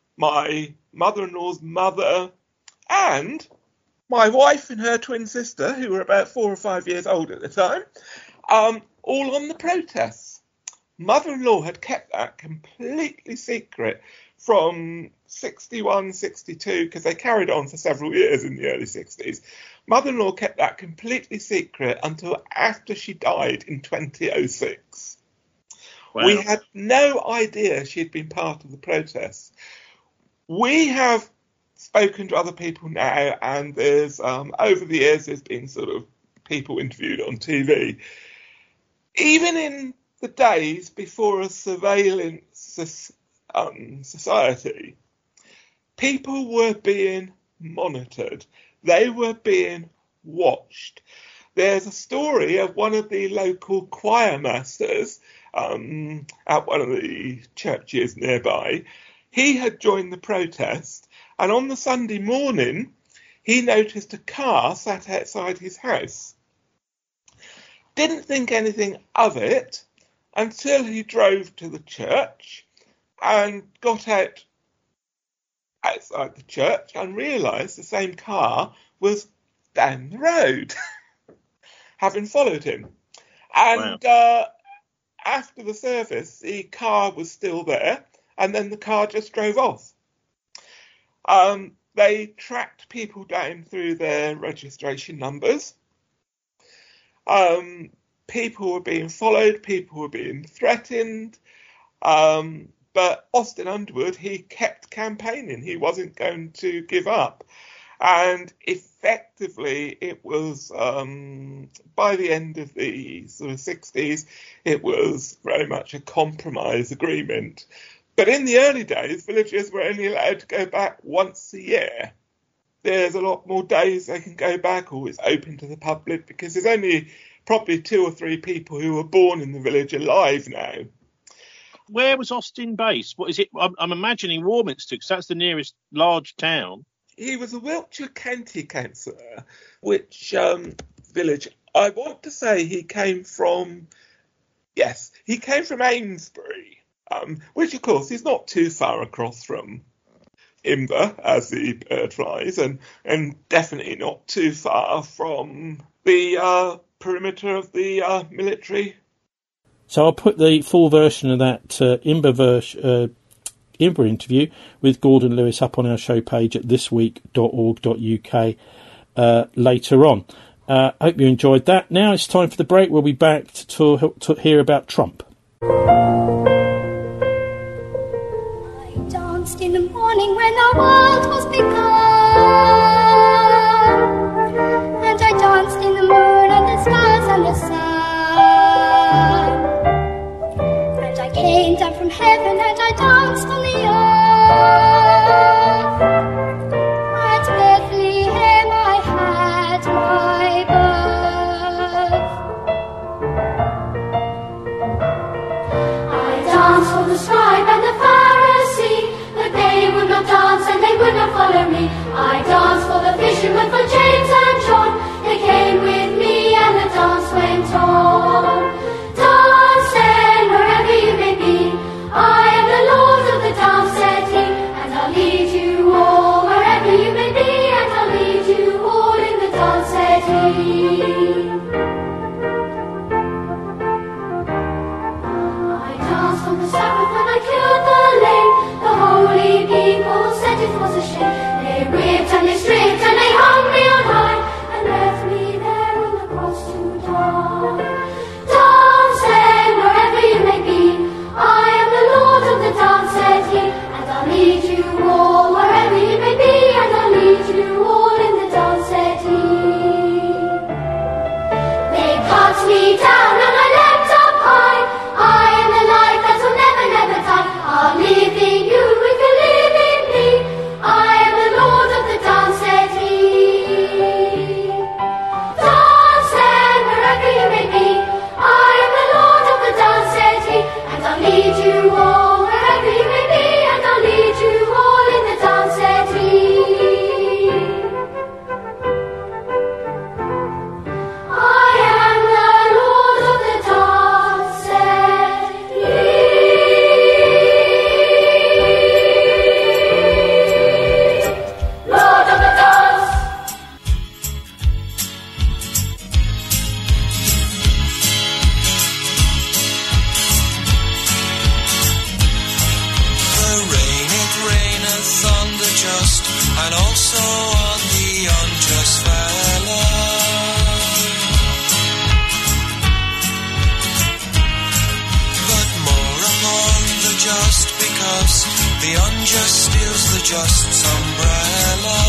my mother-in-law's mother, and my wife and her twin sister, who were about four or five years old at the time, um, all on the protests. Mother-in-law had kept that completely secret from sixty-one, sixty-two, because they carried on for several years in the early sixties. Mother-in-law kept that completely secret until after she died in twenty oh six. Wow. We had no idea she had been part of the protests. We have spoken to other people now, and there's um, over the years there's been sort of people interviewed on T V. Even in the days before a surveillance um, society, people were being monitored. They were being watched. There's a story of one of the local choir masters um, at one of the churches nearby. He had joined the protest, and on the Sunday morning, he noticed a car sat outside his house. Didn't think anything of it until he drove to the church and got out outside the church and realised the same car was down the road, having followed him. And wow. uh, after the service, the car was still there, and then the car just drove off. Um, they tracked people down through their registration numbers. Um, people were being followed, people were being threatened. Um, but Austin Underwood, he kept campaigning. He wasn't going to give up. And effectively, it was, um, by the end of the sort of sixties, it was very much a compromise agreement. But in the early days, villagers were only allowed to go back once a year. There's a lot more days they can go back, or it's open to the public, because there's only probably two or three people who were born in the village alive now.
Where was Austin based? What is it? I'm, I'm imagining Warminster, because that's the nearest large town.
He was a Wiltshire County councillor, which um, village? I want to say he came from, yes, he came from Amesbury, um, which of course is not too far across from Imber, as the bird flies, and, and definitely not too far from the uh, perimeter of the uh, military.
So I'll put the full version of that uh, Imber, vers- uh, Imber interview with Gordon Lewis up on our show page at this week dot org dot U K uh, later on. I uh, hope you enjoyed that. Now it's time for the break. We'll be back to, to, to hear about Trump.
In the morning when the world was begun, and I danced in the moon and the stars and the sun, and I came down from heaven and I danced on the earth. At Bethlehem I had my birth. I danced for the scribe and the Pharisee, they would not dance and they would not follow me. I danced for the fishermen, for James and John. They came with me and the dance went on. Dancing wherever you may be, I am the Lord of the dance, said he, and I'll lead you all wherever you may be, and I'll lead you all in the dance, said he. I danced on the Sabbath when I killed the lame. The holy people said it was a shame. They whipped and they stripped and they hung me on high and left me there on the cross to die. Dancing wherever you may be, I am the Lord of the dance, said he, and I'll lead you all wherever you may be, and I'll lead you all in the dance, said he. They cut me down and I leapt up high. I am the light that will never, never die. I'll live in you if you live in me. I am the Lord of the dance, said he. Dancing wherever you may be, I am the Lord of the dance, said he, and I'll lead you all wherever you may be, and I'll lead you all in the dance, said he. I am the Lord of the dance, said he. Lord of the dance.
The rain, it raineth on the just, and also on the unjust fellow. But more upon the just, because the unjust steals the just's umbrella.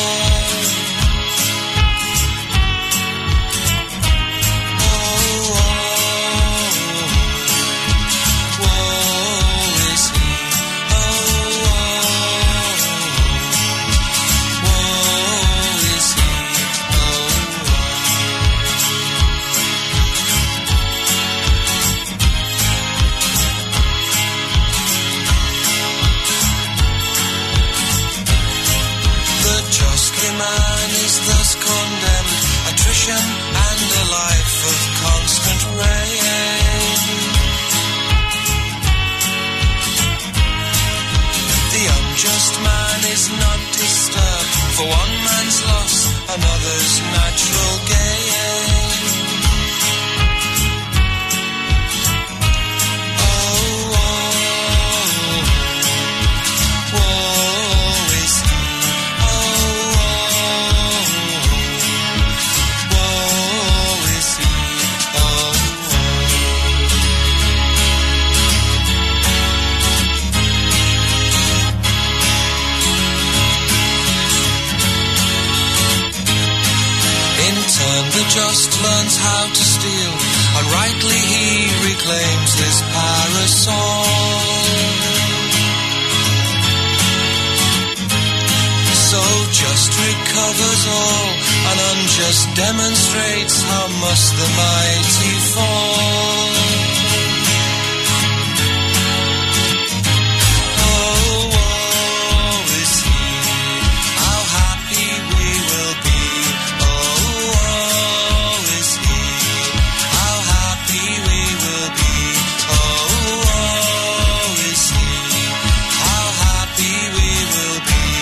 Man is thus condemned, attrition and a life of constant rain. The unjust man is not disturbed, for one man's loss, another's natural gain. Oh, oh, woe is he. The just learns how to steal, and rightly he reclaims his parasol. So just recovers all, and unjust demonstrates how must the mighty fall. Oh, woe is he, how happy we will be. Be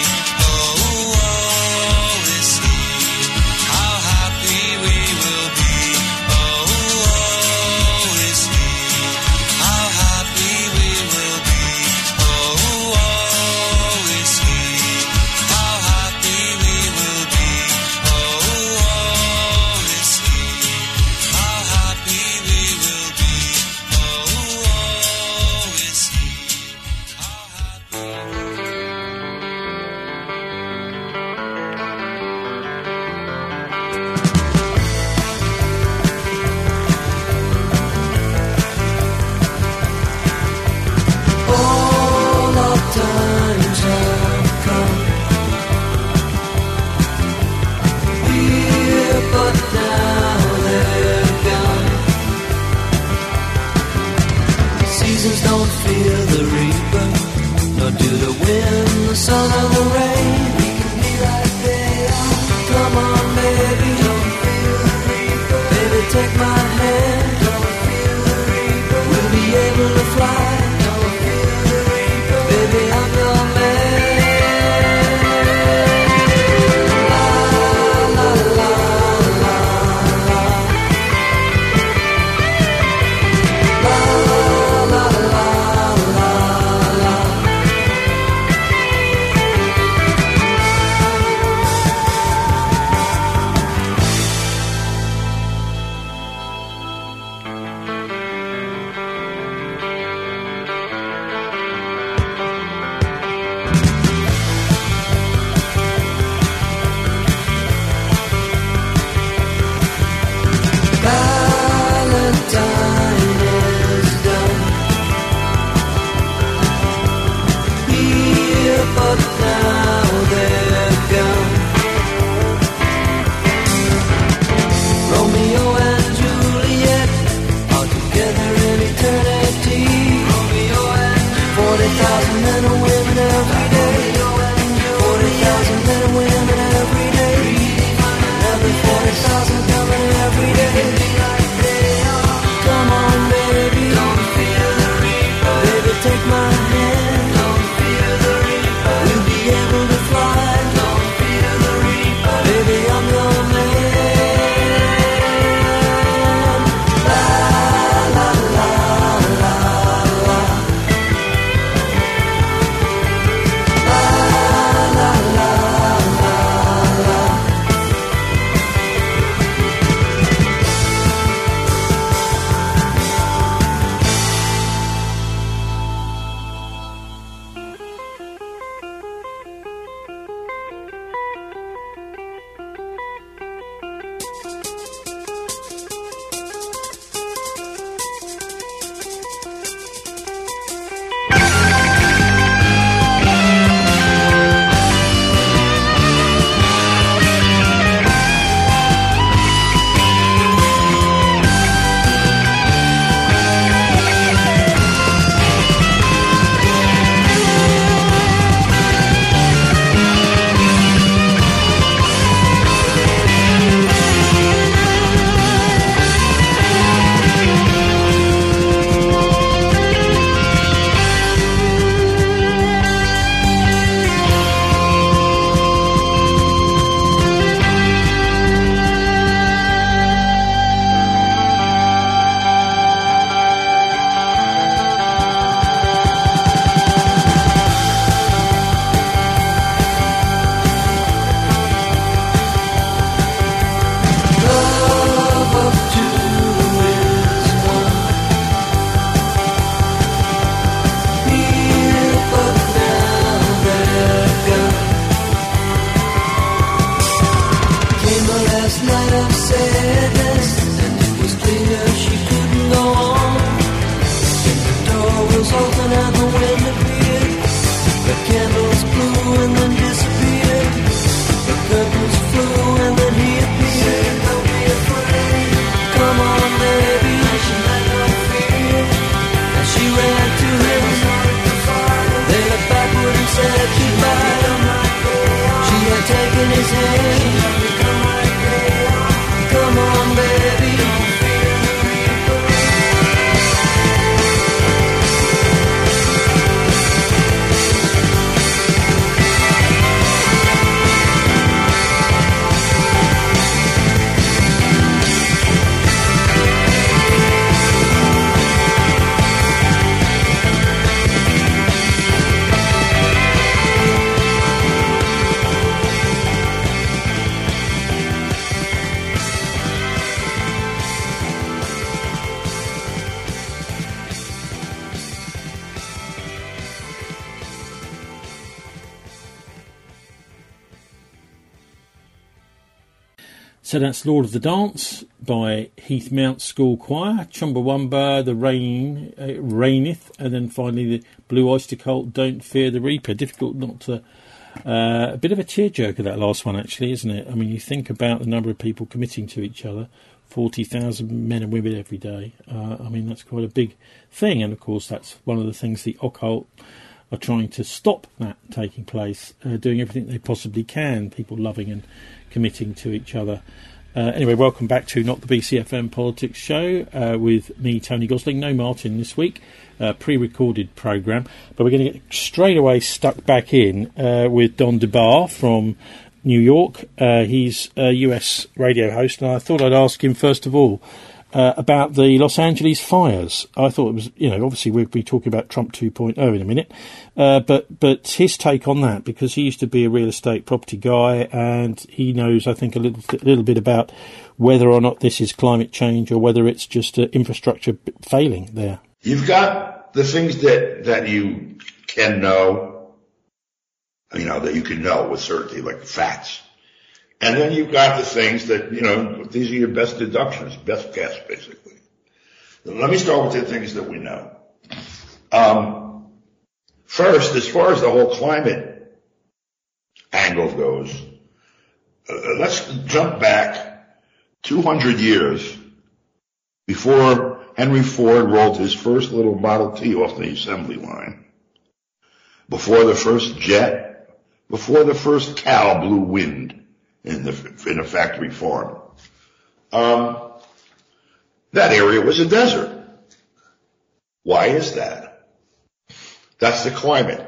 So that's Lord of the Dance by Heath Mount School Choir, Chumbawamba, The Rain, uh, Raineth, and then finally the Blue Oyster Cult, Don't Fear the Reaper. Difficult not to... Uh, a bit of a tearjerker, that last one, actually, isn't it? I mean, you think about the number of people committing to each other, forty thousand men and women every day. Uh, I mean, that's quite a big thing, and of course that's one of the things the occult are trying to stop that taking place, uh, doing everything they possibly can, people loving and committing to each other. Uh, anyway, welcome back to Not the B C F M Politics Show uh, with me, Tony Gosling. No Martin this week, uh, pre-recorded programme, but we're going to get straight away stuck back in uh, with Don DeBar from New York. Uh, he's a U S radio host, and I thought I'd ask him first of all uh, about the Los Angeles fires. I thought it was, you know, obviously we'll be talking about Trump two point oh in a minute, uh, but but his take on that, because he used to be a real estate property guy, and he knows, I think, a little a little bit about whether or not this is climate change or whether it's just uh, infrastructure failing there.
You've got the things that that you can know, you know, that you can know with certainty, like facts. And then you've got the things that, you know, these are your best deductions, best guess, basically. Let me start with the things that we know. Um, first, as far as the whole climate angle goes, uh, let's jump back two hundred years before Henry Ford rolled his first little Model T off the assembly line, before the first jet, before the first cow blew wind in the in a factory farm. Um, that area was a desert. Why is that? That's the climate.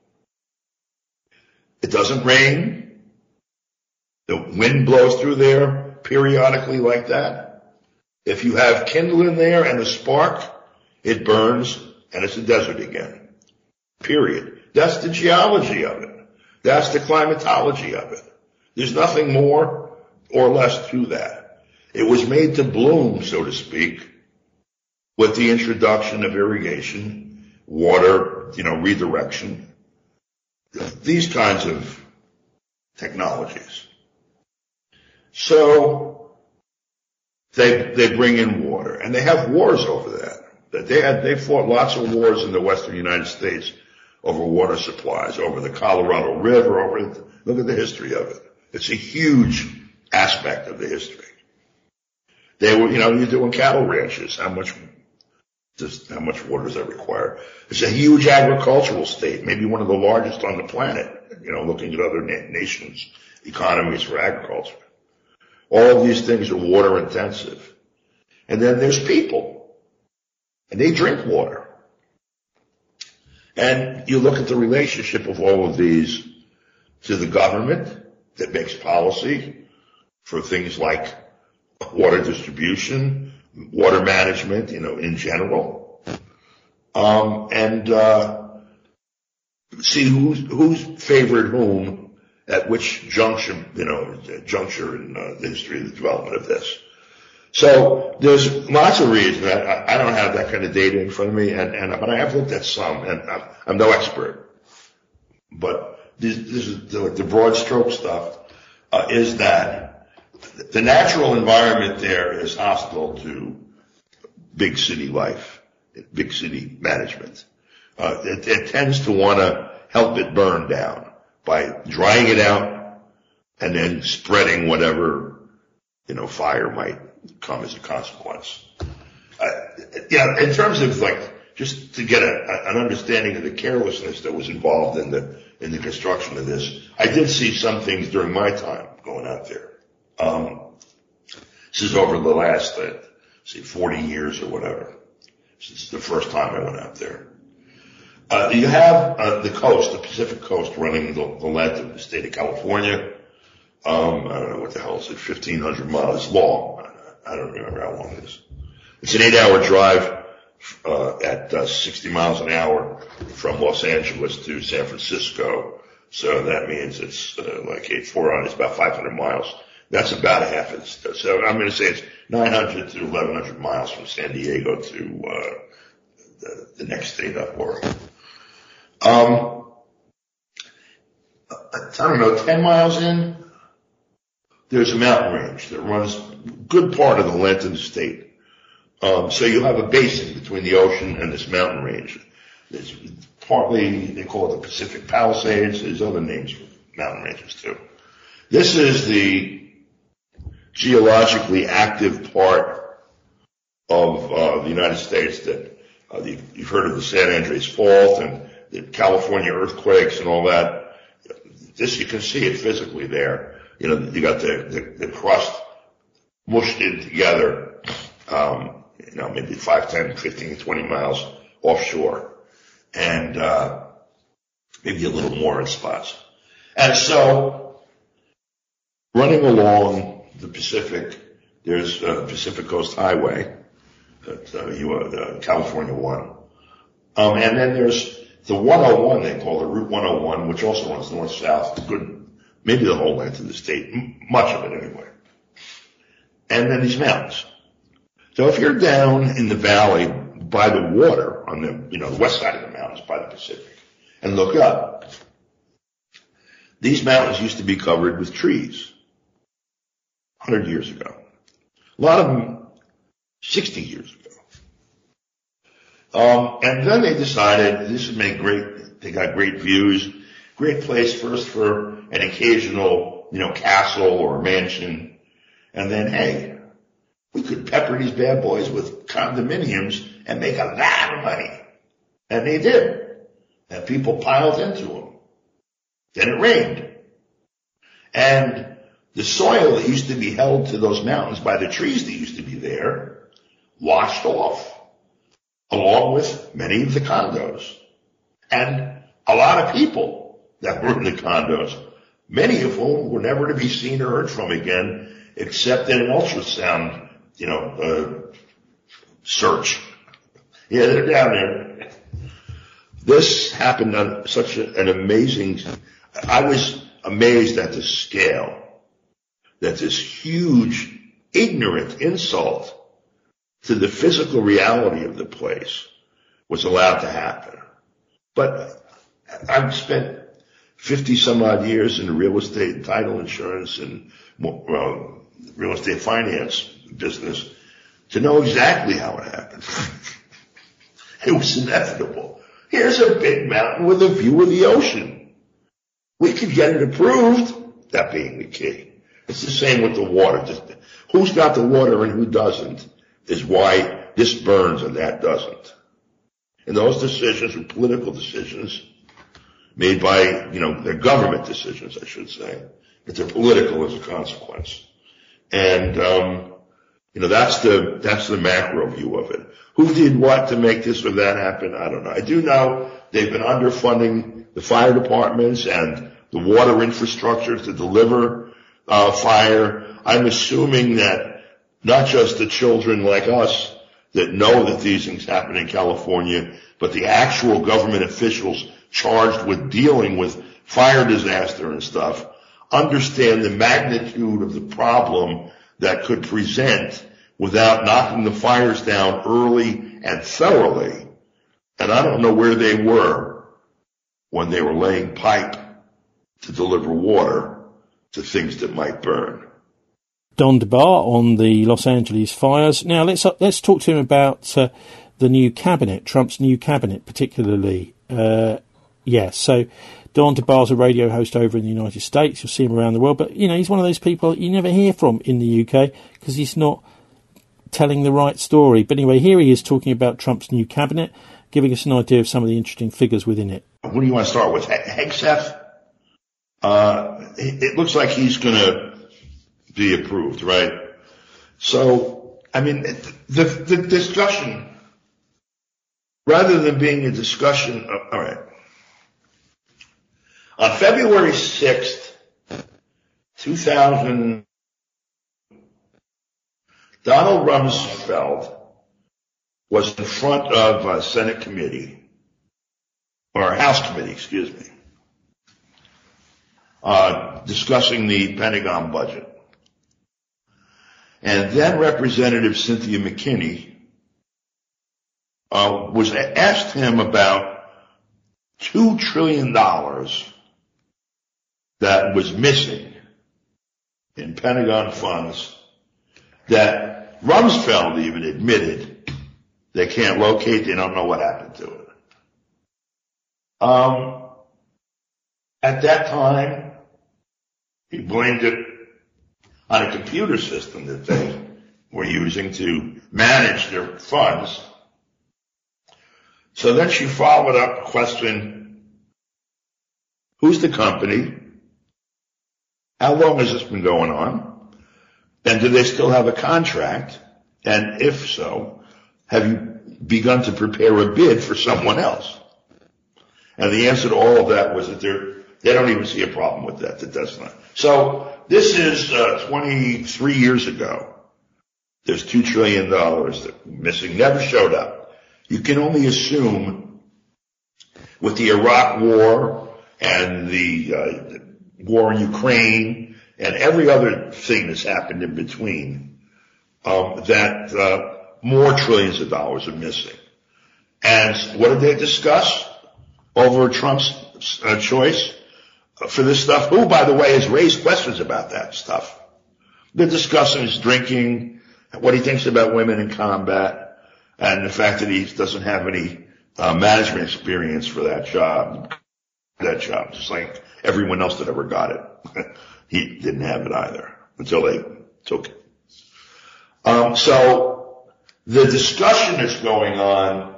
It doesn't rain. The wind blows through there periodically like that. If you have kindle in there and a spark, it burns and it's a desert again. Period. That's the geology of it. That's the climatology of it. There's nothing more or less to that. It was made to bloom, so to speak, with the introduction of irrigation, water, you know, redirection, these kinds of technologies. So they they bring in water, and they have wars over that. That they had they fought lots of wars in the western United States over water supplies, over the Colorado River, over look at the history of it. It's a huge aspect of the history. They were, you know, you're doing cattle ranches. How much, just how much water does that require? It's a huge agricultural state, maybe one of the largest on the planet. You know, looking at other na- nations' economies for agriculture. All of these things are water intensive. And then there's people, and they drink water. And you look at the relationship of all of these to the government that makes policy for things like water distribution, water management, you know, in general. Um, and, uh, see who's, who's favored whom at which juncture, you know, juncture in uh, the history of the development of this. So there's lots of reasons. I, I don't have that kind of data in front of me, and, and but I have looked at some, and I'm, I'm no expert. But this, this is the, the broad stroke stuff, uh, is that the natural environment there is hostile to big city life, big city management. Uh, it, it tends to want to help it burn down by drying it out and then spreading whatever, you know, fire might come as a consequence. Uh, yeah, in terms of like, just to get a, an understanding of the carelessness that was involved in the in the construction of this, I did see some things during my time going out there. Um, this is over the last, uh, say, forty years or whatever. This is the first time I went out there. Uh, you have uh, the coast, the Pacific coast, running the, the length of the state of California. Um, I don't know what the hell is it, fifteen hundred miles long. I don't remember how long it is. It's an eight-hour drive uh, at uh, sixty miles an hour from Los Angeles to San Francisco. So that means it's uh, like eight four on. It's about five hundred miles. That's about a half of the, so I'm going to say it's nine hundred to eleven hundred miles from San Diego to uh, the, the next state up, Oregon. Um, I don't know, ten miles in, there's a mountain range that runs a good part of the length of the state. Um, so you have a basin between the ocean and this mountain range. It's partly, they call it the Pacific Palisades. There's other names for mountain ranges too. This is the geologically active part of uh, the United States that uh, the, you've heard of the San Andreas Fault and the California earthquakes and all that. This, you can see it physically there. You know, you got the, the, the crust mushed in together, um, you know, maybe five, ten, fifteen, twenty miles offshore. And, uh, maybe a little more in spots. And so, running along the Pacific, there's uh, Pacific Coast Highway, that, uh, you, uh, California one. Um, and then there's the one oh one, they call it Route one oh one, which also runs north-south, good, maybe the whole length of the state, m- much of it anyway. And then these mountains. So if you're down in the valley by the water, on the, you know, the west side of the mountains by the Pacific, and look up, these mountains used to be covered with trees one hundred years ago. A lot of them sixty years ago. Um, and then they decided this would make great, they got great views, great place first for an occasional, you know, castle or mansion. And then, hey, we could pepper these bad boys with condominiums and make a lot of money. And they did. And people piled into them. Then it rained. And the soil that used to be held to those mountains by the trees that used to be there washed off, along with many of the condos. And a lot of people that were in the condos, many of whom were never to be seen or heard from again, except in an ultrasound, you know, uh, search. Yeah, they're down there. This happened on such a, an amazing, I was amazed at the scale that this huge, ignorant insult to the physical reality of the place was allowed to happen. But I've spent fifty some odd years in the real estate and title insurance and well, real estate finance business to know exactly how it happened. It was inevitable. Here's a big mountain with a view of the ocean. We could get it approved, that being the key. It's the same with the water. Just who's got the water and who doesn't is why this burns and that doesn't. And those decisions are political decisions made by, you know, they're government decisions, I should say, but they're political as a consequence. And, um, you know, that's the, that's the macro view of it. Who did what to make this or that happen? I don't know. I do know they've been underfunding the fire departments and the water infrastructure to deliver, uh, fire. I'm assuming that not just the children like us that know that these things happen in California, but the actual government officials charged with dealing with fire disaster and stuff understand the magnitude of the problem that could present without knocking the fires down early and thoroughly. And I don't know where they were when they were laying pipe to deliver water to things that might burn.
Don DeBar on the Los Angeles fires. Now let's uh, let's talk to him about uh, the new cabinet, Trump's new cabinet, particularly. Uh, yeah, so Don DeBar's a radio host over in the United States. You'll see him around the world, but you know he's one of those people you never hear from in the U K because he's not telling the right story. But anyway, here he is talking about Trump's new cabinet, giving us an idea of some of the interesting figures within it.
What do you want to start with? Hegseth? Uh, it, it looks like he's going to be approved, right? So, I mean, the, the discussion, rather than being a discussion of, all right. On February sixth, two thousand, Donald Rumsfeld was in front of a Senate committee, or a House committee, excuse me, uh, discussing the Pentagon budget. And then Representative Cynthia McKinney uh, was asked him about two trillion dollars that was missing in Pentagon funds that Rumsfeld even admitted they can't locate, they don't know what happened to it. Um, at that time, he blamed it on a computer system that they were using to manage their funds. So then she followed up a question, who's the company? How long has this been going on? And do they still have a contract? And if so, have you begun to prepare a bid for someone else? And the answer to all of that was that they're, they don't even see a problem with that. That that's not. So this is uh, twenty-three years ago. There's two trillion dollars that missing, never showed up. You can only assume with the Iraq War and the, uh, the war in Ukraine and every other thing that's happened in between, um, that uh, more trillions of dollars are missing. And what did they discuss over Trump's uh, choice for this stuff? Who, by the way, has raised questions about that stuff? They're discussing his drinking, what he thinks about women in combat, and the fact that he doesn't have any uh, management experience for that job. That job, just like everyone else that ever got it. He didn't have it either until they took it. Um, so the discussion that's going on,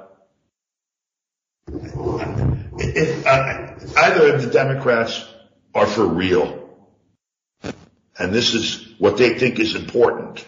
if, uh, either the Democrats are for real, and this is what they think is important,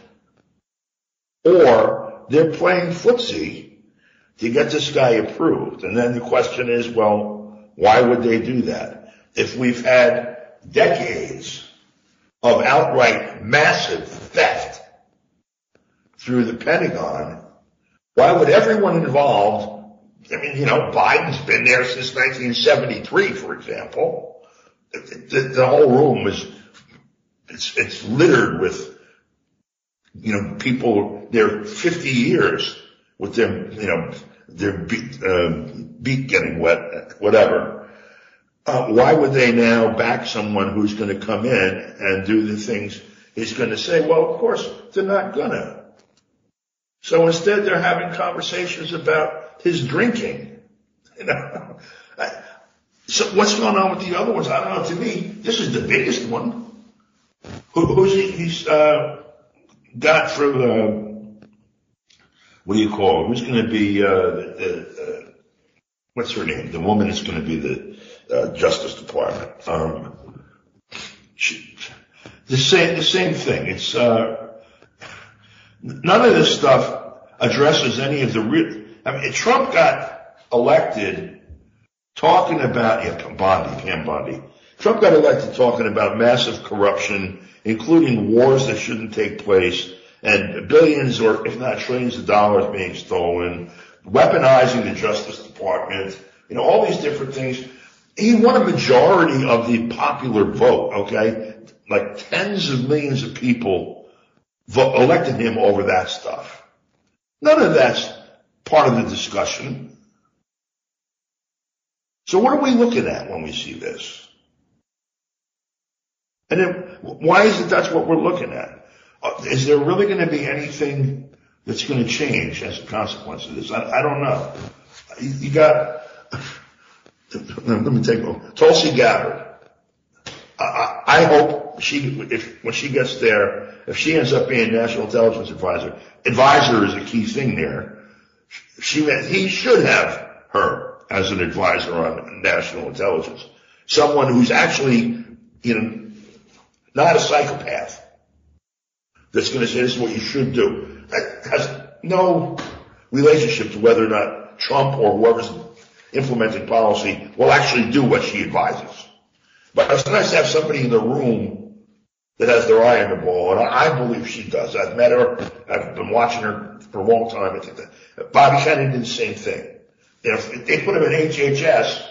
or they're playing footsie to get this guy approved. And then the question is, well, why would they do that? If we've had decades of outright massive theft through the Pentagon, why would everyone involved, I mean, you know, Biden's been there since nineteen seventy-three, for example. The, the, the whole room is, it's, it's littered with, you know, people, they're fifty years with them, you know, their beat, uh, beat getting wet, whatever. Uh, why would they now back someone who's going to come in and do the things he's going to say? Well, of course, they're not gonna. So instead, they're having conversations about his drinking. You know, so what's going on with the other ones? I don't know. To me, this is the biggest one. Who, who's he? He's uh, got for the, what do you call it? Who's going to be uh, the, the uh, what's her name? The woman is going to be the uh, Justice Department. Um, she, the same, the same thing. It's uh, none of this stuff addresses any of the real. I mean, Trump got elected talking about yeah, Bondi, Pam Bondi. Trump got elected talking about massive corruption, including wars that shouldn't take place, and billions or if not trillions of dollars being stolen, weaponizing the Justice Department, you know, all these different things. He won a majority of the popular vote, okay? Like tens of millions of people vote, elected him over that stuff. None of that's part of the discussion. So what are we looking at when we see this? And then why is it that's what we're looking at? Uh, is there really going to be anything that's going to change as a consequence of this? I, I don't know. You, you got, let me take a look. Tulsi Gabbard. I, I hope she, if when she gets there, if she ends up being National Intelligence Advisor, advisor is a key thing there. She, he should have her as an advisor on national intelligence. Someone who's actually, you know, not a psychopath that's going to say this is what you should do. That has no relationship to whether or not Trump or whoever's implementing policy will actually do what she advises. But it's nice to have somebody in the room that has their eye on the ball, and I, I believe she does. I've met her. I've been watching her for a long time. I think that Bobby Kennedy did the same thing. You know, if they put him in H H S,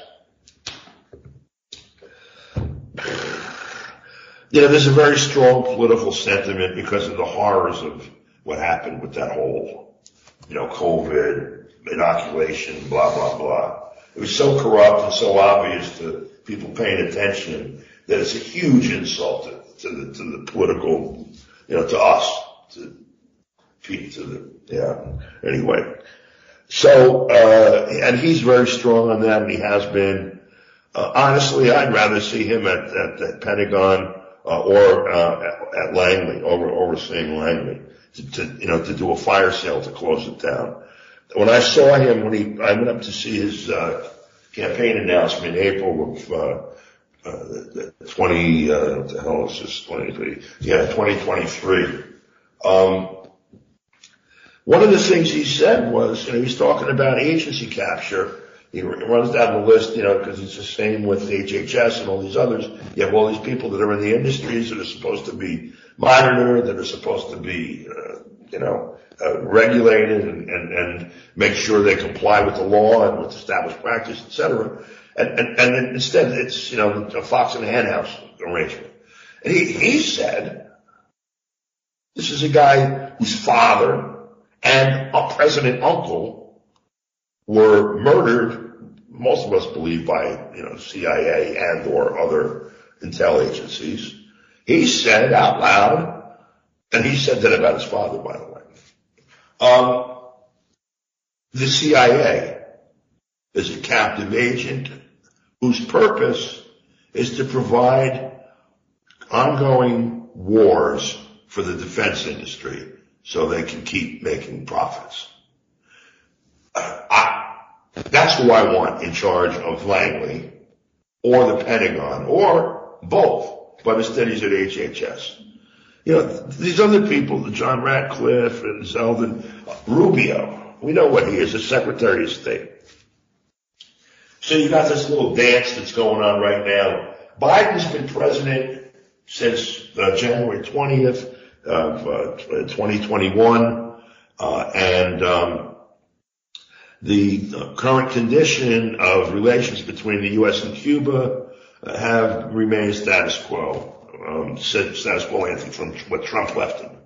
you know, there's a very strong political sentiment because of the horrors of what happened with that whole, you know, COVID, inoculation, blah, blah, blah. It was so corrupt and so obvious to people paying attention that it's a huge insult to to the to the political, you know, to us, to to the yeah. Anyway, so uh, and he's very strong on that, and he has been. Uh, honestly, I'd rather see him at at, at Pentagon uh, or uh, at, at Langley, over overseeing Langley, to, to you know to do a fire sale to close it down. When I saw him, when he I went up to see his uh, campaign announcement in April of. Uh, Uh, the, the twenty, uh, what the hell is this, twenty, yeah, twenty twenty-three. Um, one of the things he said was, you know, he's talking about agency capture. He runs down the list, you know, because it's the same with H H S and all these others. You have all these people that are in the industries that are supposed to be monitored, that are supposed to be, uh, you know, uh, regulated and, and, and make sure they comply with the law and with established practice, et cetera. And, and, and instead it's, you know, a fox and a hen house arrangement. And he, he said, this is a guy whose father and a president uncle were murdered, most of us believe by, you know, C I A and or other intel agencies. He said out loud, and he said that about his father, by the way, um, the C I A is a captive agent whose purpose is to provide ongoing wars for the defense industry so they can keep making profits. Uh, I, that's who I want in charge of Langley or the Pentagon or both, but instead he's at H H S. You know, these other people, John Ratcliffe and Zeldin, uh, Rubio, we know what he is, the Secretary of State. So you got this little dance that's going on right now. Biden's been president since uh, January twentieth of uh, twenty twenty-one, uh, and um, the uh, current condition of relations between the U S and Cuba uh, have remained status quo. Um, status quo, I think, from what Trump left him.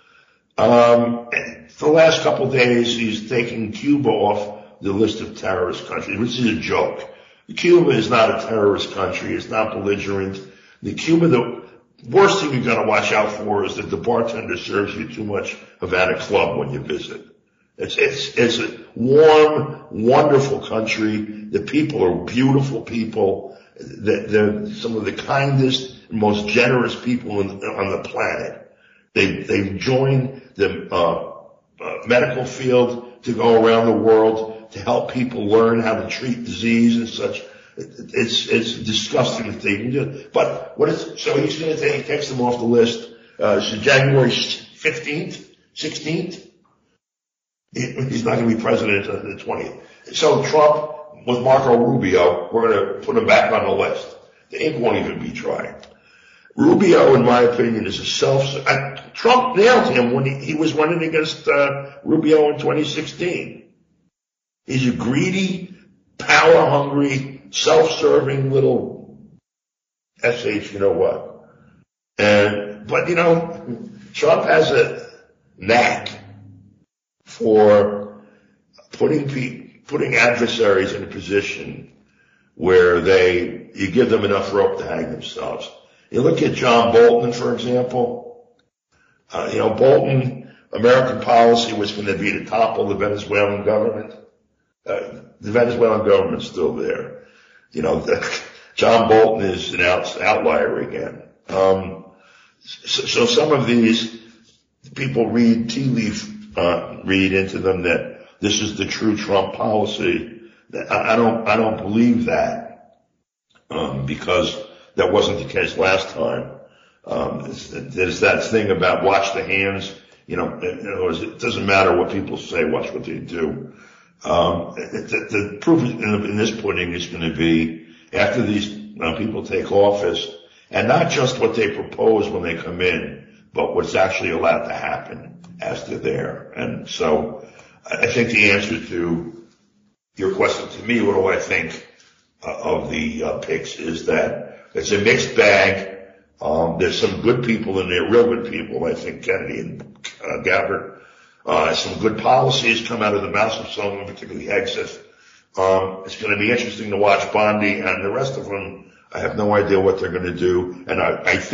Um, and for the last couple of days, he's taking Cuba off the list of terrorist countries, which is a joke. Cuba is not a terrorist country. It's not belligerent. The Cuba, the worst thing you're going to watch out for is that the bartender serves you too much Havana Club when you visit. It's, it's, it's a warm, wonderful country. The people are beautiful people. They're some of the kindest and most generous people on the planet. They, they've joined the uh, uh, medical field to go around the world to help people learn how to treat disease and such. It's, it's disgusting that they can do it. But what is, so he's going to take, he takes them off the list. Uh, so January fifteenth, sixteenth, he's not going to be president until the twentieth. So Trump, with Marco Rubio, we're going to put him back on the list. The ink won't even be dry. Rubio, in my opinion, is a self, uh, Trump nailed him when he, he was running against, uh, Rubio in twenty sixteen. He's a greedy, power-hungry, self-serving little S H, you know what. And, but you know, Trump has a knack for putting pe- putting adversaries in a position where they, you give them enough rope to hang themselves. You look at John Bolton, for example. Uh, you know, Bolton, American policy was going to be to topple the Venezuelan government. Uh, the Venezuelan government's still there. You know, the, John Bolton is an out, outlier again. Um, so, so some of these people read tea leaf, uh, read into them that this is the true Trump policy. I, I don't, I don't believe that, um, because that wasn't the case last time. Um, there's that thing about watch the hands. You know, it doesn't matter what people say, watch what they do. Um, the, the proof in, in this pudding is going to be after these uh, people take office, and not just what they propose when they come in, but what's actually allowed to happen as they're there. And so I think the answer to your question to me, what do I think uh, of the uh, picks, is that it's a mixed bag. Um, there's some good people in there, real good people. I think Kennedy and uh, Gabbard. Uh, some good policies come out of the mouths of some of them, particularly Hegseth. Um, it's going to be interesting to watch Bondi and the rest of them. I have no idea what they're going to do. And I, I think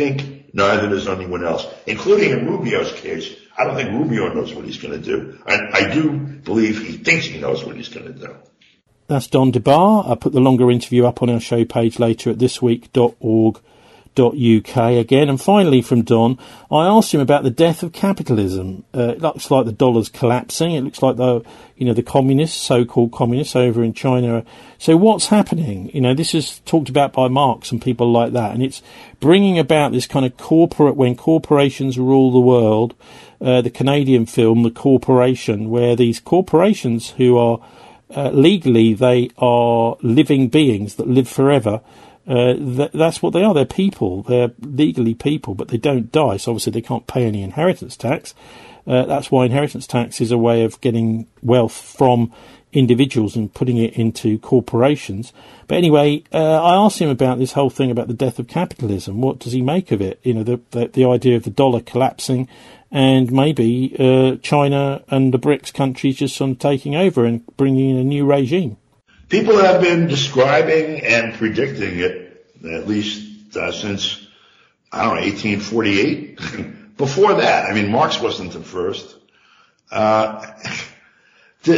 Neither does anyone else, including in Rubio's case. I don't think Rubio knows what he's going to do. And I do believe he thinks he knows what he's going to do.
That's Don DeBar. I'll put the longer interview up on our show page later at this week dot org dot U K again. And finally from Don, I asked him about the death of capitalism. Uh, it looks like the dollar's collapsing. It looks like the, you know, the communists, so-called communists over in China. So what's happening? You know, this is talked about by Marx and people like that. And it's bringing about this kind of corporate, when corporations rule the world, uh, the Canadian film, The Corporation, where these corporations who are uh, legally, they are living beings that live forever. Uh, th- that's what they are. They're people. They're legally people, but they don't die. So obviously they can't pay any inheritance tax. Uh, that's why inheritance tax is a way of getting wealth from individuals and putting it into corporations. But anyway, uh, I asked him about this whole thing about the death of capitalism. What does he make of it? You know, the the, the idea of the dollar collapsing and maybe uh, China and the BRICS countries just sort of taking over and bringing in a new regime.
People have been describing and predicting it, at least uh, since, I don't know, eighteen forty-eight. Before that, I mean, Marx wasn't the first. Uh, the,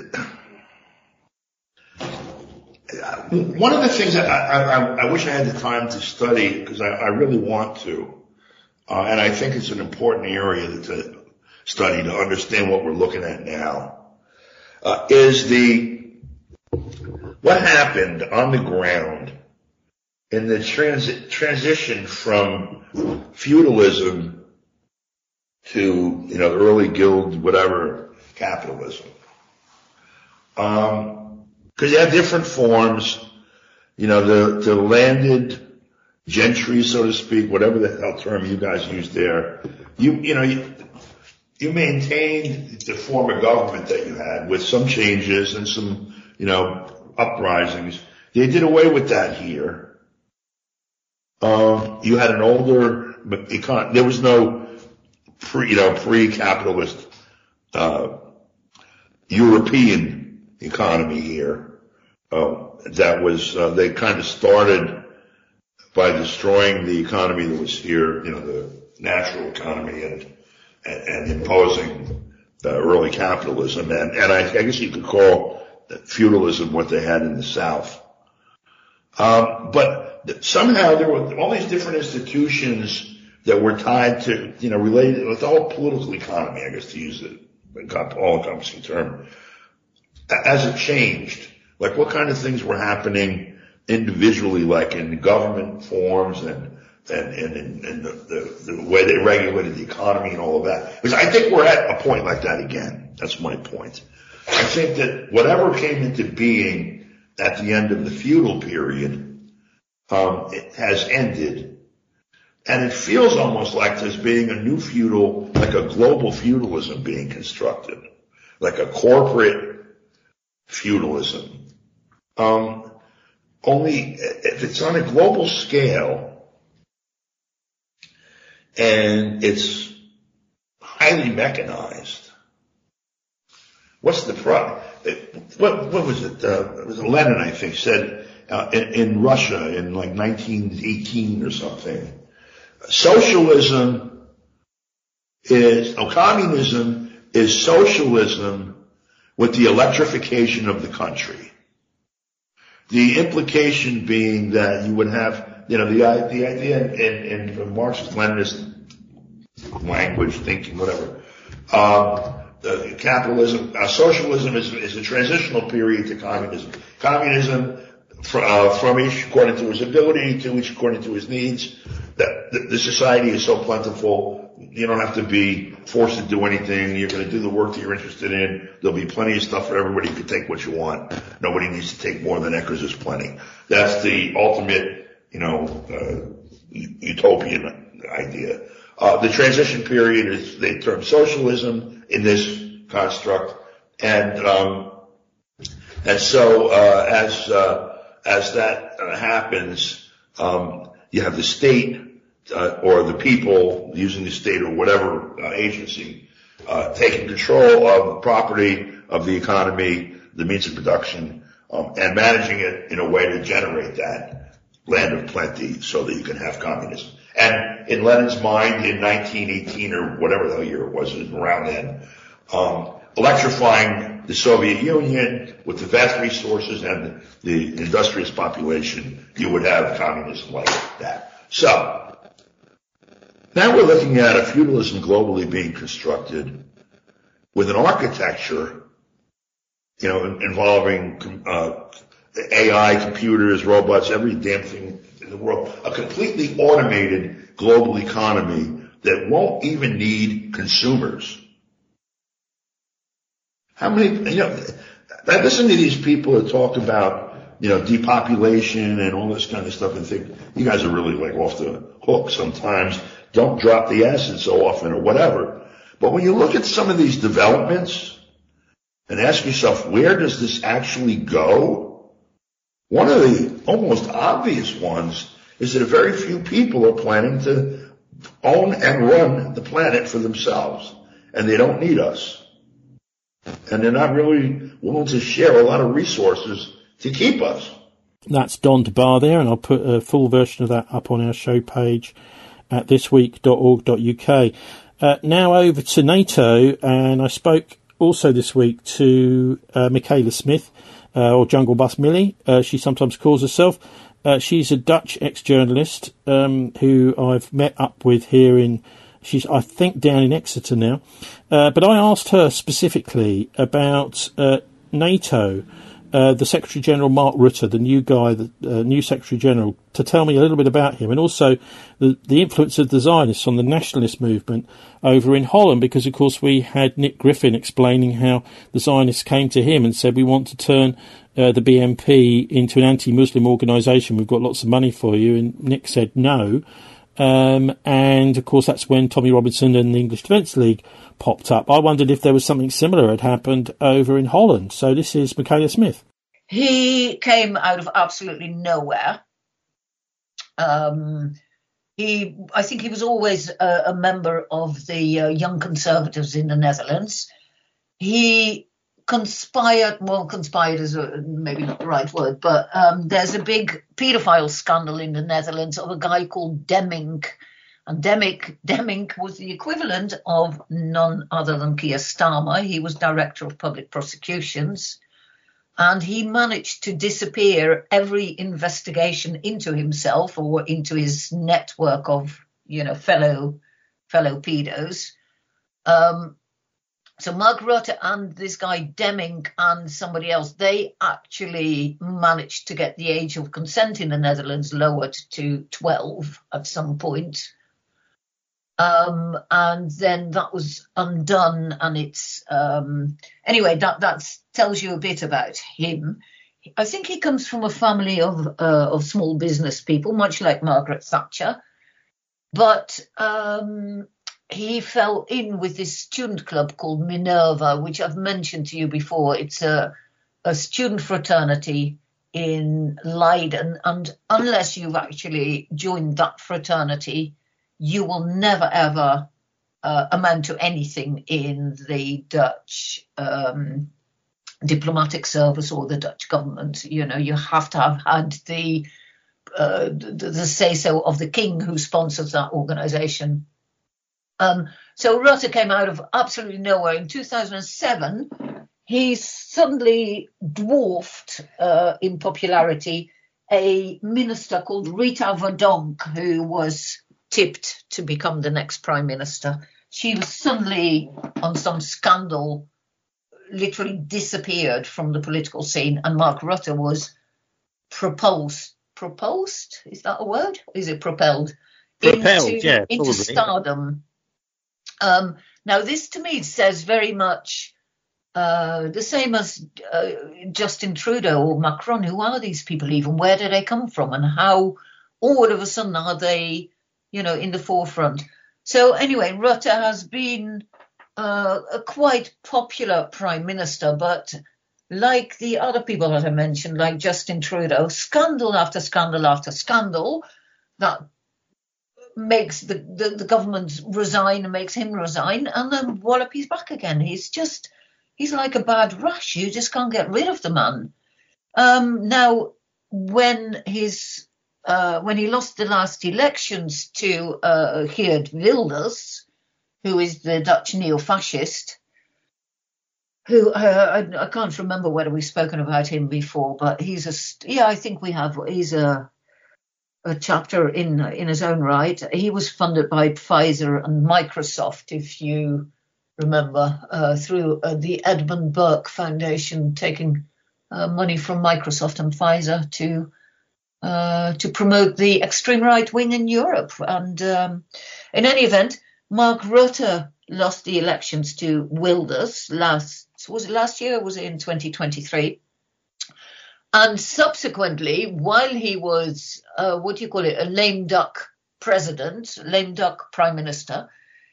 the, one of the things that I, I, I wish I had the time to study, because I, I really want to, uh, and I think it's an important area to study to understand what we're looking at now, uh, is the what happened on the ground in the transi- transition from feudalism to, you know, the early guild, whatever, capitalism. Um, cause you have different forms, you know, the, the landed gentry, so to speak, whatever the hell term you guys use there. You, you know, you, you maintained the form of government that you had with some changes and some, you know, uprisings. They did away with that here. Um, you had an older econ. There was no pre, you know, pre-capitalist uh, European economy here. Uh, that was uh, they kind of started by destroying the economy that was here, you know, the natural economy, and and, and imposing uh, early capitalism. And, and I, I guess you could call feudalism what they had in the South. Um, but somehow there were all these different institutions that were tied to, you know, related with the whole political economy, I guess, to use it, an all-encompassing term, as it changed. Like what kind of things were happening individually, like in government forms and and, and, and the, the, the way they regulated the economy and all of that. Because I think we're at a point like that again. That's my point. I think that whatever came into being at the end of the feudal period, um, it has ended. And it feels almost like there's being a new feudal, like a global feudalism being constructed, like a corporate feudalism. Um, only if it's on a global scale and it's highly mechanized, what's the problem? What, what was it? Uh, it was Lenin, I think, said uh, in, in Russia in like nineteen eighteen or something. Socialism is, oh, communism is socialism with the electrification of the country. The implication being that you would have, you know, the the idea in, in Marxist Leninist language, thinking, whatever. Um, the capitalism, uh, socialism is, is a transitional period to communism. Communism, fr- uh, from each according to his ability to each according to his needs. That the, the society is so plentiful, you don't have to be forced to do anything. You're going to do the work that you're interested in. There'll be plenty of stuff for everybody. You can take what you want. Nobody needs to take more than that because there's plenty. That's the ultimate, you know, uh, utopian idea. Uh, the transition period is they term socialism in this construct, and um, and so uh, as uh, as that uh, happens, um, you have the state uh, or the people using the state or whatever uh, agency uh, taking control of the property of the economy, the means of production, um, and managing it in a way to generate that land of plenty so that you can have communism. And in Lenin's mind in nineteen eighteen or whatever the year it was, around then, um, electrifying the Soviet Union with the vast resources and the industrious population, you would have communism like that. So, now we're looking at a feudalism globally being constructed with an architecture, you know, involving uh, A I, computers, robots, every damn thing in the world, a completely automated global economy that won't even need consumers. How many, you know, I listen to these people that talk about, you know, depopulation and all this kind of stuff and think, you guys are really like off the hook sometimes. Don't drop the acid so often or whatever. But when you look at some of these developments and ask yourself, where does this actually go? One of the almost obvious ones is that very few people are planning to own and run the planet for themselves, and they don't need us. And they're not really willing to share a lot of resources to keep us.
That's Don DeBar there, and I'll put a full version of that up on our show page at this week dot org dot U K. Uh, now over to NATO, and I spoke also this week to uh, Michaela Smith, uh, or Jungle Bus Millie, uh, she sometimes calls herself. Uh, she's a Dutch ex-journalist um, who I've met up with here in, she's I think down in Exeter now. Uh, but I asked her specifically about uh, NATO, uh, the Secretary-General Mark Rutte, the new guy, the uh, new Secretary-General, to tell me a little bit about him, and also the, the influence of the Zionists on the nationalist movement over in Holland, because, of course, we had Nick Griffin explaining how the Zionists came to him and said, we want to turn uh, the B N P into an anti-Muslim organisation. We've got lots of money for you. And Nick said no. Um, and, of course, that's when Tommy Robinson and the English Defence League popped up. I wondered if there was something similar had happened over in Holland. So this is Michaela Smith.
He came out of absolutely nowhere. Um, he, I think he was always a, a member of the uh, Young Conservatives in the Netherlands. He conspired, well, conspired is a, maybe not the right word, but um, there's a big paedophile scandal in the Netherlands of a guy called Demmink. And Demmink, Demmink was the equivalent of none other than Keir Starmer. He was Director of Public Prosecutions. And he managed to disappear every investigation into himself or into his network of, you know, fellow fellow pedos. Um, so Mark Rutte and this guy Demmink and somebody else, they actually managed to get the age of consent in the Netherlands lowered to twelve at some point. Um, and then that was undone, and it's um, anyway. That that tells you a bit about him. I think he comes from a family of uh, of small business people, much like Margaret Thatcher. But um, he fell in with this student club called Minerva, which I've mentioned to you before. It's a a student fraternity in Leiden, and unless you've actually joined that fraternity, you will never, ever uh, amount to anything in the Dutch um, diplomatic service or the Dutch government. You know, you have to have had the, uh, the, the say-so of the king who sponsors that organisation. Um, so Rutte came out of absolutely nowhere. In two thousand seven, he suddenly dwarfed uh, in popularity a minister called Rita Verdonk, who was tipped to become the next prime minister. She was suddenly on some scandal, literally disappeared from the political scene, and Mark Rutte was proposed. Proposed? Is that a word? Is it propelled?
Propelled,
into,
yeah,
into stardom. Um, now, this to me says very much uh, the same as uh, Justin Trudeau or Macron. Who are these people even? Where do they come from? And how all of a sudden are they, you know, in the forefront? So anyway, Rutte has been uh, a quite popular prime minister, but like the other people that I mentioned, like Justin Trudeau, scandal after scandal after scandal that makes the, the, the government resign and makes him resign, and then wallop, he's back again. He's just, he's like a bad rash. You just can't get rid of the man. Um, now, when his uh, when he lost the last elections to uh, Geert Wilders, who is the Dutch neo-fascist, who uh, I, I can't remember whether we've spoken about him before, but he's a yeah, I think we have. He's a a chapter in in his own right. He was funded by Pfizer and Microsoft, if you remember, uh, through uh, the Edmund Burke Foundation, taking uh, money from Microsoft and Pfizer to uh, to promote the extreme right wing in Europe. And um, in any event, Mark Rutte lost the elections to Wilders last, was it last year or was it in twenty twenty-three? And subsequently, while he was, uh, what do you call it, a lame duck president, lame duck prime minister,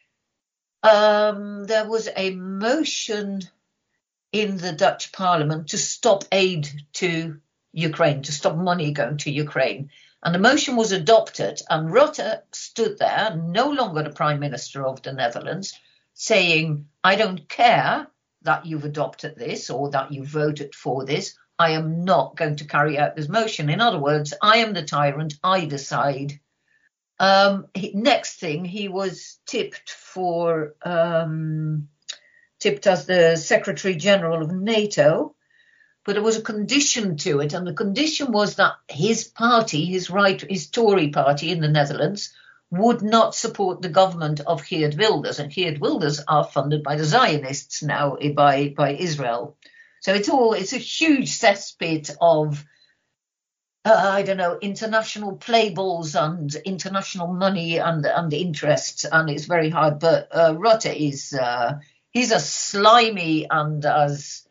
um, there was a motion in the Dutch parliament to stop aid to Ukraine, to stop money going to Ukraine. And the motion was adopted, and Rutte stood there, no longer the prime minister of the Netherlands, saying, I don't care that you've adopted this or that you voted for this. I am not going to carry out this motion. In other words, I am the tyrant. I decide. Um, he, next thing, he was tipped for um, tipped as the Secretary General of NATO, but there was a condition to it, and the condition was that his party, his right, his Tory party in the Netherlands, would not support the government of Geert Wilders, and Geert Wilders are funded by the Zionists now, by by Israel. So it's all, it's a huge cesspit of, uh, I don't know, international playballs and international money and, and interests, and it's very hard. But uh, Rutte is, uh, he's as slimy and as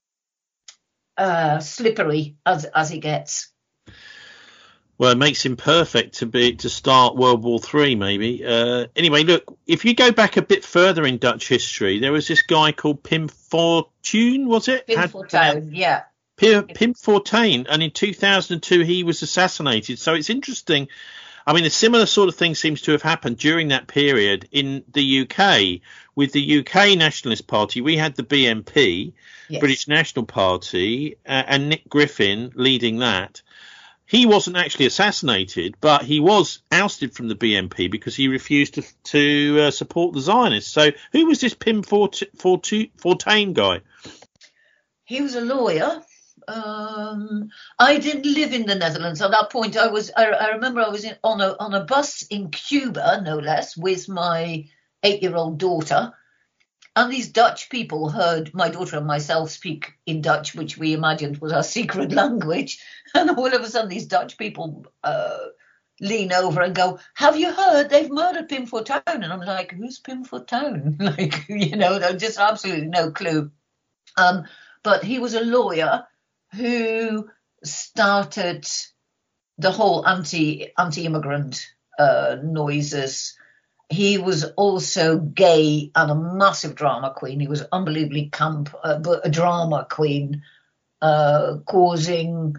uh, slippery as, as he gets.
Well, it makes him perfect to be to start World War Three, maybe. Uh, anyway, look, if you go back a bit further in Dutch history, there was this guy called Pim Fortuyn, was it?
Pim
Had,
Fortuyn, yeah.
Pim, Pim Fortuyn, and in two thousand two he was assassinated. So it's interesting. I mean, a similar sort of thing seems to have happened during that period in the U K with the U K Nationalist Party. We had the B N P, yes. British National Party, uh, and Nick Griffin leading that. He wasn't actually assassinated, but he was ousted from the B N P because he refused to to uh, support the Zionists. So who was this Pim Fortuyn guy?
He was a lawyer. Um, I didn't live in the Netherlands at that point. I was. I, I remember I was in, on a on a bus in Cuba, no less, with my eight-year-old daughter. And these Dutch people heard my daughter and myself speak in Dutch, which we imagined was our secret language. And all of a sudden, these Dutch people uh, lean over and go, have you heard they've murdered Pim Fortuyn? And I'm like, who's Pim Fortuyn? Like, you know, just absolutely no clue. Um, but he was a lawyer who started the whole anti, anti-immigrant uh, noises. He was also gay and a massive drama queen. He was unbelievably camp, uh, but a drama queen, uh, causing,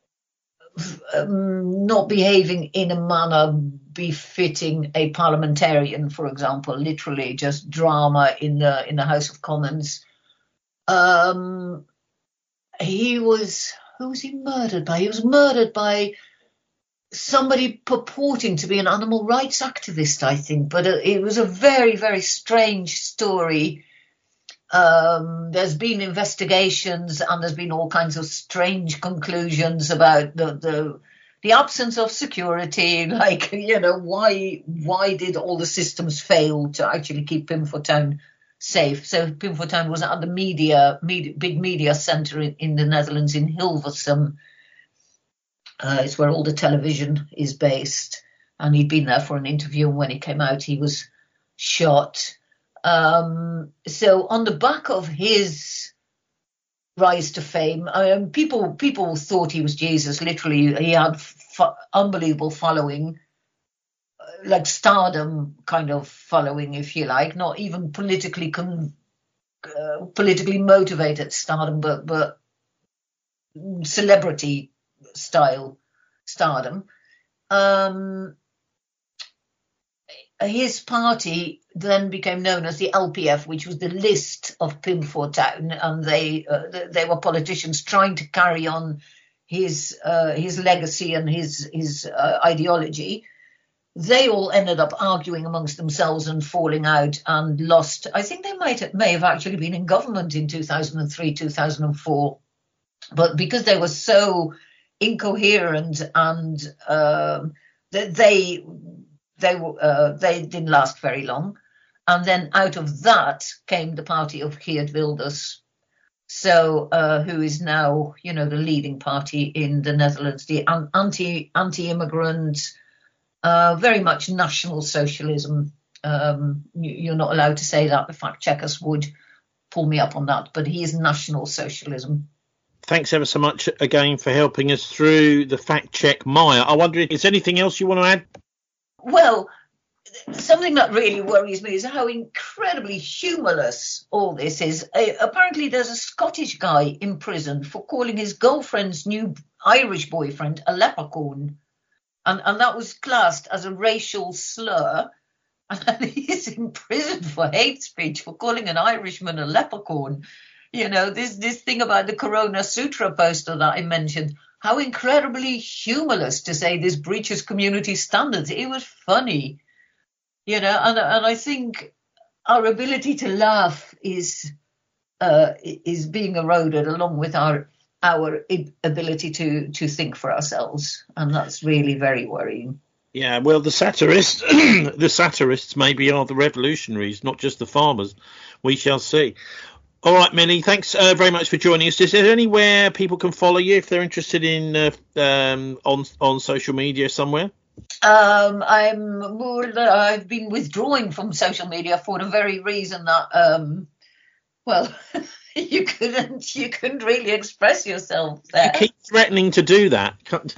um, not behaving in a manner befitting a parliamentarian, for example, literally just drama in the in the House of Commons. Um, he was, who was he murdered by? He was murdered by somebody purporting to be an animal rights activist, I think, but it was a very, very strange story. Um, there's been investigations and there's been all kinds of strange conclusions about the, the the absence of security, like, you know, why why did all the systems fail to actually keep Pim Fortuyn safe? So Pim Fortuyn was at the media, media big media centre in, in the Netherlands in Hilversum. Uh, it's where all the television is based, and he'd been there for an interview, and when he came out, he was shot. Um, so on the back of his rise to fame, um, people people thought he was Jesus. Literally, he had f- unbelievable following, like stardom kind of following, if you like, not even politically con- uh, politically motivated stardom, but but celebrity style stardom. Um, his party then became known as the L P F, which was the list of Pim Fortuyn, and they uh, they were politicians trying to carry on his uh, his legacy and his his uh, ideology, they all ended up arguing amongst themselves and falling out and lost. I think they might have, may have actually been in government in two thousand three, two thousand four, but because they were so incoherent and um, that they they uh, they didn't last very long. And then out of that came the party of Geert Wilders. So, uh, who is now, you know, the leading party in the Netherlands, the anti anti-immigrant, uh, very much national socialism. Um, you're not allowed to say that. The fact checkers would pull me up on that, but he is national socialism.
Thanks ever so much again for helping us through the fact check, Maya. I wonder if there's anything else you want to add?
Well, something that really worries me is how incredibly humorless all this is. Uh, apparently, there's a Scottish guy in prison for calling his girlfriend's new Irish boyfriend a leprechaun. And, and that was classed as a racial slur. And he's in prison for hate speech for calling an Irishman a leprechaun. You know, this, this thing about the Corona Sutra poster that I mentioned, how incredibly humorless to say this breaches community standards. It was funny. You know, and and I think our ability to laugh is uh, is being eroded along with our our ability to to think for ourselves, and that's really very worrying.
Yeah, well, the satirists, the satirists maybe are the revolutionaries, not just the farmers. We shall see. All right, Millie, thanks uh, very much for joining us. Is there anywhere people can follow you if they're interested in uh, um, on on social media somewhere?
Um, I'm I've been withdrawing from social media for the very reason that um, well, you couldn't you couldn't really express yourself there.
You keep threatening to do that.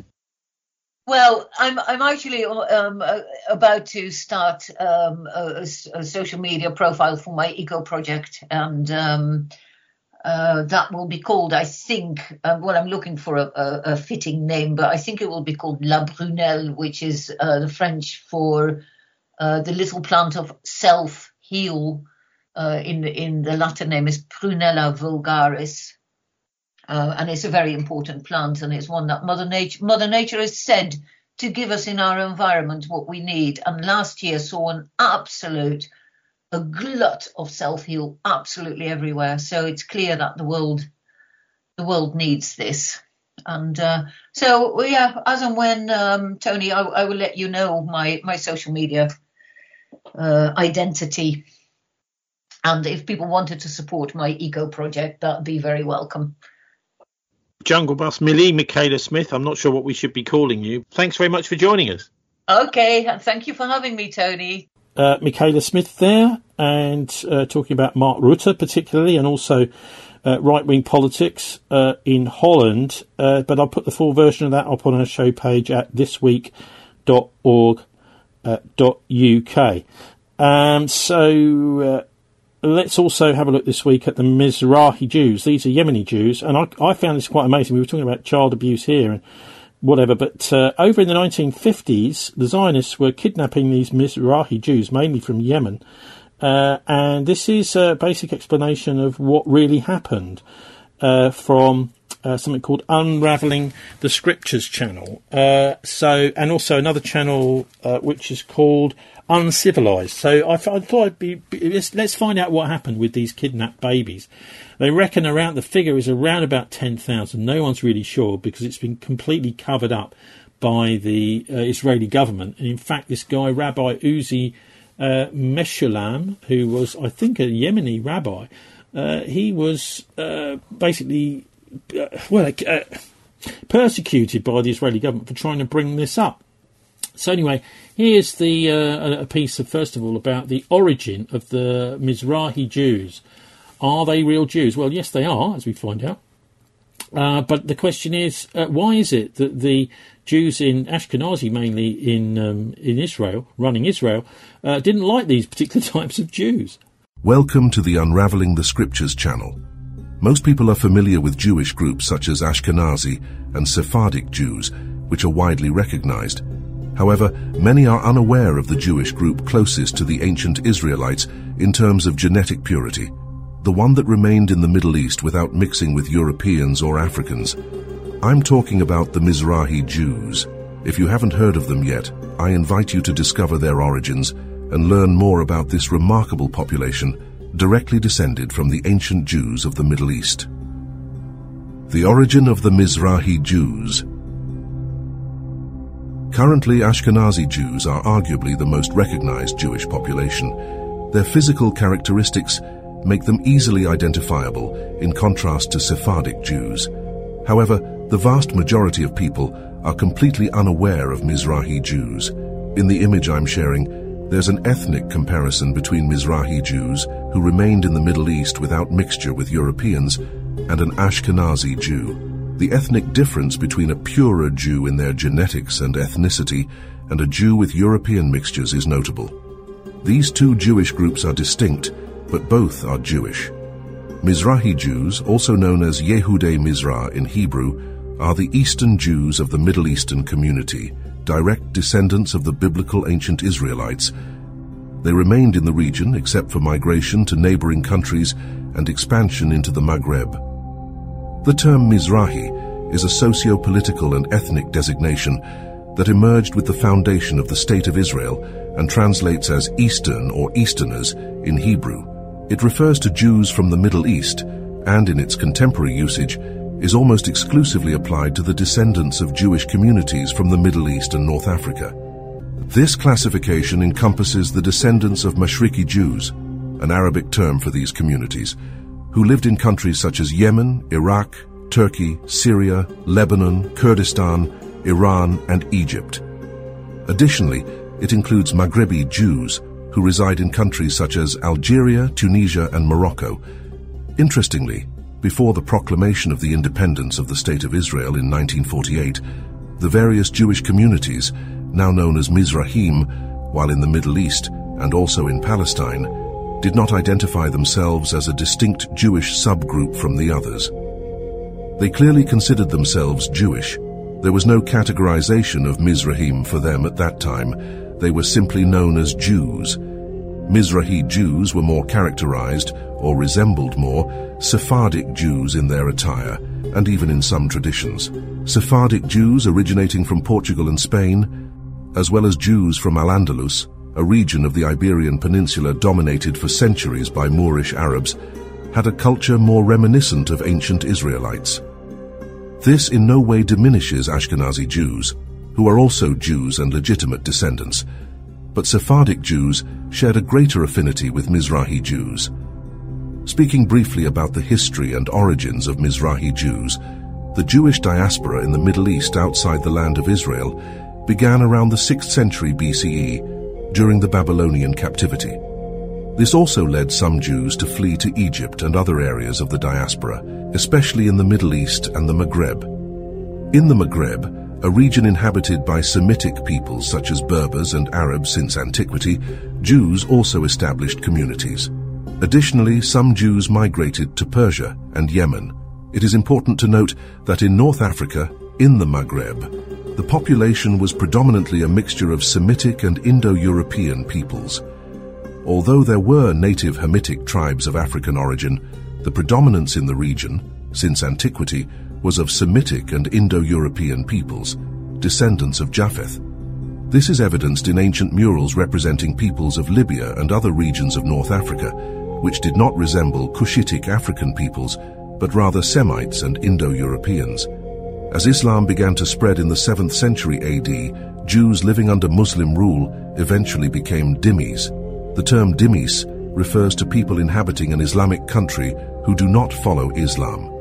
Well, I'm I'm actually um, uh, about to start um, a, a social media profile for my eco project, and um, uh, that will be called, I think, uh, well, I'm looking for a, a, a fitting name, but I think it will be called La Brunelle, which is uh, the French for uh, the little plant of self-heal. Uh, in in the Latin name is Prunella vulgaris. Uh, and it's a very important plant, and it's one that Mother Nature, Mother Nature has said to give us in our environment what we need. And last year saw an absolute, a glut of self-heal absolutely everywhere. So it's clear that the world, the world needs this. And uh, so, well, yeah, as and when, um, Tony, I, I will let you know my, my social media uh, identity. And if people wanted to support my eco project, that'd be very welcome.
Jungle Bus Millie, Michaela Smith, I'm not sure what we should be calling you. Thanks very much for joining us.
Okay, thank you for having me, Tony.
Uh, Michaela Smith there, and uh, talking about Mark Rutte particularly, and also uh, right-wing politics uh, in Holland. Uh, but I'll put the full version of that up on our show page at this week dot org dot U K. Um, so... Uh, Let's also have a look this week at the Mizrahi Jews. These are Yemeni Jews, and I, I found this quite amazing. We were talking about child abuse here and whatever, but uh, over in the nineteen fifties, the Zionists were kidnapping these Mizrahi Jews, mainly from Yemen, uh, and this is a basic explanation of what really happened uh, from uh, something called Unraveling the Scriptures channel. Uh, so, and also another channel uh, which is called Uncivilized. So I, th- I thought I'd be, be let's, let's find out what happened with these kidnapped babies. They reckon around the figure is around about ten thousand. No one's really sure because it's been completely covered up by the uh, Israeli government. And in fact, this guy, Rabbi Uzi uh, Meshulam, who was, I think, a Yemeni rabbi, uh, he was uh, basically uh, well uh, persecuted by the Israeli government for trying to bring this up. So anyway, here's the uh, a piece of, first of all, about the origin of the Mizrahi Jews. Are they real Jews? Well, yes, they are, as we find out. Uh, but the question is, uh, why is it that the Jews in Ashkenazi, mainly in um, in Israel, running Israel, uh, didn't like these particular types of Jews?
Welcome to the Unraveling the Scriptures channel. Most people are familiar with Jewish groups such as Ashkenazi and Sephardic Jews, which are widely recognized. However, many are unaware of the Jewish group closest to the ancient Israelites in terms of genetic purity, the one that remained in the Middle East without mixing with Europeans or Africans. I'm talking about the Mizrahi Jews. If you haven't heard of them yet, I invite you to discover their origins and learn more about this remarkable population directly descended from the ancient Jews of the Middle East. The origin of the Mizrahi Jews. Currently, Ashkenazi Jews are arguably the most recognized Jewish population. Their physical characteristics make them easily identifiable in contrast to Sephardic Jews. However, the vast majority of people are completely unaware of Mizrahi Jews. In the image I'm sharing, there's an ethnic comparison between Mizrahi Jews who remained in the Middle East without mixture with Europeans and an Ashkenazi Jew. The ethnic difference between a purer Jew in their genetics and ethnicity and a Jew with European mixtures is notable. These two Jewish groups are distinct, but both are Jewish. Mizrahi Jews, also known as Yehudei Mizrah in Hebrew, are the Eastern Jews of the Middle Eastern community, direct descendants of the biblical ancient Israelites. They remained in the region except for migration to neighboring countries and expansion into the Maghreb. The term Mizrahi is a socio-political and ethnic designation that emerged with the foundation of the State of Israel and translates as Eastern or Easterners in Hebrew. It refers to Jews from the Middle East and, in its contemporary usage, is almost exclusively applied to the descendants of Jewish communities from the Middle East and North Africa. This classification encompasses the descendants of Mashriki Jews, an Arabic term for these communities, who lived in countries such as Yemen, Iraq, Turkey, Syria, Lebanon, Kurdistan, Iran, and Egypt. Additionally, it includes Maghrebi Jews, who reside in countries such as Algeria, Tunisia, and Morocco. Interestingly, before the proclamation of the independence of the State of Israel in nineteen forty-eight, the various Jewish communities, now known as Mizrahim, while in the Middle East and also in Palestine, did not identify themselves as a distinct Jewish subgroup from the others. They clearly considered themselves Jewish. There was no categorization of Mizrahim for them at that time. They were simply known as Jews. Mizrahi Jews were more characterized, or resembled more, Sephardic Jews in their attire, and even in some traditions. Sephardic Jews originating from Portugal and Spain, as well as Jews from Al-Andalus, a region of the Iberian Peninsula dominated for centuries by Moorish Arabs, had a culture more reminiscent of ancient Israelites. This in no way diminishes Ashkenazi Jews, who are also Jews and legitimate descendants, but Sephardic Jews shared a greater affinity with Mizrahi Jews. Speaking briefly about the history and origins of Mizrahi Jews, the Jewish diaspora in the Middle East outside the land of Israel began around the sixth century B C E during the Babylonian captivity. This also led some Jews to flee to Egypt and other areas of the diaspora, especially in the Middle East and the Maghreb. In the Maghreb, a region inhabited by Semitic peoples such as Berbers and Arabs since antiquity, Jews also established communities. Additionally, some Jews migrated to Persia and Yemen. It is important to note that in North Africa, in the Maghreb, the population was predominantly a mixture of Semitic and Indo-European peoples. Although there were native Hamitic tribes of African origin, the predominance in the region, since antiquity, was of Semitic and Indo-European peoples, descendants of Japheth. This is evidenced in ancient murals representing peoples of Libya and other regions of North Africa, which did not resemble Cushitic African peoples, but rather Semites and Indo-Europeans. As Islam began to spread in the seventh century A D, Jews living under Muslim rule eventually became dhimmis. The term dhimmis refers to people inhabiting an Islamic country who do not follow Islam.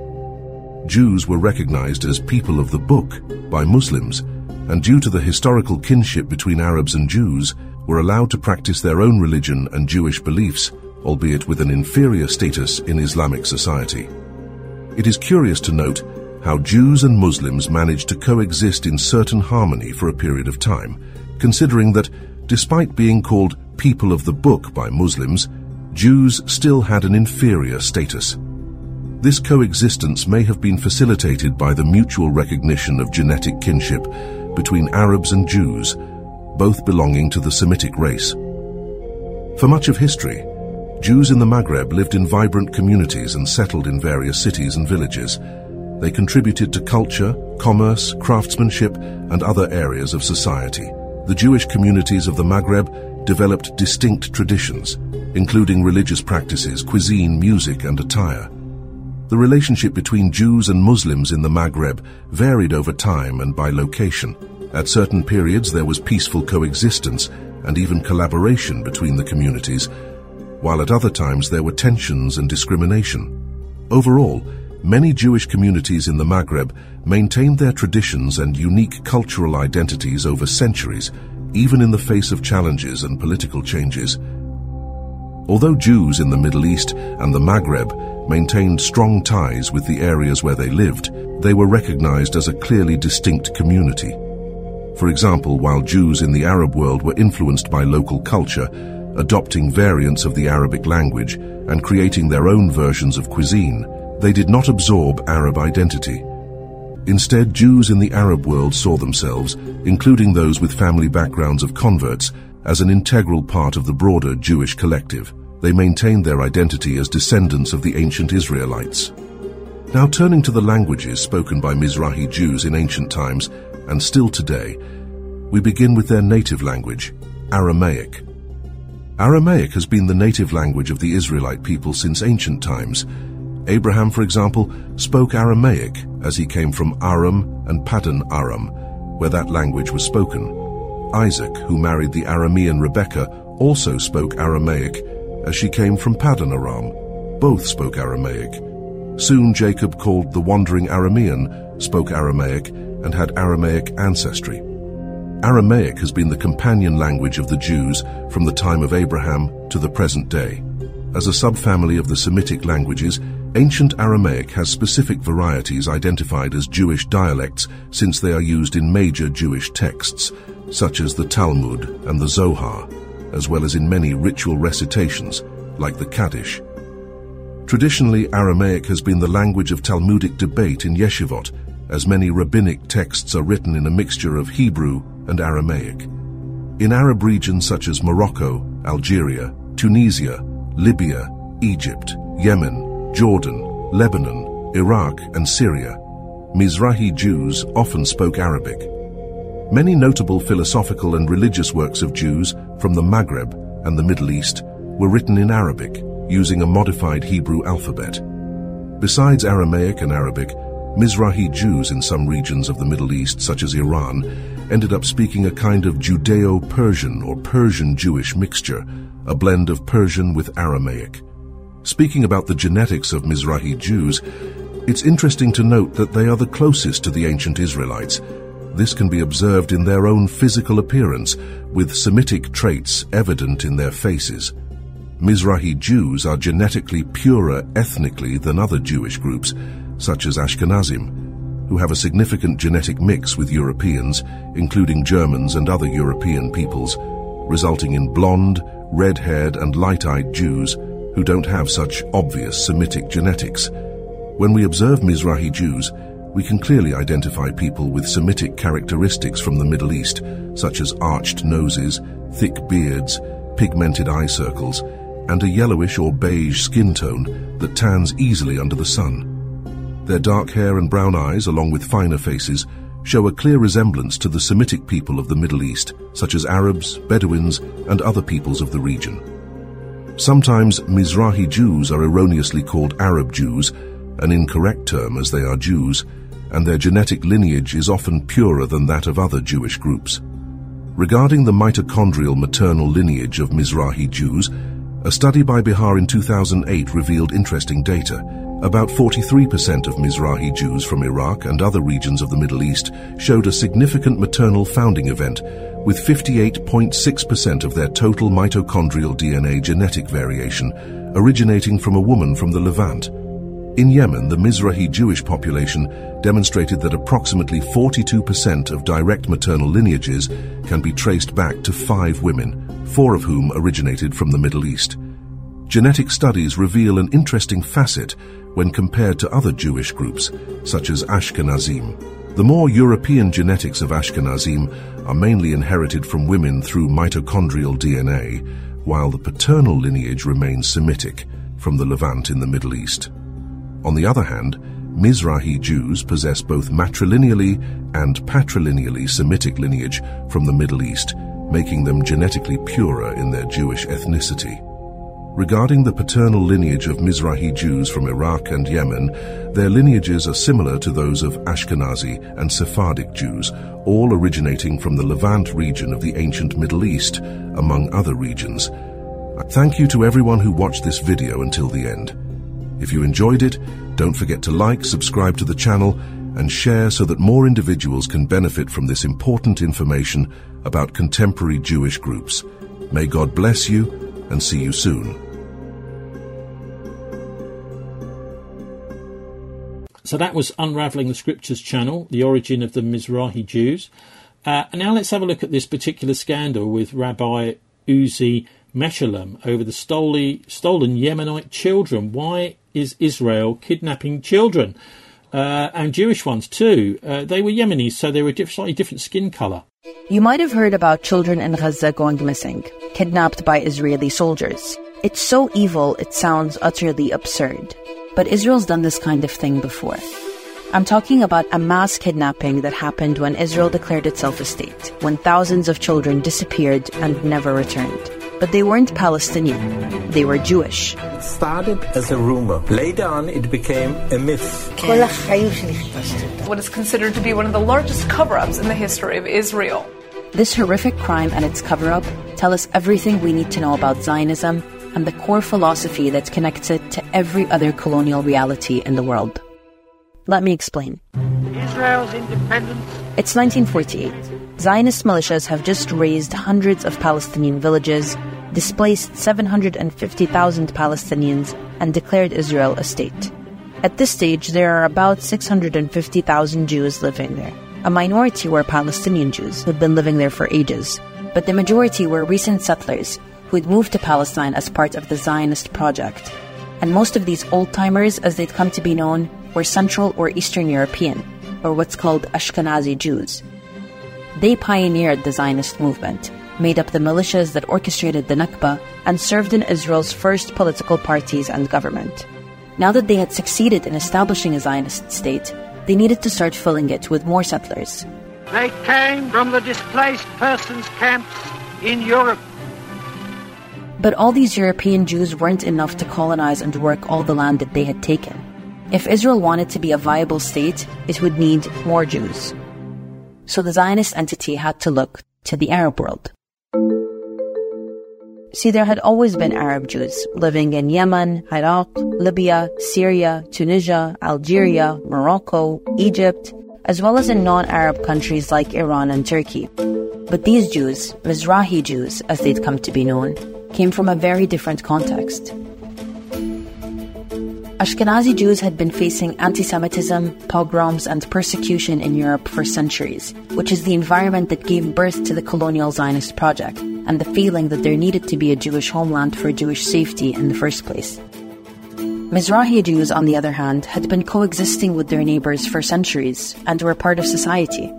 Jews were recognized as people of the book by Muslims, and due to the historical kinship between Arabs and Jews, were allowed to practice their own religion and Jewish beliefs, albeit with an inferior status in Islamic society. It is curious to note how Jews and Muslims managed to coexist in certain harmony for a period of time, considering that, despite being called people of the book by Muslims, Jews still had an inferior status. This coexistence may have been facilitated by the mutual recognition of genetic kinship between Arabs and Jews, both belonging to the Semitic race. For much of history, Jews in the Maghreb lived in vibrant communities and settled in various cities and villages. They contributed to culture, commerce, craftsmanship, and other areas of society. The Jewish communities of the Maghreb developed distinct traditions, including religious practices, cuisine, music, and attire. The relationship between Jews and Muslims in the Maghreb varied over time and by location. At certain periods there was peaceful coexistence and even collaboration between the communities, while at other times there were tensions and discrimination. Overall, many Jewish communities in the Maghreb maintained their traditions and unique cultural identities over centuries, even in the face of challenges and political changes. Although Jews in the Middle East and the Maghreb maintained strong ties with the areas where they lived, they were recognized as a clearly distinct community. For example, while Jews in the Arab world were influenced by local culture, adopting variants of the Arabic language and creating their own versions of cuisine, they did not absorb Arab identity. Instead, Jews in the Arab world saw themselves, including those with family backgrounds of converts, as an integral part of the broader Jewish collective. They maintained their identity as descendants of the ancient Israelites. Now turning to the languages spoken by Mizrahi Jews in ancient times and still today, we begin with their native language, Aramaic. Aramaic has been the native language of the Israelite people since ancient times. Abraham, for example, spoke Aramaic as he came from Aram and Paddan Aram, where that language was spoken. Isaac, who married the Aramean Rebekah, also spoke Aramaic as she came from Paddan Aram. Both spoke Aramaic. Soon Jacob, called the Wandering Aramean, spoke Aramaic and had Aramaic ancestry. Aramaic has been the companion language of the Jews from the time of Abraham to the present day. As a subfamily of the Semitic languages, ancient Aramaic has specific varieties identified as Jewish dialects since they are used in major Jewish texts, such as the Talmud and the Zohar, as well as in many ritual recitations, like the Kaddish. Traditionally, Aramaic has been the language of Talmudic debate in yeshivot, as many rabbinic texts are written in a mixture of Hebrew and Aramaic. In Arab regions such as Morocco, Algeria, Tunisia, Libya, Egypt, Yemen, Jordan, Lebanon, Iraq, and Syria, Mizrahi Jews often spoke Arabic. Many notable philosophical and religious works of Jews from the Maghreb and the Middle East were written in Arabic, using a modified Hebrew alphabet. Besides Aramaic and Arabic, Mizrahi Jews in some regions of the Middle East, such as Iran, ended up speaking a kind of Judeo-Persian or Persian-Jewish mixture, a blend of Persian with Aramaic. Speaking about the genetics of Mizrahi Jews, it's interesting to note that they are the closest to the ancient Israelites. This can be observed in their own physical appearance, with Semitic traits evident in their faces. Mizrahi Jews are genetically purer ethnically than other Jewish groups, such as Ashkenazim, who have a significant genetic mix with Europeans, including Germans and other European peoples, resulting in blonde, red-haired and light-eyed Jews who don't have such obvious Semitic genetics. When we observe Mizrahi Jews, we can clearly identify people with Semitic characteristics from the Middle East, such as arched noses, thick beards, pigmented eye circles, and a yellowish or beige skin tone that tans easily under the sun. Their dark hair and brown eyes, along with finer faces, show a clear resemblance to the Semitic people of the Middle East, such as Arabs, Bedouins, and other peoples of the region. Sometimes Mizrahi Jews are erroneously called Arab Jews, an incorrect term as they are Jews, and their genetic lineage is often purer than that of other Jewish groups. Regarding the mitochondrial maternal lineage of Mizrahi Jews, a study by Bihar in two thousand eight revealed interesting data. About forty-three percent of Mizrahi Jews from Iraq and other regions of the Middle East showed a significant maternal founding event, with fifty-eight point six percent of their total mitochondrial D N A genetic variation originating from a woman from the Levant. In Yemen, the Mizrahi Jewish population demonstrated that approximately forty-two percent of direct maternal lineages can be traced back to five women, four of whom originated from the Middle East. Genetic studies reveal an interesting facet when compared to other Jewish groups, such as Ashkenazim. The more European genetics of Ashkenazim are mainly inherited from women through mitochondrial D N A, while the paternal lineage remains Semitic, from the Levant in the Middle East. On the other hand, Mizrahi Jews possess both matrilineally and patrilineally Semitic lineage from the Middle East, making them genetically purer in their Jewish ethnicity. Regarding the paternal lineage of Mizrahi Jews from Iraq and Yemen, their lineages are similar to those of Ashkenazi and Sephardic Jews, all originating from the Levant region of the ancient Middle East, among other regions. Thank you to everyone who watched this video until the end. If you enjoyed it, don't forget to like, subscribe to the channel, and share so that more individuals can benefit from this important information about contemporary Jewish groups. May God bless you, and see you soon.
So that was Unraveling the Scriptures channel, the origin of the Mizrahi Jews. Uh, and now let's have a look at this particular scandal with Rabbi Uzi Meshullam over the stoli, stolen Yemenite children. Why is Israel kidnapping children? Uh, and Jewish ones too. Uh, they were Yemenis, so they were a diff- slightly different skin colour.
You might have heard about children in Gaza going missing, kidnapped by Israeli soldiers. It's so evil, it sounds utterly absurd. But Israel's done this kind of thing before. I'm talking about a mass kidnapping that happened when Israel declared itself a state, when thousands of children disappeared and never returned. But they weren't Palestinian, they were Jewish.
It started as a rumor. Later on, it became a myth.
What is considered to be one of the largest cover-ups in the history of Israel.
This horrific crime and its cover-up tell us everything we need to know about Zionism and the core philosophy that connects it to every other colonial reality in the world. Let me explain.
Israel's independence.
It's nineteen forty-eight. Zionist militias have just razed hundreds of Palestinian villages, displaced seven hundred fifty thousand Palestinians, and declared Israel a state. At this stage, there are about six hundred fifty thousand Jews living there. A minority were Palestinian Jews who'd been living there for ages, but the majority were recent settlers who'd moved to Palestine as part of the Zionist project. And most of these old-timers, as they'd come to be known, were Central or Eastern European, or what's called Ashkenazi Jews. They pioneered the Zionist movement, made up the militias that orchestrated the Nakba, and served in Israel's first political parties and government. Now that they had succeeded in establishing a Zionist state, they needed to start filling it with more settlers.
They came from the displaced persons camps in Europe.
But all these European Jews weren't enough to colonize and work all the land that they had taken. If Israel wanted to be a viable state, it would need more Jews. So the Zionist entity had to look to the Arab world. See, there had always been Arab Jews living in Yemen, Iraq, Libya, Syria, Tunisia, Algeria, Morocco, Egypt, as well as in non-Arab countries like Iran and Turkey. But these Jews, Mizrahi Jews as they'd come to be known, came from a very different context. Ashkenazi Jews had been facing anti-Semitism, pogroms, and persecution in Europe for centuries, which is the environment that gave birth to the colonial Zionist project, and the feeling that there needed to be a Jewish homeland for Jewish safety in the first place. Mizrahi Jews, on the other hand, had been coexisting with their neighbors for centuries, and were part of society.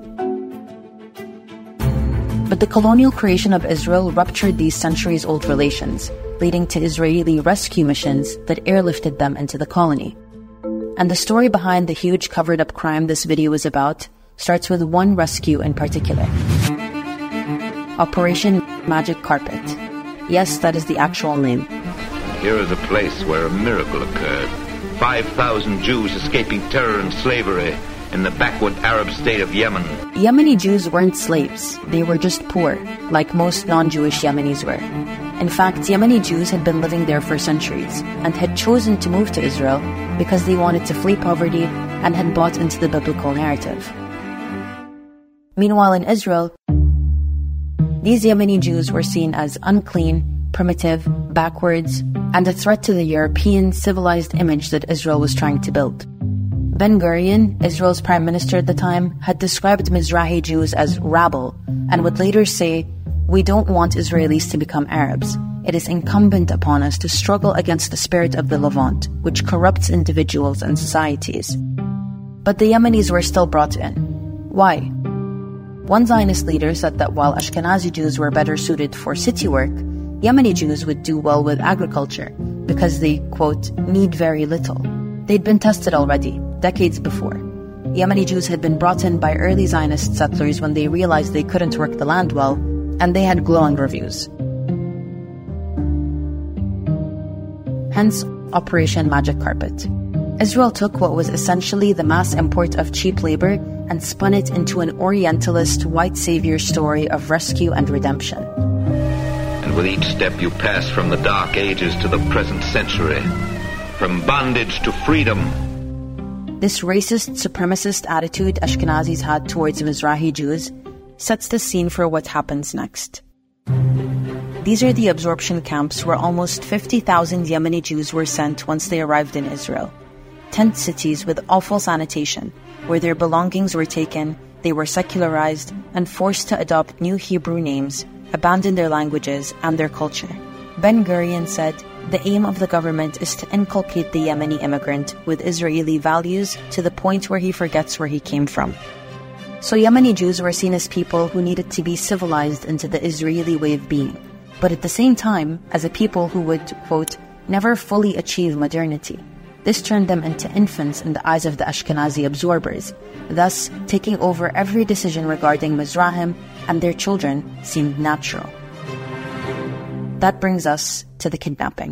But the colonial creation of Israel ruptured these centuries-old relations, leading to Israeli rescue missions that airlifted them into the colony. And the story behind the huge covered-up crime this video is about starts with one rescue in particular. Operation Magic Carpet. Yes, that is the actual name.
Here is a place where a miracle occurred. five thousand Jews escaping terror and slavery in the backward Arab state of Yemen.
Yemeni Jews weren't slaves. They were just poor, like most non-Jewish Yemenis were. In fact, Yemeni Jews had been living there for centuries and had chosen to move to Israel because they wanted to flee poverty and had bought into the biblical narrative. Meanwhile, in Israel, these Yemeni Jews were seen as unclean, primitive, backwards, and a threat to the European civilized image that Israel was trying to build. Ben-Gurion, Israel's prime minister at the time, had described Mizrahi Jews as rabble and would later say, "We don't want Israelis to become Arabs. It is incumbent upon us to struggle against the spirit of the Levant, which corrupts individuals and societies." But the Yemenis were still brought in. Why? One Zionist leader said that while Ashkenazi Jews were better suited for city work, Yemeni Jews would do well with agriculture because they, quote, need very little. They'd been tested already, decades before. Yemeni Jews had been brought in by early Zionist settlers when they realized they couldn't work the land well, and they had glowing reviews. Hence, Operation Magic Carpet. Israel took what was essentially the mass import of cheap labor and spun it into an Orientalist white savior story of rescue and redemption.
And with each step you pass from the dark ages to the present century, from bondage to freedom.
This racist, supremacist attitude Ashkenazis had towards Mizrahi Jews sets the scene for what happens next. These are the absorption camps where almost fifty thousand Yemeni Jews were sent once they arrived in Israel. Tent cities with awful sanitation, where their belongings were taken, they were secularized, and forced to adopt new Hebrew names, abandon their languages and their culture. Ben Gurion said, "The aim of the government is to inculcate the Yemeni immigrant with Israeli values to the point where he forgets where he came from." So Yemeni Jews were seen as people who needed to be civilized into the Israeli way of being, but at the same time, as a people who would, quote, never fully achieve modernity. This turned them into infants in the eyes of the Ashkenazi absorbers, thus taking over every decision regarding Mizrahim and their children seemed natural. That brings us to the kidnapping.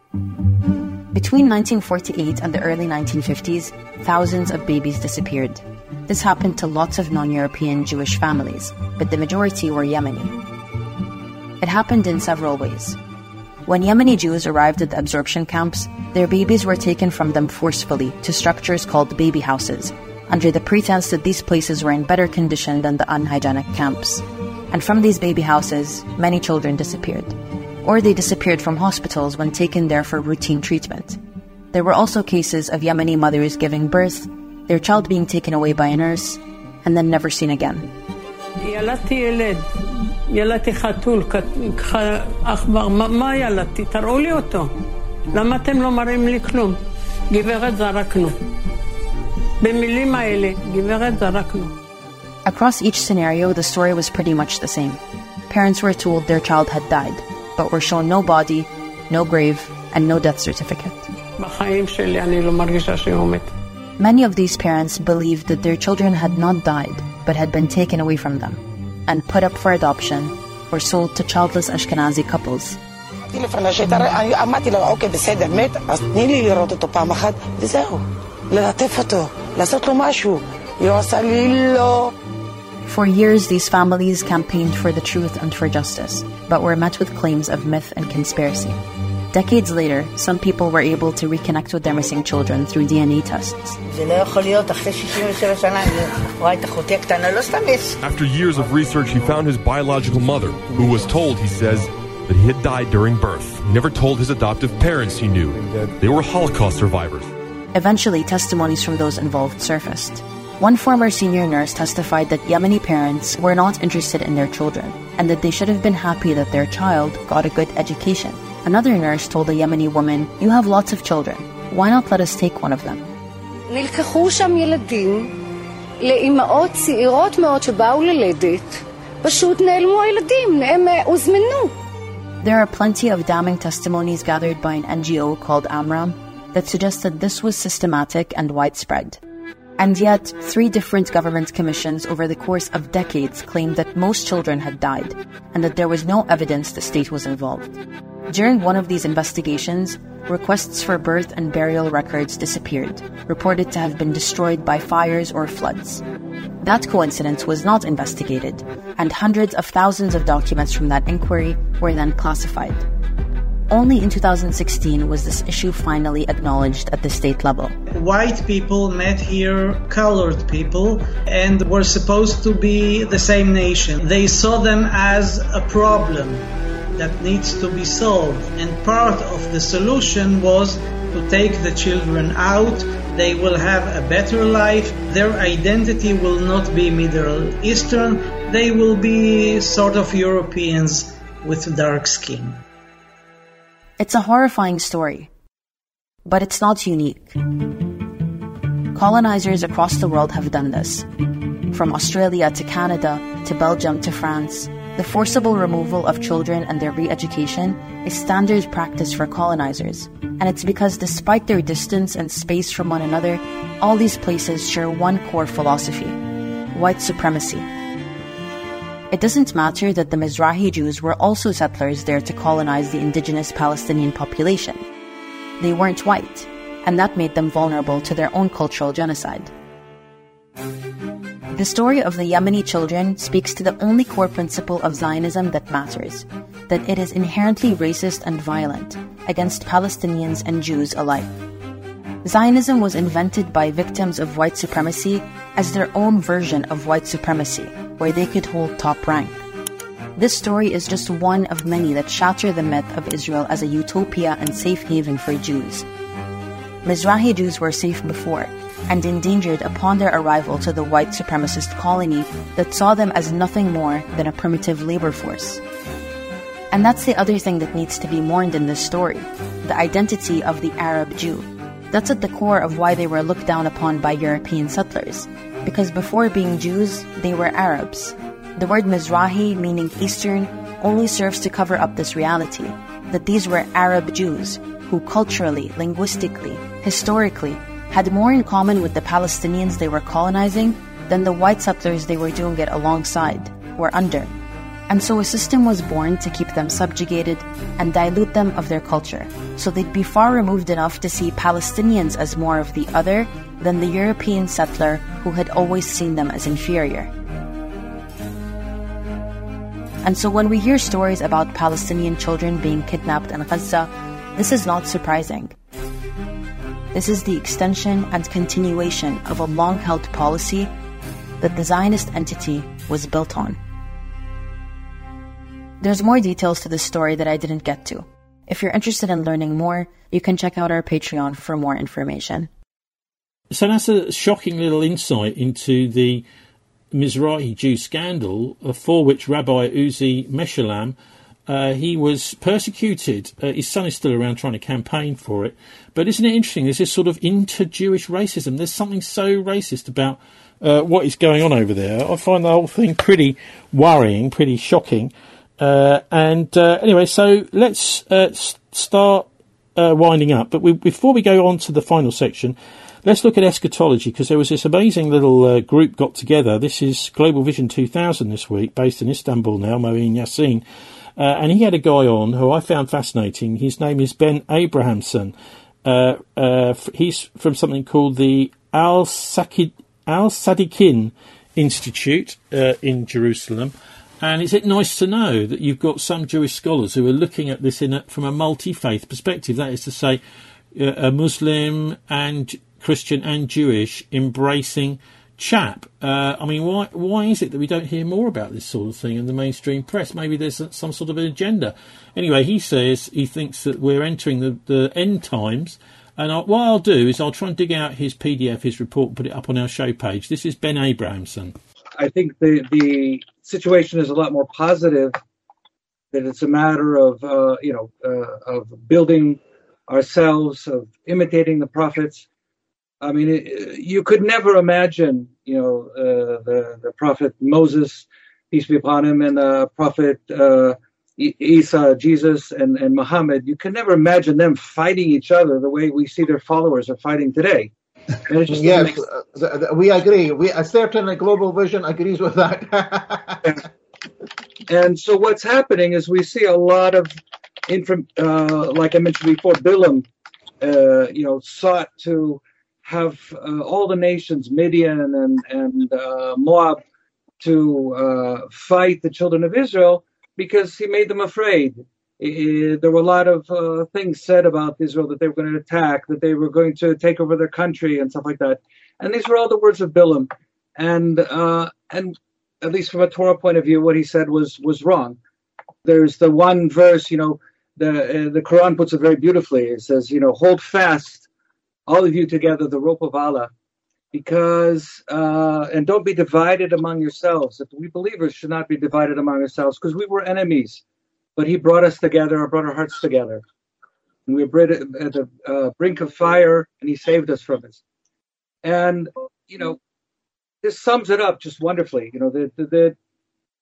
Between nineteen forty-eight and the early nineteen fifties, thousands of babies disappeared. This happened to lots of non-European Jewish families, but the majority were Yemeni. It happened in several ways. When Yemeni Jews arrived at the absorption camps, their babies were taken from them forcefully to structures called baby houses, under the pretense that these places were in better condition than the unhygienic camps. And from these baby houses, many children disappeared. Or they disappeared from hospitals when taken there for routine treatment. There were also cases of Yemeni mothers giving birth, their child being taken away by a nurse, and then never seen again.
ילדתי ילד, ילדתי חתול, עכבר, מה ילדתי? תראו לי אותו. למה אתם לא מראים לי כלום? גברת זרקנו. במילים האלה, גברת זרקנו.
Across each scenario, the story was pretty much the same. Parents were told their child had died, but were shown no body, no grave, and no death certificate.
בחיים שלי אני לא מרגישה שהיא מת.
Many of these parents believed that their children had not died, but had been taken away from them, and put up for adoption, or sold to childless Ashkenazi couples.
אמרתי לו, אוקיי, בסדר, מת, אז תני לי לראות אותו פעם אחת, וזהו. ללטף אותו, לעשות לו משהו. היא עושה לי לא.
For years, these families campaigned for the truth and for justice, but were met with claims of myth and conspiracy. Decades later, some people were able to reconnect with their missing children through D N A tests.
After years of research, he found his biological mother, who was told, he says, that he had died during birth. He never told his adoptive parents he knew. They were Holocaust survivors.
Eventually, testimonies from those involved surfaced. One former senior nurse testified that Yemeni parents were not interested in their children, and that they should have been happy that their child got a good education. Another nurse told a Yemeni woman, "You have lots of children. Why not let us take one of them?"
נלקחו שם ילדים לאימהות צעירות מאוד שבאו ללדת. פשוט נעלמו הילדים, הם הוזמנו.
There are plenty of damning testimonies gathered by an N G O called Amram that suggested this was systematic and widespread. And yet, three different government commissions over the course of decades claimed that most children had died, and that there was no evidence the state was involved. During one of these investigations, requests for birth and burial records disappeared, reported to have been destroyed by fires or floods. That coincidence was not investigated, and hundreds of thousands of documents from that inquiry were then classified. Only in two thousand sixteen was this issue finally acknowledged at the state level.
White people met here colored people and were supposed to be the same nation. They saw them as a problem that needs to be solved, and part of the solution was to take the children out. They will have a better life. Their identity will not be Middle Eastern. They will be sort of Europeans with dark skin.
It's a horrifying story, but it's not unique. Colonizers across the world have done this, from Australia to Canada to Belgium to France, The forcible removal of children and their re-education is standard practice for colonizers, and it's because despite their distance and space from one another, all these places share one core philosophy: white supremacy. It doesn't matter that the Mizrahi Jews were also settlers there to colonize the indigenous Palestinian population. They weren't white, and that made them vulnerable to their own cultural genocide. The story of the Yemeni children speaks to the only core principle of Zionism that matters, that it is inherently racist and violent against Palestinians and Jews alike. Zionism was invented by victims of white supremacy as their own version of white supremacy, where they could hold top rank. This story is just one of many that shatter the myth of Israel as a utopia and safe haven for Jews. Mizrahi Jews were safe before, and endangered upon their arrival to the white supremacist colony that saw them as nothing more than a primitive labor force. And that's the other thing that needs to be mourned in this story, the identity of the Arab Jew. That's at the core of why they were looked down upon by European settlers, because before being Jews, they were Arabs. The word Mizrahi, meaning Eastern, only serves to cover up this reality, that these were Arab Jews who culturally, linguistically, historically, had more in common with the Palestinians they were colonizing than the white settlers they were doing it alongside, or under. And so a system was born to keep them subjugated and dilute them of their culture, so they'd be far removed enough to see Palestinians as more of the other than the European settler who had always seen them as inferior. And so when we hear stories about Palestinian children being kidnapped in Gaza, this is not surprising. This is the extension and continuation of a long-held policy that the Zionist entity was built on. There's more details to this story that I didn't get to. If you're interested in learning more, you can check out our Patreon for more information.
So that's a shocking little insight into the Mizrahi Jew scandal, for which Rabbi Uzi Meshulam, uh, he was persecuted. Uh, his son is still around trying to campaign for it. But isn't it interesting? There's this sort of inter-Jewish racism. There's something so racist about uh, what is going on over there. I find the whole thing pretty worrying, pretty shocking. Uh, and uh, anyway, so let's uh, start uh, winding up. But we, before we go on to the final section, let's look at eschatology, because there was this amazing little uh, group got together. This is Global Vision two thousand this week, based in Istanbul now, Moeen Yassin. Uh, and he had a guy on who I found fascinating. His name is Ben Abrahamson. Uh, uh, he's from something called the Al-Sadiqin Institute uh, in Jerusalem. And is it nice to know that you've got some Jewish scholars who are looking at this in a, from a multi-faith perspective? That is to say, uh, a Muslim and Christian and Jewish embracing chap. Uh, I mean, why why is it that we don't hear more about this sort of thing in the mainstream press? Maybe there's some sort of an agenda. Anyway, he says he thinks that we're entering the, the end times. And I, what I'll do is I'll try and dig out his P D F, his report, and put it up on our show page. This is Ben Abrahamson.
I think the the situation is a lot more positive, that it's a matter of, uh, you know, uh, of building ourselves, of imitating the prophets. I mean, it, you could never imagine, you know, uh, the, the prophet Moses, peace be upon him, and the prophet uh, Isa, Jesus, and, and Muhammad. You can never imagine them fighting each other the way we see their followers are fighting today. And it just
yes,
makes...
uh, we agree. We uh, certainly Global Vision agrees with that.
And so what's happening is we see a lot of, inform- uh, like I mentioned before, Bilam, uh, you know, sought to have uh, all the nations, Midian and, and uh, Moab, to uh, fight the children of Israel because he made them afraid. It, there were a lot of uh, things said about Israel, that they were going to attack, that they were going to take over their country and stuff like that. And these were all the words of Bilam. And uh, and at least from a Torah point of view, what he said was was wrong. There's the one verse, you know, the uh, the Quran puts it very beautifully. It says, you know, hold fast, all of you together, the rope of Allah, because, uh, and don't be divided among yourselves. If we believers should not be divided among ourselves, because we were enemies. But he brought us together, or brought our hearts together. And we were at the uh, brink of fire, and he saved us from it. And, you know, this sums it up just wonderfully. You know, the, the, the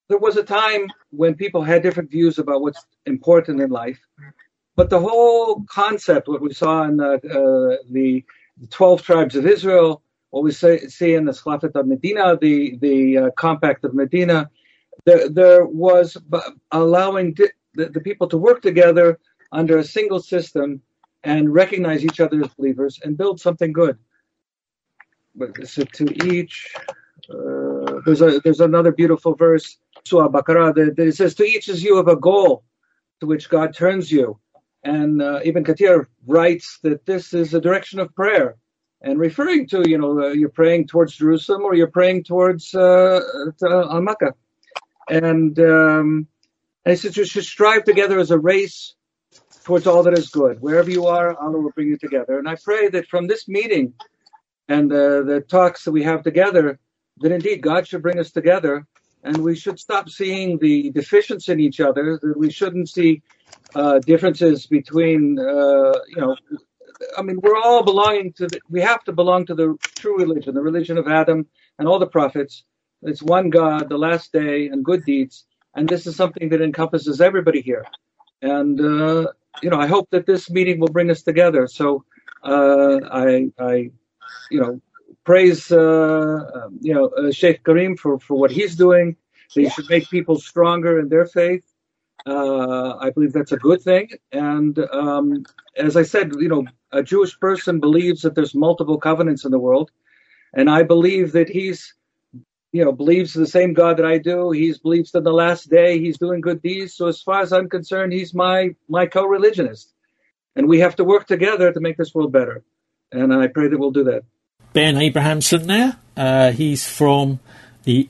there was a time when people had different views about what's important in life. But the whole concept, what we saw in the, uh, the twelve tribes of Israel, what we say, see in the Khalafat of Medina, the, the uh, Compact of Medina, there, there was allowing di- the, the people to work together under a single system and recognize each other as believers and build something good. But so to each, uh, there's a there's another beautiful verse, Surah Baqarah, that, that it says, to each as you have a goal to which God turns you. And uh, Ibn Kathir writes that this is a direction of prayer, and referring to, you know, uh, you're praying towards Jerusalem or you're praying towards uh, to, uh, Makkah. And, um, and he says you should strive together as a race towards all that is good. Wherever you are, Allah will bring you together. And I pray that from this meeting and uh, the talks that we have together, that indeed God should bring us together, and we should stop seeing the deficiency in each other, that we shouldn't see uh, differences between, uh, you know, I mean, we're all belonging to, the, we have to belong to the true religion, the religion of Adam and all the prophets. It's one God, the last day, and good deeds. And this is something that encompasses everybody here. And, uh, you know, I hope that this meeting will bring us together. So uh, I, I, you know, praise, uh, you know, uh, Sheikh Karim for, for what he's doing. They should make people stronger in their faith. Uh, I believe that's a good thing. And um, as I said, you know, a Jewish person believes that there's multiple covenants in the world. And I believe that he's, you know, believes in the same God that I do. He believes that the last day he's doing good deeds. So as far as I'm concerned, he's my, my co-religionist. And we have to work together to make this world better. And I pray that we'll do that.
Ben Abrahamson there. Uh, he's from the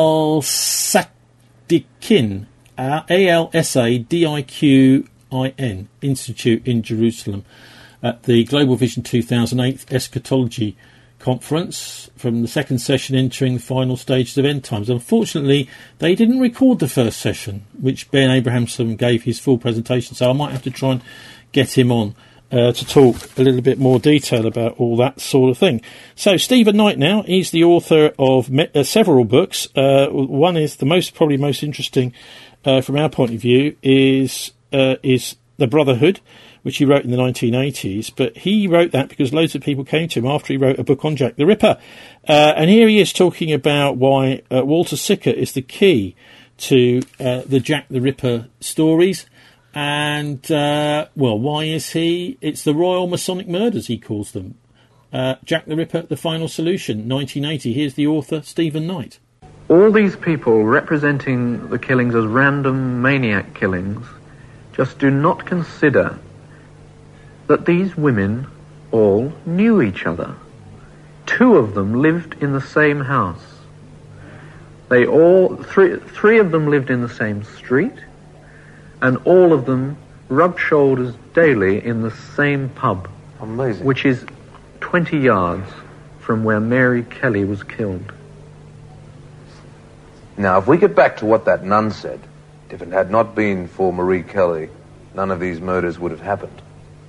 Al-Sadiqin, uh, A L S A D I Q I N Institute in Jerusalem at the Global Vision two thousand eight Eschatology Conference, from the second session entering the final stages of End Times. Unfortunately, they didn't record the first session, which Ben Abrahamson gave his full presentation, so I might have to try and get him on Uh, to talk a little bit more detail about all that sort of thing. So Stephen Knight now, he's the author of me- uh, several books. Uh, one is the most, probably most interesting uh, from our point of view, is uh, is The Brotherhood, which he wrote in the nineteen eighties. But he wrote that because loads of people came to him after he wrote a book on Jack the Ripper. Uh, and here he is talking about why uh, Walter Sickert is the key to uh, the Jack the Ripper stories. And, uh, well, why is he? It's the Royal Masonic Murders, he calls them. Uh, Jack the Ripper, The Final Solution, nineteen eighty. Here's the author, Stephen Knight.
All these people representing the killings as random maniac killings just do not consider that these women all knew each other. Two of them lived in the same house. They all, three, three of them lived in the same street. And all of them rubbed shoulders daily in the same pub.
Amazing.
Which is twenty yards from where Mary Kelly was killed.
Now, if we get back to what that nun said, if it had not been for Marie Kelly, none of these murders would have happened.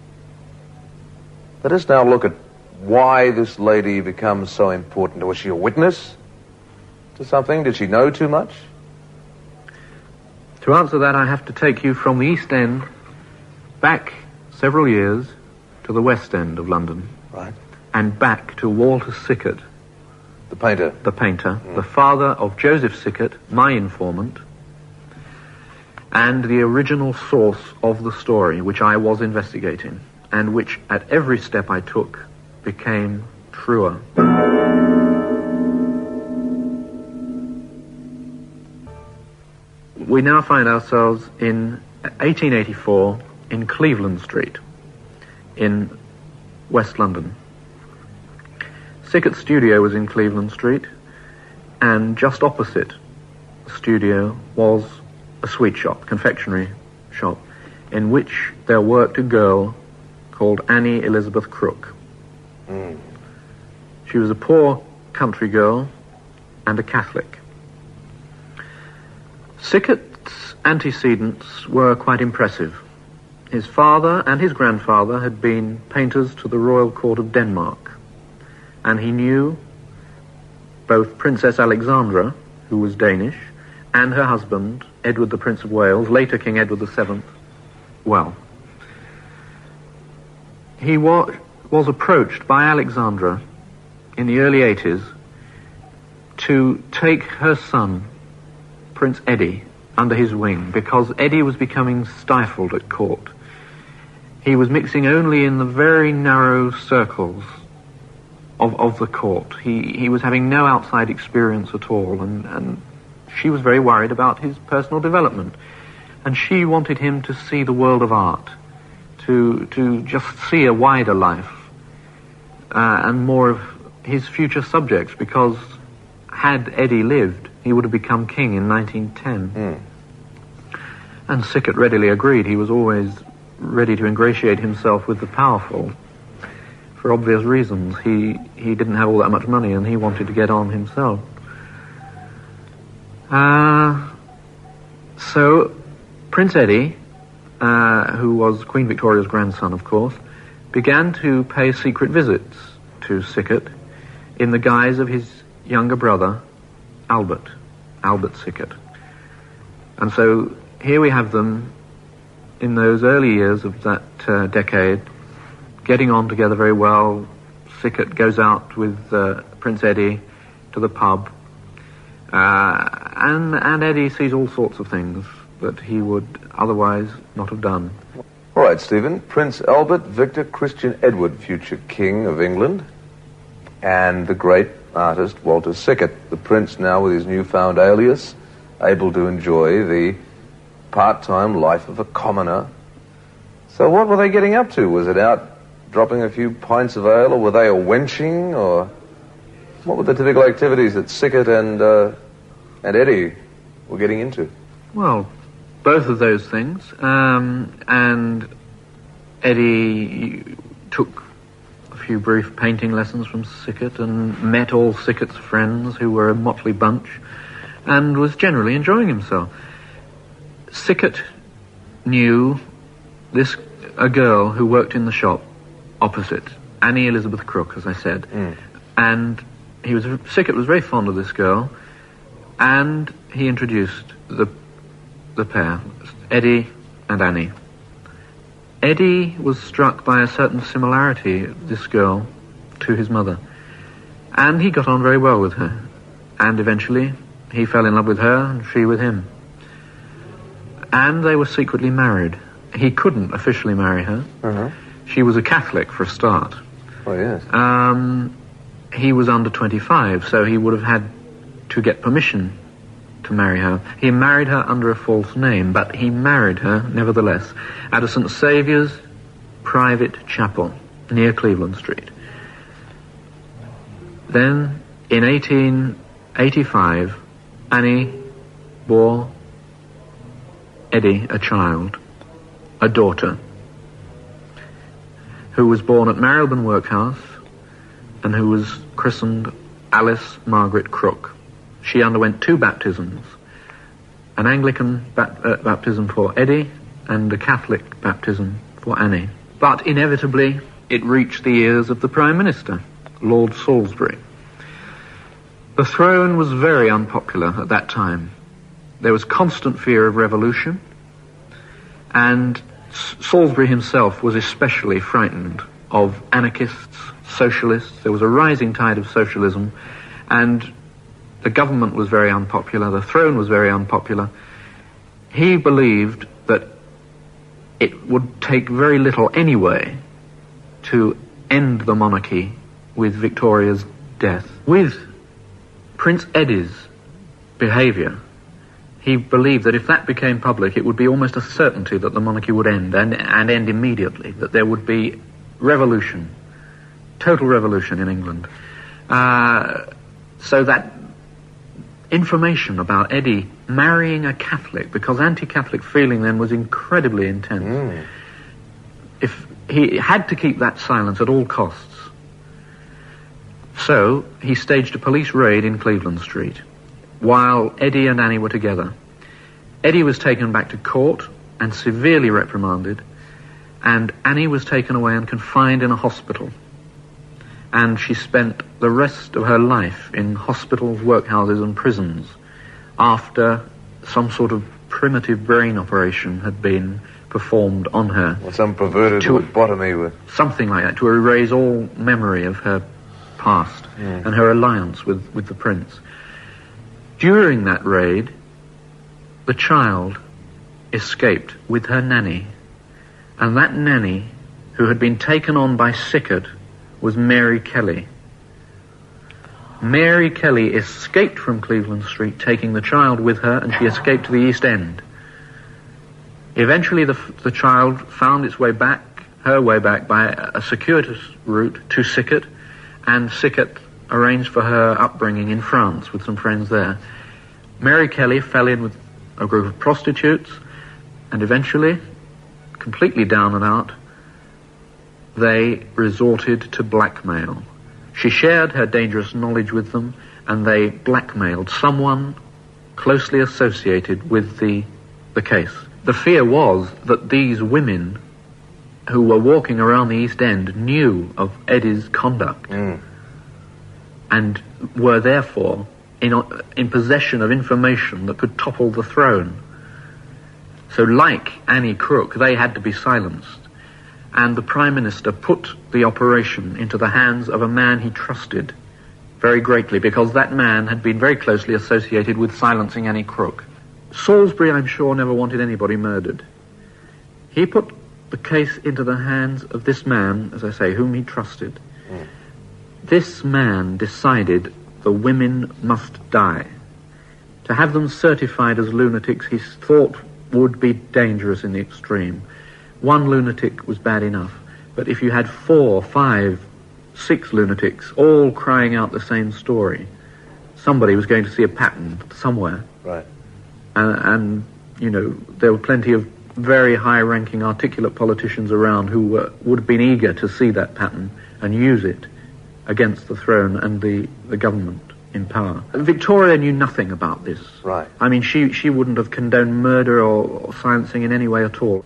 Let us now look at why this lady becomes so important. Was she a witness to something? Did she know too much?
To answer that, I have to take you from the East End back several years to the West End of London.
Right.
And back to Walter Sickert.
The painter.
The painter. Mm. The father of Joseph Sickert, my informant, and the original source of the story, which I was investigating, and which at every step I took became truer. We now find ourselves in eighteen eighty-four in Cleveland Street in West London. Sickert's studio was in Cleveland Street, and just opposite the studio was a sweet shop, confectionery shop, in which there worked a girl called Annie Elizabeth Crook. Mm. She was a poor country girl and a Catholic. Sickert's antecedents were quite impressive. His father and his grandfather had been painters to the Royal Court of Denmark, and he knew both Princess Alexandra, who was Danish, and her husband, Edward the Prince of Wales, later King Edward the Seventh, well. He wa- was approached by Alexandra in the early eighties to take her son, Prince Eddie, under his wing, because Eddie was becoming stifled at court. He was mixing only in the very narrow circles of, of the court. He, he was having no outside experience at all, and, and she was very worried about his personal development. And she wanted him to see the world of art, to, to just see a wider life, uh, and more of his future subjects, because had Eddie lived, he would have become king in nineteen ten.
Mm.
And Sickert readily agreed. He was always ready to ingratiate himself with the powerful. For obvious reasons, he, he didn't have all that much money, and he wanted to get on himself. Uh, so, Prince Eddie, uh, who was Queen Victoria's grandson, of course, began to pay secret visits to Sickert in the guise of his younger brother, Albert, Albert Sickert. And so here we have them in those early years of that uh, decade, getting on together very well. Sickert goes out with uh, Prince Eddie to the pub, uh, and, and Eddie sees all sorts of things that he would otherwise not have done.
All right, Stephen. Prince Albert Victor Christian Edward, future King of England, and the great artist Walter Sickert, the prince now with his newfound alias, able to enjoy the part-time life of a commoner. So what were they getting up to? Was it out dropping a few pints of ale, or were they a wenching, or what were the typical activities that Sickert and uh, and Eddie were getting into?
Well, both of those things. Um, and Eddie took a few brief painting lessons from Sickert and met all Sickert's friends, who were a motley bunch, and was generally enjoying himself. Sickert knew this a girl who worked in the shop opposite, Annie Elizabeth Crook, as I said,
mm.
and he was Sickert was very fond of this girl, and he introduced the the pair, Eddie and Annie. Eddie was struck by a certain similarity, this girl, to his mother, and he got on very well with her, and eventually he fell in love with her and she with him. And they were secretly married. He couldn't officially marry her.
Uh-huh.
She was a Catholic, for a start.
Oh, yes.
Um, he was under twenty-five, so he would have had to get permission to marry her. He married her under a false name, but he married her, nevertheless, at a Saint Saviour's private chapel near Cleveland Street. Then, in eighteen eighty-five, Annie bore Eddie a child, a daughter, who was born at Marylebone Workhouse and who was christened Alice Margaret Crook. She underwent two baptisms, an Anglican bap- uh, baptism for Eddie and a Catholic baptism for Annie. But inevitably, it reached the ears of the Prime Minister, Lord Salisbury. The throne was very unpopular at that time. There was constant fear of revolution, and S- Salisbury himself was especially frightened of anarchists, socialists. There was a rising tide of socialism, and the government was very unpopular, the throne was very unpopular. He believed that it would take very little anyway to end the monarchy with Victoria's death. With Prince Eddie's behaviour, he believed that if that became public, it would be almost a certainty that the monarchy would end, and, and end immediately, that there would be revolution, total revolution in England. Uh, so that information about Eddie marrying a Catholic, because anti-Catholic feeling then was incredibly intense.
Mm.
If he had to keep that silence at all costs. So he staged a police raid in Cleveland Street while Eddie and Annie were together. Eddie was taken back to court and severely reprimanded, and Annie was taken away and confined in a hospital. And she spent the rest of her life in hospitals, workhouses and prisons after some sort of primitive brain operation had been performed on her.
Or some perverted
to,
lobotomy with...
Something like that, to erase all memory of her past
Mm.
and her alliance with, with the prince. During that raid, the child escaped with her nanny, and that nanny, who had been taken on by Sickert, was Mary Kelly. Mary Kelly escaped from Cleveland Street, taking the child with her, and she escaped to the East End. Eventually the, the child found its way back, her way back, by a circuitous route to Sickert, and Sickert arranged for her upbringing in France with some friends there. Mary Kelly fell in with a group of prostitutes, and eventually, completely down and out, they resorted to blackmail. She shared her dangerous knowledge with them, and they blackmailed someone closely associated with the, the case. The fear was that these women who were walking around the East End knew of Eddie's conduct
mm.
and were therefore in, in possession of information that could topple the throne. So like Annie Crook, they had to be silenced. And the Prime Minister put the operation into the hands of a man he trusted very greatly, because that man had been very closely associated with silencing Annie Crook. Salisbury, I'm sure, never wanted anybody murdered. He put the case into the hands of this man, as I say, whom he trusted.
Mm.
This man decided the women must die. To have them certified as lunatics, he thought would be dangerous in the extreme. One lunatic was bad enough, but if you had four, five, six lunatics all crying out the same story, somebody was going to see a pattern somewhere.
Right.
And, and you know, there were plenty of very high-ranking, articulate politicians around who were, would have been eager to see that pattern and use it against the throne and the, the government in power. Victoria knew nothing about this.
Right.
I mean, she, she wouldn't have condoned murder or, or silencing in any way at all.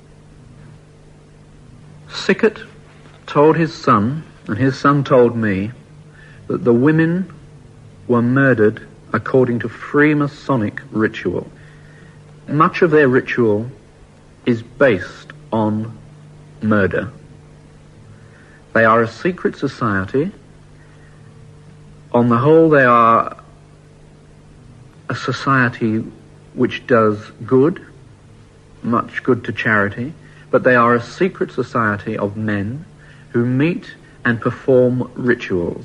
Sickert told his son, and his son told me, that the women were murdered according to Freemasonic ritual. Much of their ritual is based on murder. They are a secret society. On the whole, they are a society which does good, much good to charity, but they are a secret society of men who meet and perform rituals.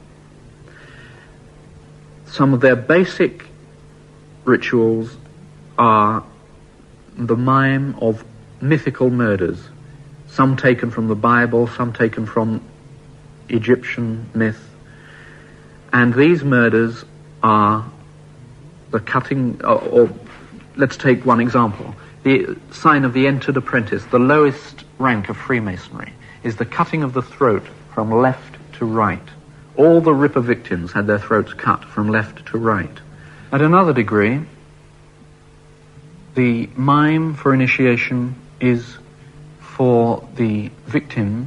Some of their basic rituals are the mime of mythical murders, some taken from the Bible, some taken from Egyptian myth. And these murders are the cutting, or, or let's take one example. The sign of the entered apprentice, the lowest rank of Freemasonry, is the cutting of the throat from left to right. All the Ripper victims had their throats cut from left to right. At another degree, the mime for initiation is for the victims'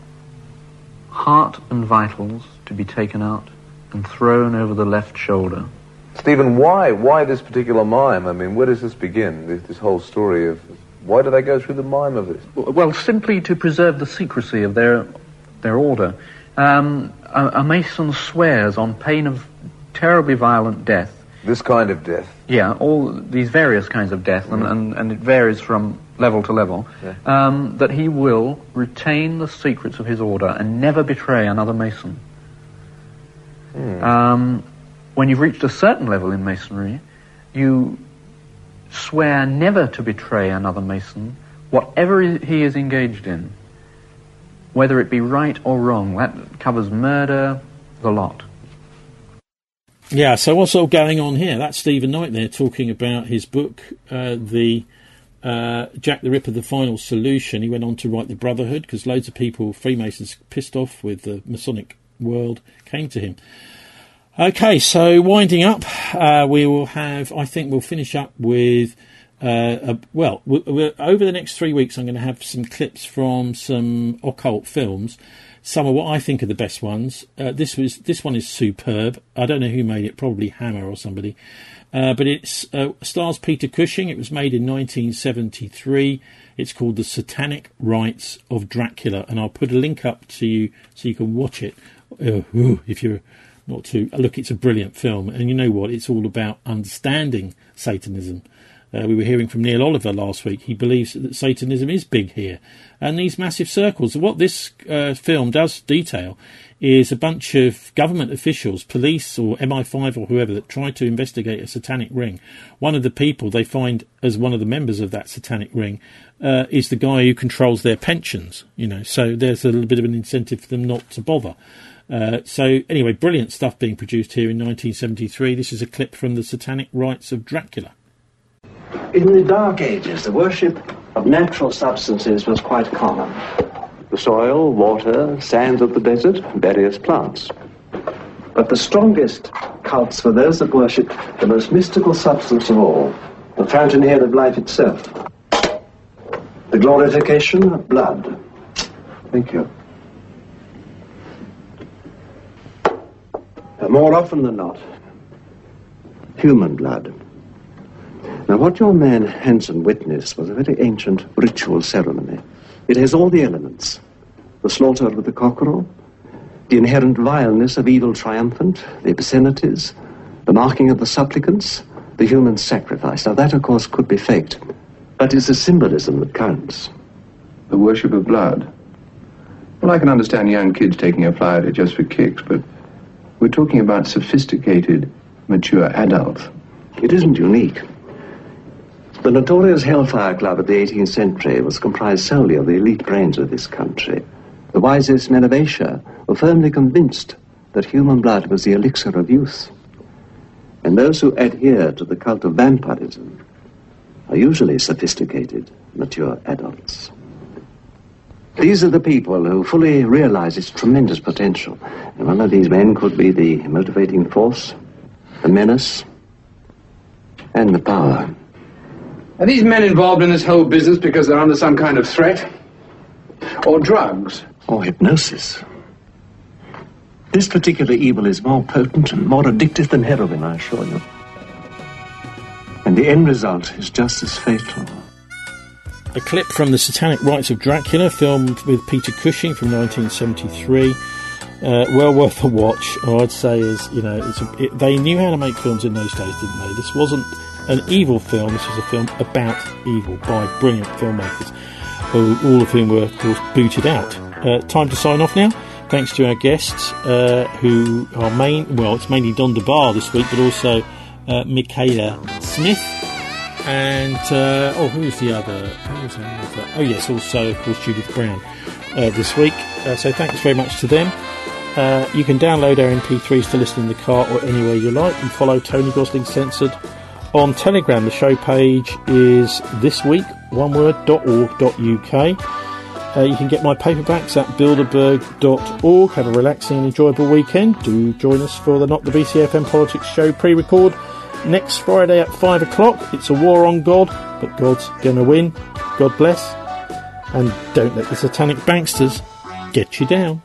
heart and vitals to be taken out and thrown over the left shoulder.
Stephen, why why this particular mime? I mean, where does this begin, this, this whole story of... Why do they go through the mime of this?
Well, simply to preserve the secrecy of their their order. Um, a, a Mason swears on pain of terribly violent death.
This kind of death?
Yeah, all these various kinds of death, and, mm. and, and it varies from level to level,
yeah.
um, that he will retain the secrets of his order and never betray another Mason.
Mm.
Um, when you've reached a certain level in Masonry, you swear never to betray another Mason, whatever he is engaged in, whether it be right or wrong. That covers murder, the lot.
Yeah, so what's all going on here? That's Stephen Knight there talking about his book, uh, the uh, Jack the Ripper, The Final Solution. He went on to write The Brotherhood, because loads of people, Freemasons, pissed off with the Masonic world, came to him. Okay, so winding up, uh, we will have, I think we'll finish up with, uh, a, well, we're, we're, over the next three weeks I'm going to have some clips from some occult films. some of what I think are the best ones. Uh, this was this one is superb. I don't know who made it, probably Hammer or somebody. Uh, but it uh, stars Peter Cushing. It was made in nineteen seventy-three. It's called The Satanic Rites of Dracula, and I'll put a link up to you so you can watch it. Uh, ooh, if you're not too... Look, it's a brilliant film, and you know what? It's all about understanding Satanism. Uh, we were hearing from Neil Oliver last week. He believes that Satanism is big here. And these massive circles, what this uh, film does detail is a bunch of government officials, police or M I five or whoever, that try to investigate a satanic ring. One of the people they find as one of the members of that satanic ring uh, is the guy who controls their pensions. You know, so there's a little bit of an incentive for them not to bother. Uh, so anyway, brilliant stuff being produced here in nineteen seventy-three. This is a clip from The Satanic Rites of Dracula.
In the Dark Ages, the worship of natural substances was quite common. The soil, water, sands of the desert, various plants. But the strongest cults were those that worshipped the most mystical substance of all, the fountainhead of life itself. The glorification of blood. Thank you. Uh, more often than not, human blood. Now, what your man Hansen witnessed was a very ancient ritual ceremony. It has all the elements. The slaughter of the cockerel, the inherent vileness of evil triumphant, the obscenities, the marking of the supplicants, the human sacrifice. Now, that, of course, could be faked, but it's the symbolism that counts.
The worship of blood. Well, I can understand young kids taking a fly at it just for kicks, but we're talking about sophisticated, mature adults.
It isn't unique. The notorious Hellfire Club of the eighteenth century was comprised solely of the elite brains of this country. The wisest men of Asia were firmly convinced that human blood was the elixir of youth. And those who adhere to the cult of vampirism are usually sophisticated, mature adults. These are the people who fully realize its tremendous potential. And one of these men could be the motivating force, the menace, and the power.
Are these men involved in this whole business because they're under some kind of threat? Or drugs?
Or hypnosis. This particular evil is more potent and more addictive than heroin, I assure you. And the end result is just as fatal.
A clip from The Satanic Rites of Dracula, filmed with Peter Cushing from nineteen seventy-three. Uh, well worth a watch. All I'd say is, you know, it's a, it, they knew how to make films in those days, didn't they? This wasn't an evil film. This was a film about evil by brilliant filmmakers, who, all of whom were, of course, booted out. Uh, time to sign off now. Thanks to our guests, uh, who are main. Well, it's mainly Don DeBar this week, but also uh, Michaela Smith. And, uh, oh, who was the other? Who was the other? Oh, yes, also, of course, Judith Brown uh, this week. Uh, so thanks very much to them. Uh, you can download our M P threes to listen in the car or anywhere you like, and follow Tony Gosling Censored on Telegram. The show page is thisweek, one word, dot org dot U K. Uh, you can get my paperbacks at bilderberg dot org. Have a relaxing and enjoyable weekend. Do join us for the Not the B C F M Politics Show pre-record next Friday at five o'clock. It's a war on God, but God's gonna win. God bless. And don't let the satanic banksters get you down.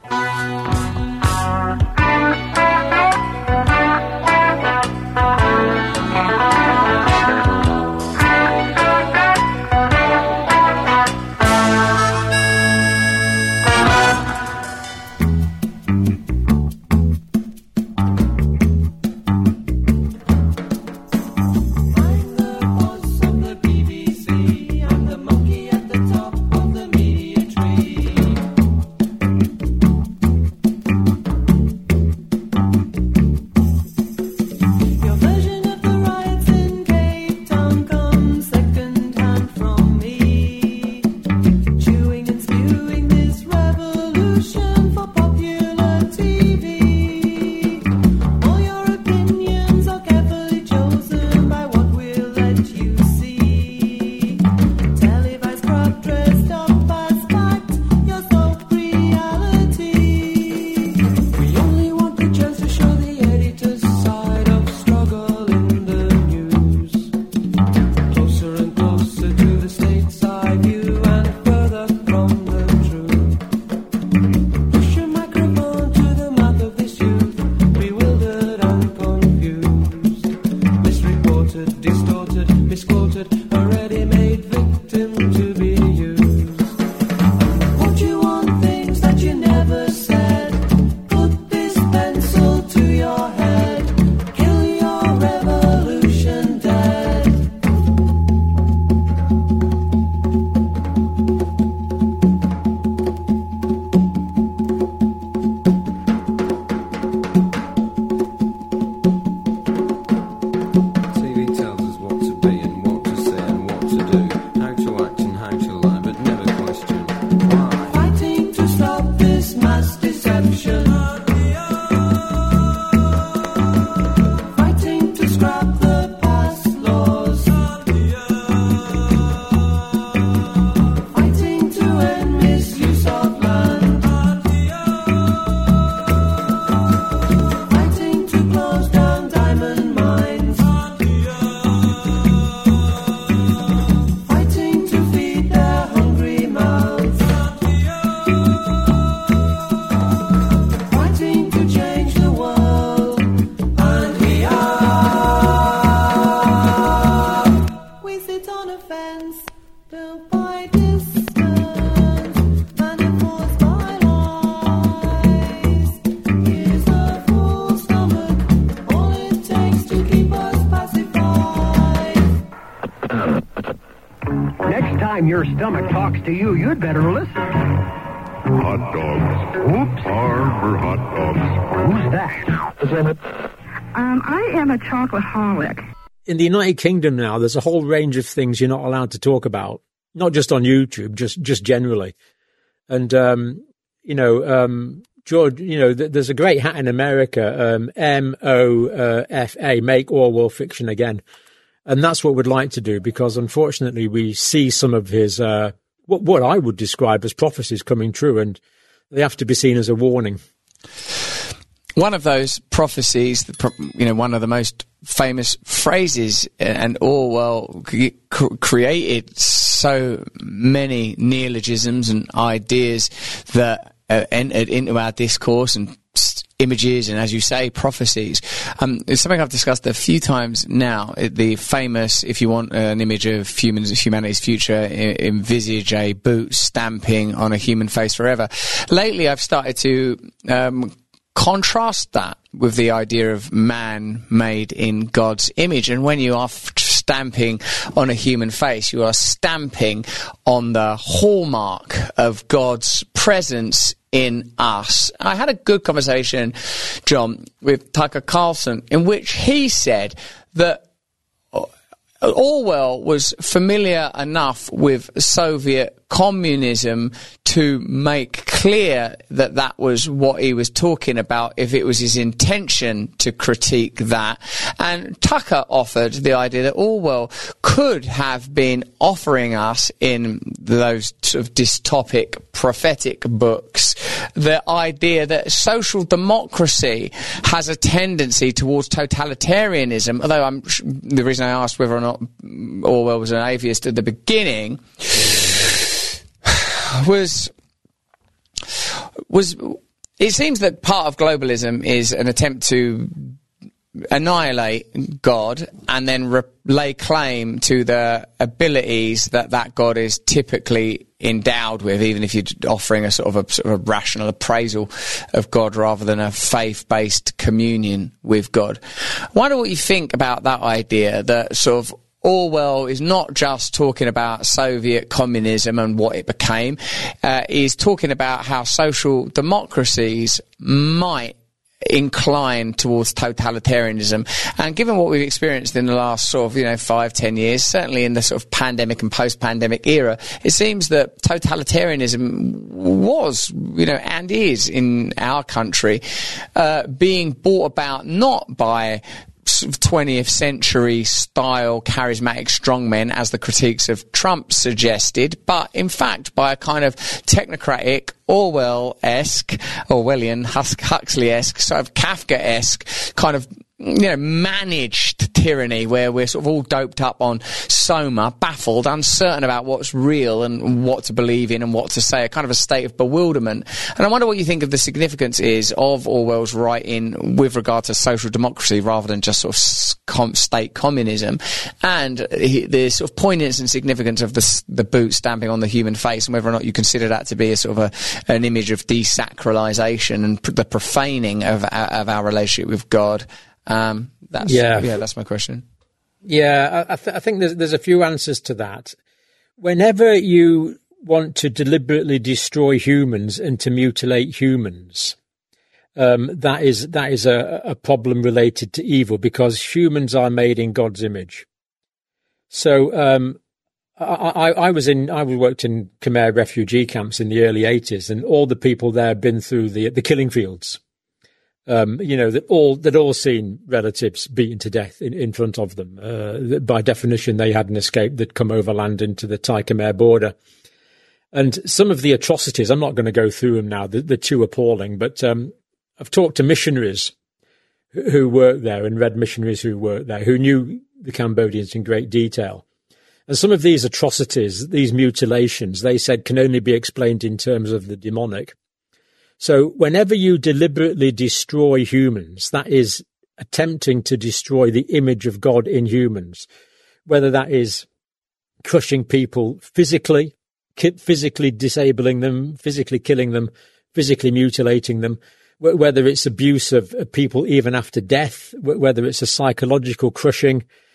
time your stomach talks to you, you'd better listen.
Hot dogs.
Oops.
R for hot dogs.
Who's that?
Um, I am a chocoholic.
In the United Kingdom now, there's a whole range of things you're not allowed to talk about, not just on YouTube, just just generally. And, um, you know, um, George, you know, th- there's a great hat in America, um, M O F A, Make Orwell Fiction Again. And that's what we'd like to do, because unfortunately we see some of his, uh, what, what I would describe as prophecies coming true, and they have to be seen as a warning.
One of those prophecies, you know, one of the most famous phrases, and Orwell created so many neologisms and ideas that uh, entered into our discourse, and images and, as you say, prophecies. Um, it's something I've discussed a few times now. The famous, if you want an image of humans, humanity's future, envisage a boot stamping on a human face forever. Lately, I've started to um, contrast that with the idea of man made in God's image. And when you are stamping on a human face, you are stamping on the hallmark of God's presence in us. I had a good conversation, John, with Tucker Carlson, in which he said that Orwell was familiar enough with Soviet communism to make clear that that was what he was talking about, if it was his intention to critique that. And Tucker offered the idea that Orwell could have been offering us, in those sort of dystopic, prophetic books, the idea that social democracy has a tendency towards totalitarianism. Although I'm, the reason I asked whether or not Orwell was an atheist at the beginning was was it seems that part of globalism is an attempt to annihilate God and then re- lay claim to the abilities that that God is typically endowed with, even if you're offering a sort of a, sort of a rational appraisal of God rather than a faith-based communion with God. I wonder what you think about that idea, that sort of Orwell is not just talking about Soviet communism and what it became. Uh, he's talking about how social democracies might incline towards totalitarianism. And given what we've experienced in the last sort of, you know, five, ten years, certainly in the sort of pandemic and post-pandemic era, it seems that totalitarianism was, you know, and is in our country, uh, being brought about not by twentieth century style charismatic strongmen, as the critiques of Trump suggested, but in fact by a kind of technocratic, Orwell-esque, Orwellian, Huxley-esque, sort of Kafka-esque kind of, you know, managed tyranny, where we're sort of all doped up on soma, baffled, uncertain about what's real and what to believe in and what to say, a kind of a state of bewilderment. And I wonder what you think of the significance is of Orwell's writing with regard to social democracy rather than just sort of state communism, and the sort of poignance and significance of the, the boot stamping on the human face, and whether or not you consider that to be a sort of a, an image of desacralization and the profaning of, of our relationship with God. Um, that's, yeah. yeah, that's my question.
Yeah, I, th- I think there's, there's a few answers to that. Whenever you want to deliberately destroy humans and to mutilate humans, um, that is that is a, a problem related to evil, because humans are made in God's image. So um, I, I, I was in I worked in Khmer refugee camps in the early eighties, and all the people there had been through the the killing fields. Um, you know, that all, they'd all seen relatives beaten to death in, in front of them. Uh, by definition, they hadn't escaped. They'd come overland into the Thai Khmer border. And some of the atrocities, I'm not going to go through them now, they're, they're too appalling, but um, I've talked to missionaries who, who worked there, and read missionaries who worked there, who knew the Cambodians in great detail. And some of these atrocities, these mutilations, they said can only be explained in terms of the demonic. So whenever you deliberately destroy humans, that is attempting to destroy the image of God in humans, whether that is crushing people physically, physically disabling them, physically killing them, physically mutilating them, whether it's abuse of people even after death, whether it's a psychological crushing,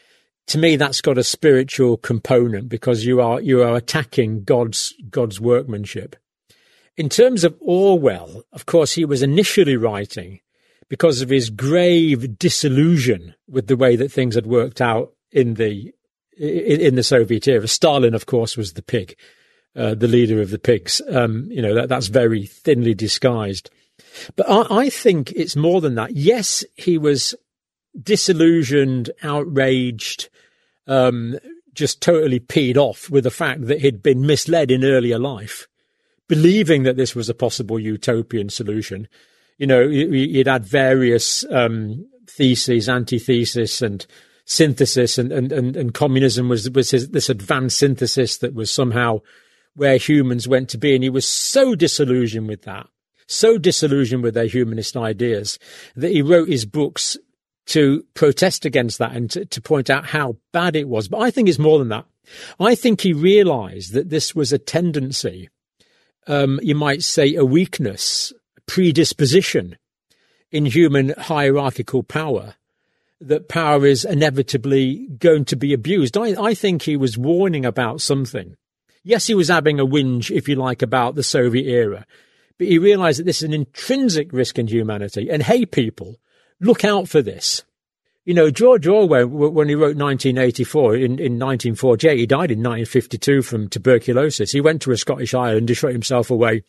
to me, that's got a spiritual component because you are you are attacking God's God's workmanship. In terms of Orwell, of course, he was initially writing because of his grave disillusion with the way that things had worked out in the in the Soviet era. Stalin, of course, was the pig, uh, the leader of the pigs. Um, you know, that, that's very thinly disguised. But I, I think it's more than that. Yes, he was disillusioned, outraged, um, just totally peed off with the fact that he'd been misled in earlier life, believing that this was a possible utopian solution. You know, he'd had various um, theses, antithesis, and synthesis, and, and, and, and communism was, was his, this advanced synthesis that was somehow where humans went to be. And he was so disillusioned with that, so disillusioned with their humanist ideas, that he wrote his books to protest against that and to, to point out how bad it was. But I think it's more than that. I think he realized that this was a tendency, um, you might say a weakness, predisposition in human hierarchical power, that power is inevitably going to be abused. I, I think he was warning about something. Yes, he was having a whinge, if you like, about the Soviet era, but he realized that this is an intrinsic risk in humanity. And hey, people, look out for this. You know, George Orwell, when he wrote nineteen eighty-four, in, in nineteen forty-eight, he died in nineteen fifty-two from tuberculosis. He went to a Scottish island to shut himself away.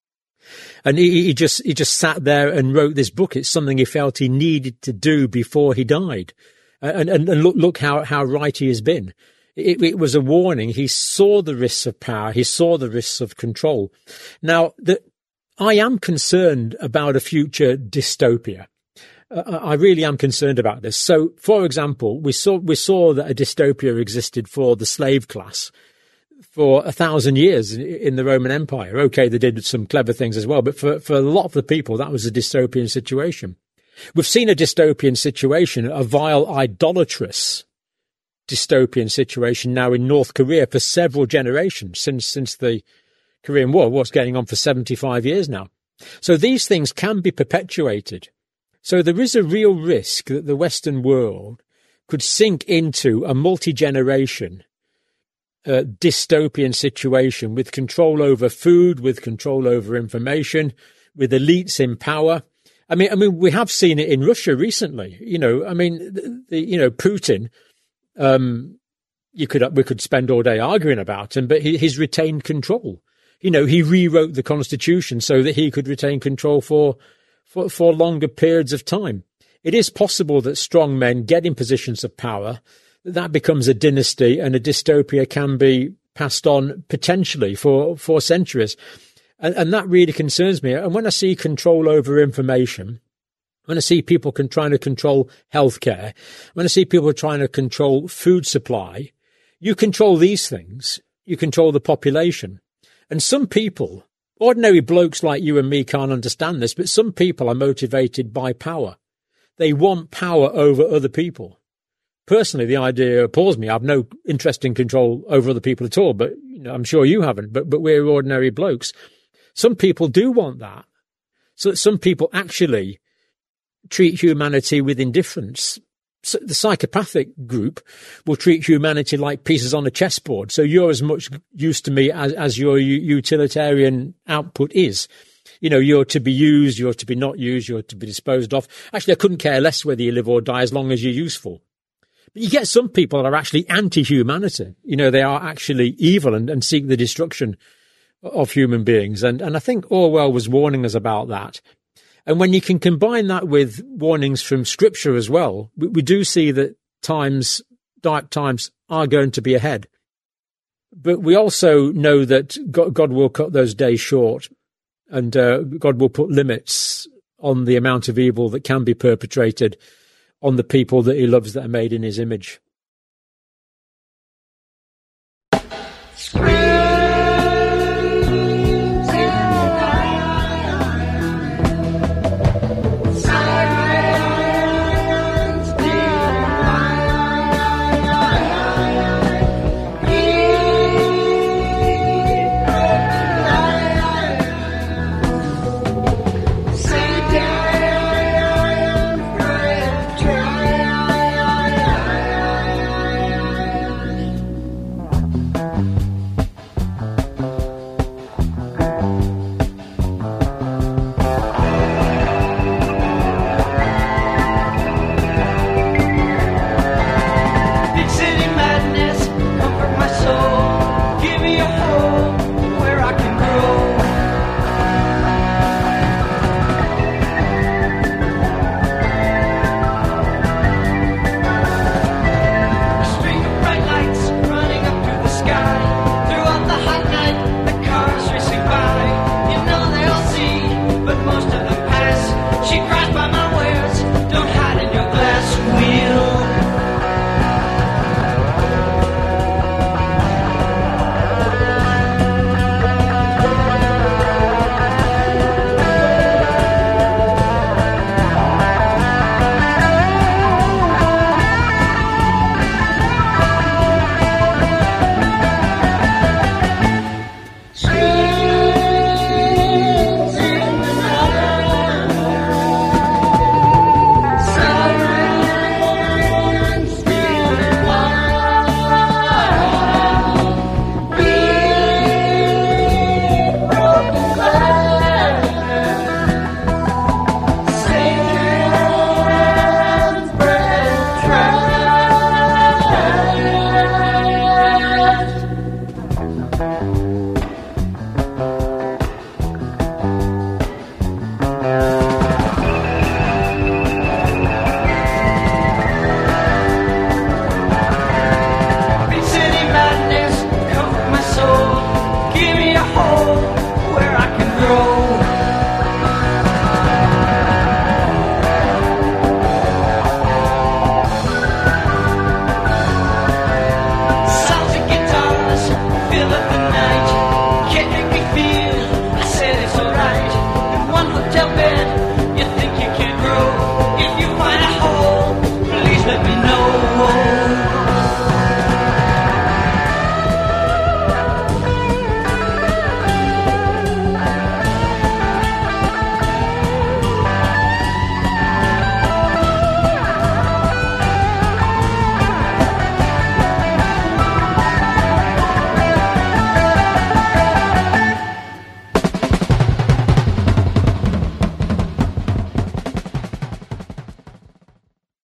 And he, he just he just sat there and wrote this book. It's something he felt he needed to do before he died. And, and, and look, look how, how right he has been. It, it was a warning. He saw the risks of power. He saw the risks of control. Now, the, I am concerned about a future dystopia. Uh, I really am concerned about this. So, for example, we saw we saw that a dystopia existed for the slave class for a thousand years in the Roman Empire. Okay, they did some clever things as well, but for, for a lot of the people, that was a dystopian situation. We've seen a dystopian situation, a vile, idolatrous dystopian situation now in North Korea for several generations, since since the Korean War. What's going on for seventy-five years now. So these things can be perpetuated. So there is a real risk that the Western world could sink into a multi-generation uh, dystopian situation with control over food, with control over information, with elites in power. I mean, I mean, we have seen it in Russia recently. You know, I mean, the, the, you know, Putin. Um, you could we could spend all day arguing about him, but he, he's retained control. You know, he rewrote the constitution so that he could retain control for. For, for longer periods of time. It is possible that strong men get in positions of power, that becomes a dynasty, and a dystopia can be passed on potentially for, for centuries. And, and that really concerns me. And when I see control over information, when I see people can, trying to control healthcare, when I see people trying to control food supply, you control these things, you control the population. And some people, ordinary blokes like you and me, can't understand this, but some people are motivated by power. They want power over other people. Personally, the idea appalls me. I have no interest in control over other people at all, but you know, I'm sure you haven't, but, but we're ordinary blokes. Some people do want that. So some people actually treat humanity with indifference. So the psychopathic group will treat humanity like pieces on a chessboard. So you're as much use to me as, as your utilitarian output is. You know, you're to be used, you're to be not used, you're to be disposed of. Actually, I couldn't care less whether you live or die as long as you're useful. But you get some people that are actually anti-humanity. You know, they are actually evil and, and seek the destruction of human beings. And, and I think Orwell was warning us about that. And when you can combine that with warnings from Scripture as well, we, we do see that times, dark times, are going to be ahead. But we also know that God, God will cut those days short, and uh, God will put limits on the amount of evil that can be perpetrated on the people that he loves that are made in his image.